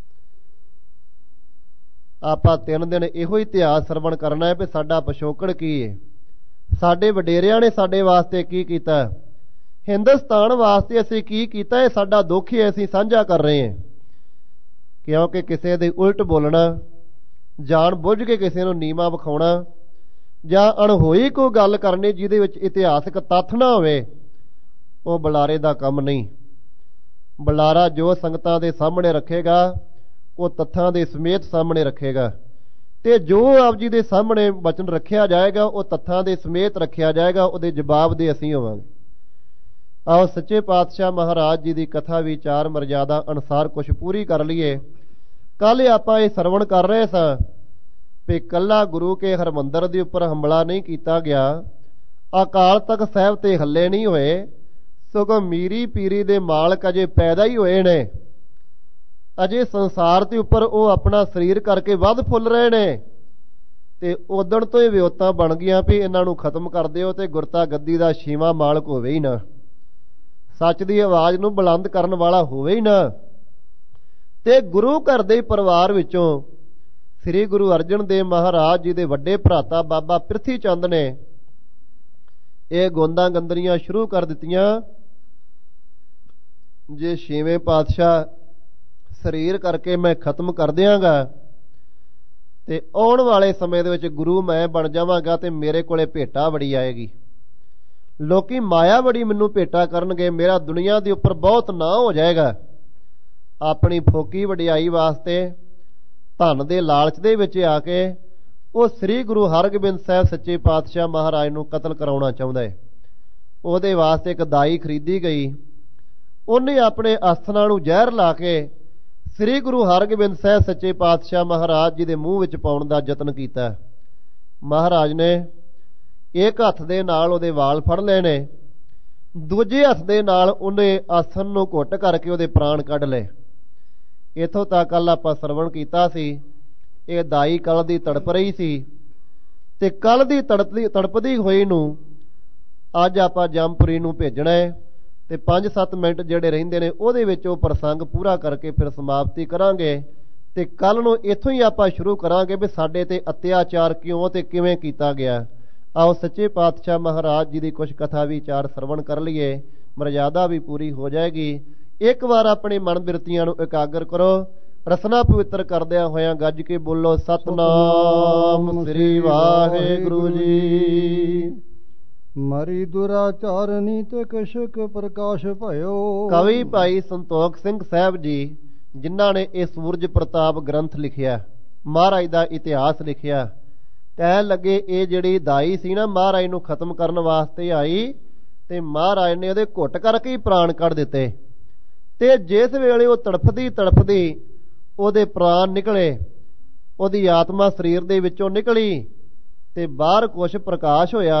Speaker 2: ਆਪਾਂ ਤਿੰਨ ਦਿਨ ਇਹੋ ਹੀ ਇਤਿਹਾਸ ਸਰਵਣ ਕਰਨਾ ਹੈ ਵੀ ਸਾਡਾ ਪਿਛੋਕੜ ਕੀ ਹੈ, ਸਾਡੇ ਵਡੇਰਿਆਂ ਨੇ ਸਾਡੇ ਵਾਸਤੇ ਕੀ ਕੀਤਾ, ਹਿੰਦੁਸਤਾਨ ਵਾਸਤੇ ਅਸੀਂ ਕੀ ਕੀਤਾ। ਇਹ ਸਾਡਾ ਦੁੱਖ ਹੀ ਅਸੀਂ ਸਾਂਝਾ ਕਰ ਰਹੇ ਹਾਂ। ਕਿਉਂਕਿ ਕਿਸੇ ਦੇ ਉਲਟ ਬੋਲਣਾ, ਜਾਣ ਬੁੱਝ ਕੇ ਕਿਸੇ ਨੂੰ ਨੀਵਾਂ ਵਿਖਾਉਣਾ, ਜਾਂ ਅਣਹੋਈ ਕੋਈ ਗੱਲ ਕਰਨੀ ਜਿਹਦੇ ਵਿੱਚ ਇਤਿਹਾਸਕ ਤੱਥ ਨਾ ਹੋਵੇ, ਉਹ ਬੁਲਾਰੇ ਦਾ ਕੰਮ ਨਹੀਂ। ਬੁਲਾਰਾ ਜੋ ਸੰਗਤਾਂ ਦੇ ਸਾਹਮਣੇ ਰੱਖੇਗਾ ਉਹ ਤੱਥਾਂ ਦੇ ਸਮੇਤ ਸਾਹਮਣੇ ਰੱਖੇਗਾ। ਤੇ ਜੋ ਆਪ ਜੀ ਦੇ ਸਾਹਮਣੇ ਵਚਨ ਰੱਖਿਆ ਜਾਏਗਾ ਉਹ ਤੱਥਾਂ ਦੇ ਸਮੇਤ ਰੱਖਿਆ ਜਾਏਗਾ, ਉਹਦੇ ਜਵਾਬ ਦੇ ਅਸੀਂ ਹੋਵਾਂਗੇ। ਆਓ ਸੱਚੇ ਪਾਤਸ਼ਾਹ ਮਹਾਰਾਜ ਜੀ ਦੀ ਕਥਾ ਵਿਚਾਰ ਮਰਜ਼ਾਦਾ ਅਨੁਸਾਰ ਕੁਛ ਪੂਰੀ ਕਰ ਲਈਏ। ਕੱਲ੍ਹ ਆਪਾਂ ਇਹ ਸਰਵਣ ਕਰ ਰਹੇ ਸਾਂ ਵੀ ਕੱਲਾ ਗੁਰੂ ਕੇ ਹਰਮੰਦਰ ਦੇ ਉੱਪਰ ਹਮਲਾ ਨਹੀਂ ਕੀਤਾ ਗਿਆ, ਅਕਾਲ ਤਖਤ ਸਾਹਿਬ ਤੇ ਹੱਲੇ ਨਹੀਂ ਹੋਏ, ਸਗੋਂ ਮੀਰੀ ਪੀਰੀ ਦੇ ਮਾਲਕ ਅਜੇ ਪੈਦਾ ਹੀ ਹੋਏ ਨੇ। ਅਜੇ ਸੰਸਾਰ ਦੇ ਉੱਪਰ ਉਹ ਆਪਣਾ ਸਰੀਰ ਕਰਕੇ ਵੱਧ ਫੁੱਲ ਰਹੇ ਨੇ, ਤੇ ਉਦਣ ਤੋਂ ਇਹ ਵਿਉਤਾਂ ਬਣ ਗਈਆਂ ਵੀ ਇਹਨਾਂ ਨੂੰ ਖਤਮ ਕਰ ਦਿਓ ਤੇ ਗੁਰਤਾ ਗੱਦੀ ਦਾ ਛੇਵਾਂ ਮਾਲਕ ਹੋਵੇ ਹੀ ਨਾ, ਸੱਚ ਦੀ ਆਵਾਜ਼ ਨੂੰ ਬੁਲੰਦ ਕਰਨ ਵਾਲਾ ਹੋਵੇ ਹੀ ਨਾ। ਤੇ ਗੁਰੂ ਘਰ ਦੇ ਪਰਿਵਾਰ ਵਿੱਚੋਂ ਸ੍ਰੀ ਗੁਰੂ ਅਰਜਨ ਦੇਵ ਮਹਾਰਾਜ ਜੀ ਦੇ ਵੱਡੇ ਭਰਾਤਾ ਬਾਬਾ ਪ੍ਰਿਥੀ ਚੰਦ ਨੇ ਇਹ ਗੋਂਦਾਂ ਗੰਦਰੀਆਂ ਸ਼ੁਰੂ ਕਰ ਦਿੱਤੀਆਂ। ਜੇ ਛੇਵੇਂ ਪਾਤਸ਼ਾਹ ਸਰੀਰ ਕਰਕੇ ਮੈਂ ਖਤਮ ਕਰ ਦਿਆਂਗਾ ਤੇ ਆਉਣ ਵਾਲੇ ਸਮੇਂ ਦੇ ਵਿੱਚ ਗੁਰੂ ਮੈਂ ਬਣ ਜਾਵਾਂਗਾ ਤੇ ਮੇਰੇ ਕੋਲੇ ਭੇਟਾ ਬੜੀ ਆਏਗੀ, ਲੋਕੀ ਮਾਇਆ ਬੜੀ ਮੈਨੂੰ ਭੇਟਾ ਕਰਨਗੇ, ਮੇਰਾ ਦੁਨੀਆ ਦੇ ਉੱਪਰ ਬਹੁਤ ਨਾਂ ਹੋ ਜਾਏਗਾ। ਆਪਣੀ ਫੋਕੀ ਵਡਿਆਈ ਵਾਸਤੇ ਧਨ ਦੇ ਲਾਲਚ ਦੇ ਵਿੱਚ ਆ ਕੇ ਉਹ ਸ੍ਰੀ ਗੁਰੂ ਹਰਗੋਬਿੰਦ ਸਾਹਿਬ ਸੱਚੇ ਪਾਤਸ਼ਾਹ ਮਹਾਰਾਜ ਨੂੰ ਕਤਲ ਕਰਾਉਣਾ ਚਾਹੁੰਦਾ ਹੈ। ਉਹਦੇ ਵਾਸਤੇ ਇੱਕ ਦਾਈ ਖਰੀਦੀ ਗਈ, ਉਹਨੇ ਆਪਣੇ ਆਸਨਾਂ ਨੂੰ ਜ਼ਹਿਰ ਲਾ ਕੇ ਸ੍ਰੀ ਗੁਰੂ ਹਰਗੋਬਿੰਦ ਸਾਹਿਬ ਸੱਚੇ ਪਾਤਸ਼ਾਹ ਮਹਾਰਾਜ ਜੀ ਦੇ ਮੂੰਹ ਵਿੱਚ ਪਾਉਣ ਦਾ ਯਤਨ ਕੀਤਾ। ਮਹਾਰਾਜ ਨੇ ਇੱਕ ਹੱਥ ਦੇ ਨਾਲ ਉਹਦੇ ਵਾਲ ਫੜ ਲਏ ਨੇ, ਦੂਜੇ ਹੱਥ ਦੇ ਨਾਲ ਉਹਨੇ ਆਸਨ ਨੂੰ ਘੁੱਟ ਕਰਕੇ ਉਹਦੇ ਪ੍ਰਾਣ ਕੱਢ ਲਏ। ਇੱਥੋਂ ਤੱਕ ਕੱਲ ਆਪਾਂ ਸਰਵਣ ਕੀਤਾ ਸੀ, ਇਹ ਦਾਈ ਕੱਲ ਦੀ ਤੜਪ ਰਹੀ ਸੀ ਤੇ ਕੱਲ ਦੀ ਤੜਪਦੀ ਤੜਪਦੀ ਹੋਈ ਨੂੰ ਅੱਜ ਆਪਾਂ ਜੰਮਪੁਰੀ ਨੂੰ ਭੇਜਣਾ ਹੈ ਤੇ ਪੰਜ ਸੱਤ ਮਿੰਟ ਜਿਹੜੇ ਰਹਿੰਦੇ ਨੇ ਉਹਦੇ ਵਿੱਚ ਉਹ ਪ੍ਰਸੰਗ ਪੂਰਾ ਕਰਕੇ ਫਿਰ ਸਮਾਪਤੀ ਕਰਾਂਗੇ ਤੇ ਕੱਲ ਨੂੰ ਇੱਥੋਂ ਹੀ ਆਪਾਂ ਸ਼ੁਰੂ ਕਰਾਂਗੇ ਵੀ ਸਾਡੇ ਤੇ ਅਤਿਆਚਾਰ ਕਿਉਂ ਤੇ ਕਿਵੇਂ ਕੀਤਾ ਗਿਆ। ਆਓ ਸੱਚੇ ਪਾਤਸ਼ਾਹ ਮਹਾਰਾਜ ਜੀ ਦੀ ਕੁਛ ਕਥਾ ਵਿਚਾਰ ਸਰਵਣ ਕਰ ਲਈਏ, ਮਰਜ਼ਾਦਾ ਵੀ ਪੂਰੀ ਹੋ ਜਾਏਗੀ। ਇੱਕ ਵਾਰ ਆਪਣੇ ਮਨ ਬਿਰਤੀਆਂ ਨੂੰ ਇਕਾਗਰ ਕਰੋ, ਰਸਨਾ ਪਵਿੱਤਰ ਕਰਦਿਆਂ ਹੋਇਆਂ ਗੱਜ ਕੇ ਬੋਲੋ ਸਤਨਾਮ ਸ੍ਰੀ ਵਾਹਿਗੁਰੂ ਜੀ।
Speaker 1: ਮਰੀ ਦੁਰਾਚਾਰਨੀ ਤੇ ਕਸ਼ਕ ਪ੍ਰਕਾਸ਼ ਭਇਓ।
Speaker 2: ਕਵੀ ਭਾਈ ਸੰਤੋਖ ਸਿੰਘ ਸਾਹਿਬ ਜੀ ਜਿਨ੍ਹਾਂ ਨੇ ਇਹ ਸੂਰਜ ਪ੍ਰਤਾਪ ਗ੍ਰੰਥ ਲਿਖਿਆ, ਮਹਾਰਾਜ ਦਾ ਇਤਿਹਾਸ ਲਿਖਿਆ, ਕਹਿਣ ਲੱਗੇ ਇਹ ਜਿਹੜੀ ਦਾਈ ਸੀ ਨਾ ਮਹਾਰਾਜ ਨੂੰ ਖਤਮ ਕਰਨ ਵਾਸਤੇ ਆਈ ਤੇ ਮਹਾਰਾਜ ਨੇ ਉਹਦੇ ਘੁੱਟ ਕਰਕੇ ਹੀ ਪ੍ਰਾਣ ਕੱਢ ਦਿੱਤੇ। ਤੇ ਜਿਸ ਵੇਲੇ ਉਹ ਤੜਫਦੀ ਤੜਫਦੀ ਉਹਦੇ ਪ੍ਰਾਣ ਨਿਕਲੇ, ਉਹਦੀ ਆਤਮਾ ਸਰੀਰ ਦੇ ਵਿੱਚੋਂ ਨਿਕਲੀ ਤੇ ਬਾਹਰ ਕੁਛ ਪ੍ਰਕਾਸ਼ ਹੋਇਆ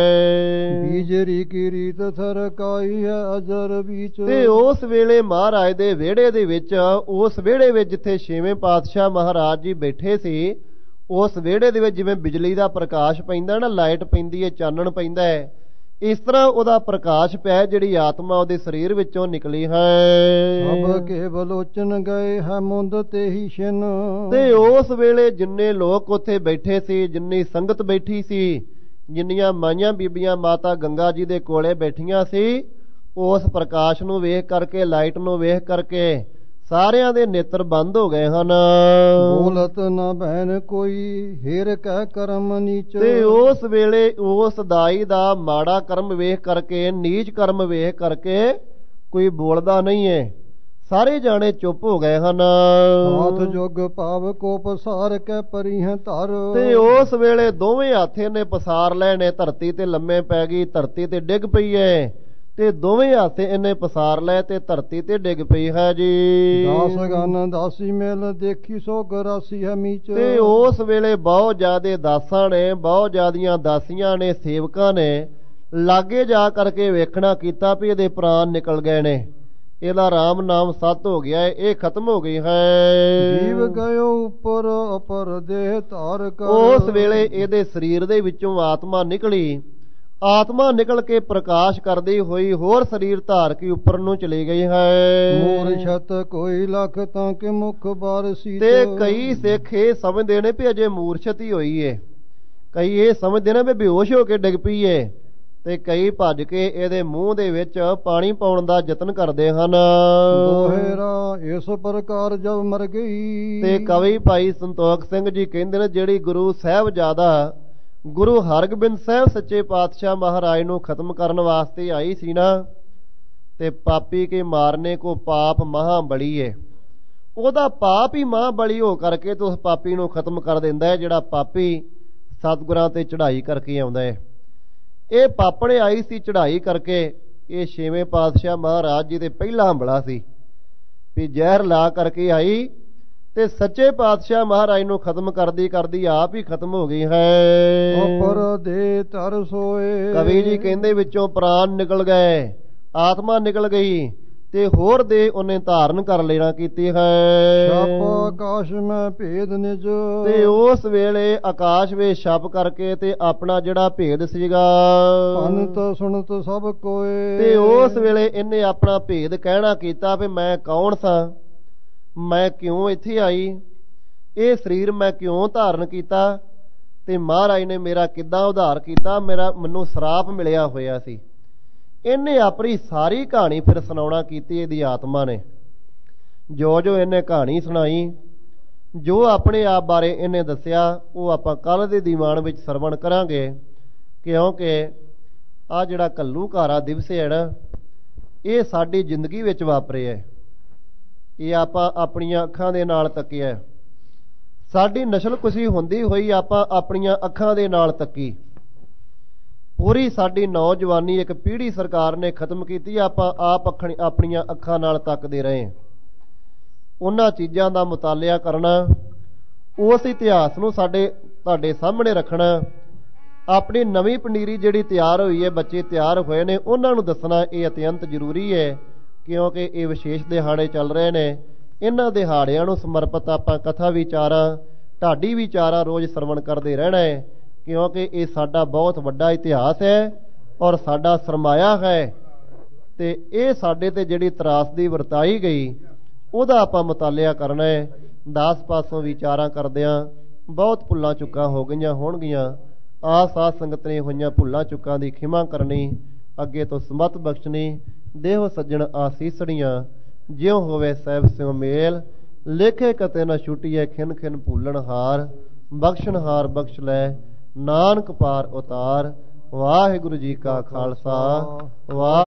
Speaker 2: ਹੈ।
Speaker 1: ਬੀਜਰੀ ਕੀ ਰੀਤ ਥਰਕਾਈ ਹੈ ਅਜਰ ਵਿੱਚ।
Speaker 2: ਤੇ ਉਸ ਵੇਲੇ ਮਹਾਰਾਜ ਦੇ ਵਿਹੜੇ ਦੇ ਵਿੱਚ, ਉਸ ਵਿਹੜੇ ਵਿੱਚ ਜਿੱਥੇ ਛੇਵੇਂ ਪਾਤਸ਼ਾਹ ਮਹਾਰਾਜ ਜੀ ਬੈਠੇ ਸੀ, ਉਸ ਵਿਹੜੇ ਦੇ ਵਿੱਚ ਜਿਵੇਂ ਬਿਜਲੀ ਦਾ ਪ੍ਰਕਾਸ਼ ਪੈਂਦਾ ਨਾ, ਲਾਈਟ ਪੈਂਦੀ ਹੈ, ਚਾਨਣ ਪੈਂਦਾ ਹੈ, ਇਸ ਤਰ੍ਹਾਂ ਉਹਦਾ ਪ੍ਰਕਾਸ਼ ਪਿਆ, ਜਿਹੜੀ ਆਤਮਾ ਉਹਦੇ ਸਰੀਰ ਵਿੱਚੋਂ ਨਿਕਲੀ ਹੈ।
Speaker 1: ਸਭ ਕੇ ਬਲੋਚਨ ਗਏ ਹੈ ਮੁੰਦ ਤੇ ਹੀ ਛਿਨ।
Speaker 2: ਤੇ ਉਸ ਵੇਲੇ ਜਿੰਨੇ ਲੋਕ ਉੱਥੇ ਬੈਠੇ ਸੀ, ਜਿੰਨੀ ਸੰਗਤ ਬੈਠੀ ਸੀ, ਜਿੰਨੀਆਂ ਮਾਈਆਂ ਬੀਬੀਆਂ ਮਾਤਾ ਗੰਗਾ ਜੀ ਦੇ ਕੋਲੇ ਬੈਠੀਆਂ ਸੀ, ਉਸ ਪ੍ਰਕਾਸ਼ ਨੂੰ ਵੇਖ ਕਰਕੇ, ਲਾਈਟ ਨੂੰ ਵੇਖ ਕਰਕੇ ਸਾਰਿਆਂ ਦੇ ਨੇਤਰ ਬੰਦ ਹੋ ਗਏ ਹਨ।
Speaker 1: ਬੋਲਤ ਨਾ ਬਹਿਨ ਕੋਈ ਹੇਰ ਕਹਿ ਕਰਮ ਨੀਚ।
Speaker 2: ਤੇ ਉਸ ਵੇਲੇ ਉਸ ਦਾਈ ਦਾ ਮਾੜਾ ਕਰਮ ਵੇਖ ਕਰਕੇ, ਨੀਚ ਕਰਮ ਵੇਖ ਕਰਕੇ ਕੋਈ ਬੋਲਦਾ ਨਹੀਂ ਹੈ, ਸਾਰੇ ਜਾਣੇ ਚੁੱਪ ਹੋ ਗਏ ਹਨ।
Speaker 1: ਹਾਥ ਜੁਗ ਪਾਵ ਕੋ ਪਸਾਰ ਕੇ ਪਰੀ ਹੈ ਧਰ।
Speaker 2: ਤੇ ਉਸ ਵੇਲੇ ਦੋਵੇਂ ਹੱਥੇ ਨੇ ਪਸਾਰ ਲੈਣੇ, ਧਰਤੀ ਤੇ ਲੰਮੇ ਪੈ ਗਈ, ਧਰਤੀ ਤੇ ਡਿੱਗ ਪਈ ਹੈ ਤੇ ਦੋਵੇਂ ਹੱਥ ਇਹਨੇ ਪਸਾਰ ਲਏ ਤੇ ਧਰਤੀ ਤੇ ਡਿੱਗ ਪਈ ਹੈ ਜੀ।
Speaker 1: ਦਾਸ ਗਨ ਦਾਸੀ ਮੇਲ ਦੇਖੀ ਸੋ ਗਰਾਸੀ ਹੈ ਮੀਚ।
Speaker 2: ਤੇ ਉਸ ਵੇਲੇ ਬਹੁਤ ਜ਼ਿਆਦੇ ਦਾਸਾਂ ਨੇ, ਬਹੁਤ ਜ਼ਿਆਦੀਆਂ ਦਾਸੀਆਂ ਨੇ, ਸੇਵਕਾਂ ਨੇ ਲਾਗੇ ਜਾ ਕਰਕੇ ਵੇਖਣਾ ਕੀਤਾ ਵੀ ਇਹਦੇ ਪ੍ਰਾਣ ਨਿਕਲ ਗਏ ਨੇ, ਇਹਦਾ ਰਾਮ ਨਾਮ ਸੱਤ ਹੋ ਗਿਆ ਹੈ, ਇਹ ਖਤਮ ਹੋ ਗਈ ਹੈ।
Speaker 1: ਜੀਵ ਗਇਓ ਉੱਪਰ ਅਪਰ ਦੇਹ ਧਾਰ ਕਰ।
Speaker 2: ਉਸ ਵੇਲੇ ਇਹਦੇ ਸਰੀਰ ਦੇ ਵਿੱਚੋਂ ਆਤਮਾ ਨਿਕਲੀ, ਆਤਮਾ ਨਿਕਲ ਕੇ ਪ੍ਰਕਾਸ਼ ਕਰਦੀ ਹੋਈ ਹੋਰ ਸਰੀਰ ਧਾਰ ਕੇ ਉੱਪਰ ਨੂੰ ਚਲੀ ਗਈ ਹੈ।
Speaker 1: ਮੂਰਛਤ ਕੋਈ ਲੱਖ ਤਾਂ ਕਿ ਮੁਖ ਬਾਰਸੀ।
Speaker 2: ਤੇ ਕਈ ਸਿੱਖ ਇਹ ਸਮਝਦੇ ਨੇ ਵੀ ਅਜੇ ਮੂਰਛਤ ਹੀ ਹੋਈ ਏ, ਕਈ ਇਹ ਸਮਝਦੇ ਨੇ ਵੀ ਬੇਹੋਸ਼ ਹੋ ਕੇ ਡਿੱਗ ਪਈ ਏ, ਤੇ ਕਈ ਭੱਜ ਕੇ ਇਹਦੇ ਮੂੰਹ ਦੇ ਵਿੱਚ ਪਾਣੀ ਪਾਉਣ ਦਾ ਯਤਨ ਕਰਦੇ ਹਨ।
Speaker 1: ਦੋਹਰਾ ਇਸ ਪ੍ਰਕਾਰ ਜਦ ਮਰ ਗਈ।
Speaker 2: ਤੇ ਕਵੀ ਭਾਈ ਸੰਤੋਖ ਸਿੰਘ ਜੀ ਕਹਿੰਦੇ ਨੇ ਜਿਹੜੀ ਗੁਰੂ ਸਾਹਿਬਜ਼ਾਦਾ ਗੁਰੂ ਹਰਗੋਬਿੰਦ ਸਾਹਿਬ ਸੱਚੇ ਪਾਤਸ਼ਾਹ ਮਹਾਰਾਜ ਨੂੰ ਖਤਮ ਕਰਨ ਵਾਸਤੇ ਆਈ ਸੀ ਨਾ, ਤੇ ਪਾਪੀ ਕੇ ਮਾਰਨੇ ਕੋ ਪਾਪ ਮਹਾ ਬੜੀ ਏ, ਉਹਦਾ ਪਾਪ ਹੀ ਮਾਂ ਬਲੀ ਹੋ ਕਰਕੇ ਤੇ ਉਸ ਪਾਪੀ ਨੂੰ ਖਤਮ ਕਰ ਦਿੰਦਾ ਹੈ, ਜਿਹੜਾ ਪਾਪੀ ਸਤਿਗੁਰਾਂ ਤੇ ਚੜ੍ਹਾਈ ਕਰਕੇ ਆਉਂਦਾ ਹੈ। ਇਹ ਪਾਪਣੇ ਆਈ ਸੀ ਚੜ੍ਹਾਈ ਕਰਕੇ। ਇਹ ਛੇਵੇਂ ਪਾਤਸ਼ਾਹ ਮਹਾਰਾਜ ਜੀ ਦੇ ਪਹਿਲਾ ਹੰਬਲਾ ਸੀ ਵੀ ਜ਼ਹਿਰ ਲਾ ਕਰਕੇ ਆਈ ਤੇ ਸੱਚੇ ਪਾਤਸ਼ਾਹ ਮਹਾਰਾਜ ਨੂੰ ਖਤਮ ਕਰਦੀ ਕਰਦੀ ਆਪ ਹੀ ਖਤਮ ਹੋ ਗਈ ਹੈ।
Speaker 1: ਉਪਰ ਦੇ ਧਰ ਸੋਏ।
Speaker 2: ਕਵੀ ਜੀ ਕਹਿੰਦੇ ਵਿੱਚੋਂ ਪ੍ਰਾਣ ਨਿਕਲ ਗਏ, ਆਤਮਾ ਨਿਕਲ ਗਈ ਤੇ ਹੋਰ ਦੇ ਉਹਨੇ ਧਾਰਨ ਕਰ ਲੈਣਾ ਕੀਤੀ ਹੈ।
Speaker 1: ਛਪ ਆਕਾਸ਼ ਮੈਂ ਭੇਦ ਨਿਜ।
Speaker 2: ਤੇ ਉਸ ਵੇਲੇ ਆਕਾਸ਼ ਵਿੱਚ ਛਪ ਕਰਕੇ ਤੇ ਆਪਣਾ ਜਿਹੜਾ ਭੇਦ ਸੀਗਾ
Speaker 1: ਪੰਤ ਸੁਣਤ ਸਭ ਕੋਏ।
Speaker 2: ਤੇ ਉਸ ਵੇਲੇ ਇਹਨੇ ਆਪਣਾ ਭੇਦ ਕਹਿਣਾ ਕੀਤਾ ਵੀ ਮੈਂ ਕੌਣ ਸਾਂ, ਮੈਂ ਕਿਉਂ ਇੱਥੇ ਆਈ, ਇਹ ਸਰੀਰ ਮੈਂ ਕਿਉਂ ਧਾਰਨ ਕੀਤਾ ਤੇ ਮਹਾਰਾਜ ਨੇ ਮੇਰਾ ਕਿੱਦਾਂ ਉਧਾਰ ਕੀਤਾ, ਮੇਰਾ ਮੈਨੂੰ ਸਰਾਪ ਮਿਲਿਆ ਹੋਇਆ ਸੀ। ਇਹਨੇ ਆਪਣੀ ਸਾਰੀ ਕਹਾਣੀ ਫਿਰ ਸੁਣਾਉਣਾ ਕੀਤੀ ਇਹਦੀ ਆਤਮਾ ਨੇ। ਜੋ ਜੋ ਇਹਨੇ ਕਹਾਣੀ ਸੁਣਾਈ, ਜੋ ਆਪਣੇ ਆਪ ਬਾਰੇ ਇਹਨੇ ਦੱਸਿਆ, ਉਹ ਆਪਾਂ ਕੱਲ੍ਹ ਦੇ ਦੀਵਾਨ ਵਿੱਚ ਸਰਵਣ ਕਰਾਂਗੇ। ਕਿਉਂਕਿ ਆਹ ਜਿਹੜਾ ਘੱਲੂਘਾਰਾ ਦਿਵਸ ਹੈ ਨਾ, ਇਹ ਸਾਡੀ ਜ਼ਿੰਦਗੀ ਵਿੱਚ ਵਾਪਰਿਆ ਹੈ। ਇਹ ਆਪਾਂ ਆਪਣੀਆਂ ਅੱਖਾਂ ਦੇ ਨਾਲ ਤੱਕਿਆ। ਸਾਡੀ ਨਸਲਕੁਸ਼ੀ ਹੁੰਦੀ ਹੋਈ ਆਪਾਂ ਆਪਣੀਆਂ ਅੱਖਾਂ ਦੇ ਨਾਲ ਤੱਕੀ। ਪੂਰੀ ਸਾਡੀ ਨੌਜਵਾਨੀ ਇੱਕ ਪੀੜ੍ਹੀ ਸਰਕਾਰ ਨੇ ਖਤਮ ਕੀਤੀ, ਆਪਾਂ ਆਪ ਅੱਖਾਂ ਆਪਣੀਆਂ ਅੱਖਾਂ ਨਾਲ ਤੱਕਦੇ ਰਹੇ। ਉਹਨਾਂ ਚੀਜ਼ਾਂ ਦਾ ਮੁਤਾਲਿਆ ਕਰਨਾ, ਉਸ ਇਤਿਹਾਸ ਨੂੰ ਸਾਡੇ ਤੁਹਾਡੇ ਸਾਹਮਣੇ ਰੱਖਣਾ, ਆਪਣੀ ਨਵੀਂ ਪਨੀਰੀ ਜਿਹੜੀ ਤਿਆਰ ਹੋਈ ਹੈ, ਬੱਚੇ ਤਿਆਰ ਹੋਏ ਨੇ, ਉਹਨਾਂ ਨੂੰ ਦੱਸਣਾ ਇਹ ਅਤਿਅੰਤ ਜ਼ਰੂਰੀ ਹੈ। ਕਿਉਂਕਿ ਇਹ ਵਿਸ਼ੇਸ਼ ਦਿਹਾੜੇ ਚੱਲ ਰਹੇ ਨੇ। ਇਹਨਾਂ ਦਿਹਾੜਿਆਂ ਨੂੰ ਸਮਰਪਿਤ ਆਪਾਂ ਕਥਾ ਵਿਚਾਰਾਂ, ਢਾਡੀ ਵਿਚਾਰਾਂ ਰੋਜ਼ ਸਰਵਣ ਕਰਦੇ ਰਹਿਣਾ ਹੈ। ਕਿਉਂਕਿ ਇਹ ਸਾਡਾ ਬਹੁਤ ਵੱਡਾ ਇਤਿਹਾਸ ਹੈ ਔਰ ਸਾਡਾ ਸਰਮਾਇਆ ਹੈ। ਤੇ ਇਹ ਸਾਡੇ ਤੇ ਜਿਹੜੀ ਤਰਾਸਦੀ ਵਰਤਾਈ ਗਈ ਉਹਦਾ ਆਪਾਂ ਮੁਤਾਲਿਆ ਕਰਨਾ ਹੈ। ਦਸ ਪਾਸੋਂ ਵਿਚਾਰਾਂ ਕਰਦਿਆਂ ਬਹੁਤ ਭੁੱਲਾਂ ਚੁੱਕਾਂ ਹੋ ਗਈਆਂ ਹੋਣਗੀਆਂ। ਆਸ ਆਸ ਸੰਗਤ ਨੇ ਹੋਈਆਂ ਭੁੱਲਾਂ ਚੁੱਕਾਂ ਦੀ ਖਿਮਾ ਕਰਨੀ, ਅੱਗੇ ਤੋਂ ਸਮਤ ਬਖਸ਼ਣੀ। ਦੇਹੋ ਸੱਜਣ ਆਸੀਸੜੀਆਂ, ਜਿਉਂ ਹੋਵੇ ਸਾਹਿਬ ਸਿਉ ਮੇਲ। ਲੇਖੇ ਕਤੇ ਨਾ ਛੁੱਟੀਏ ਖਿਨ ਖਿਨ ਭੂਲਣ ਹਾਰ। ਬਖਸ਼ਣ ਹਾਰ ਬਖਸ਼ ਲੈ, ਨਾਨਕ ਪਾਰ ਉਤਾਰ। ਵਾਹਿਗੁਰੂ ਜੀ ਕਾ ਖਾਲਸਾ, ਵਾਹਿਗੁਰੂ।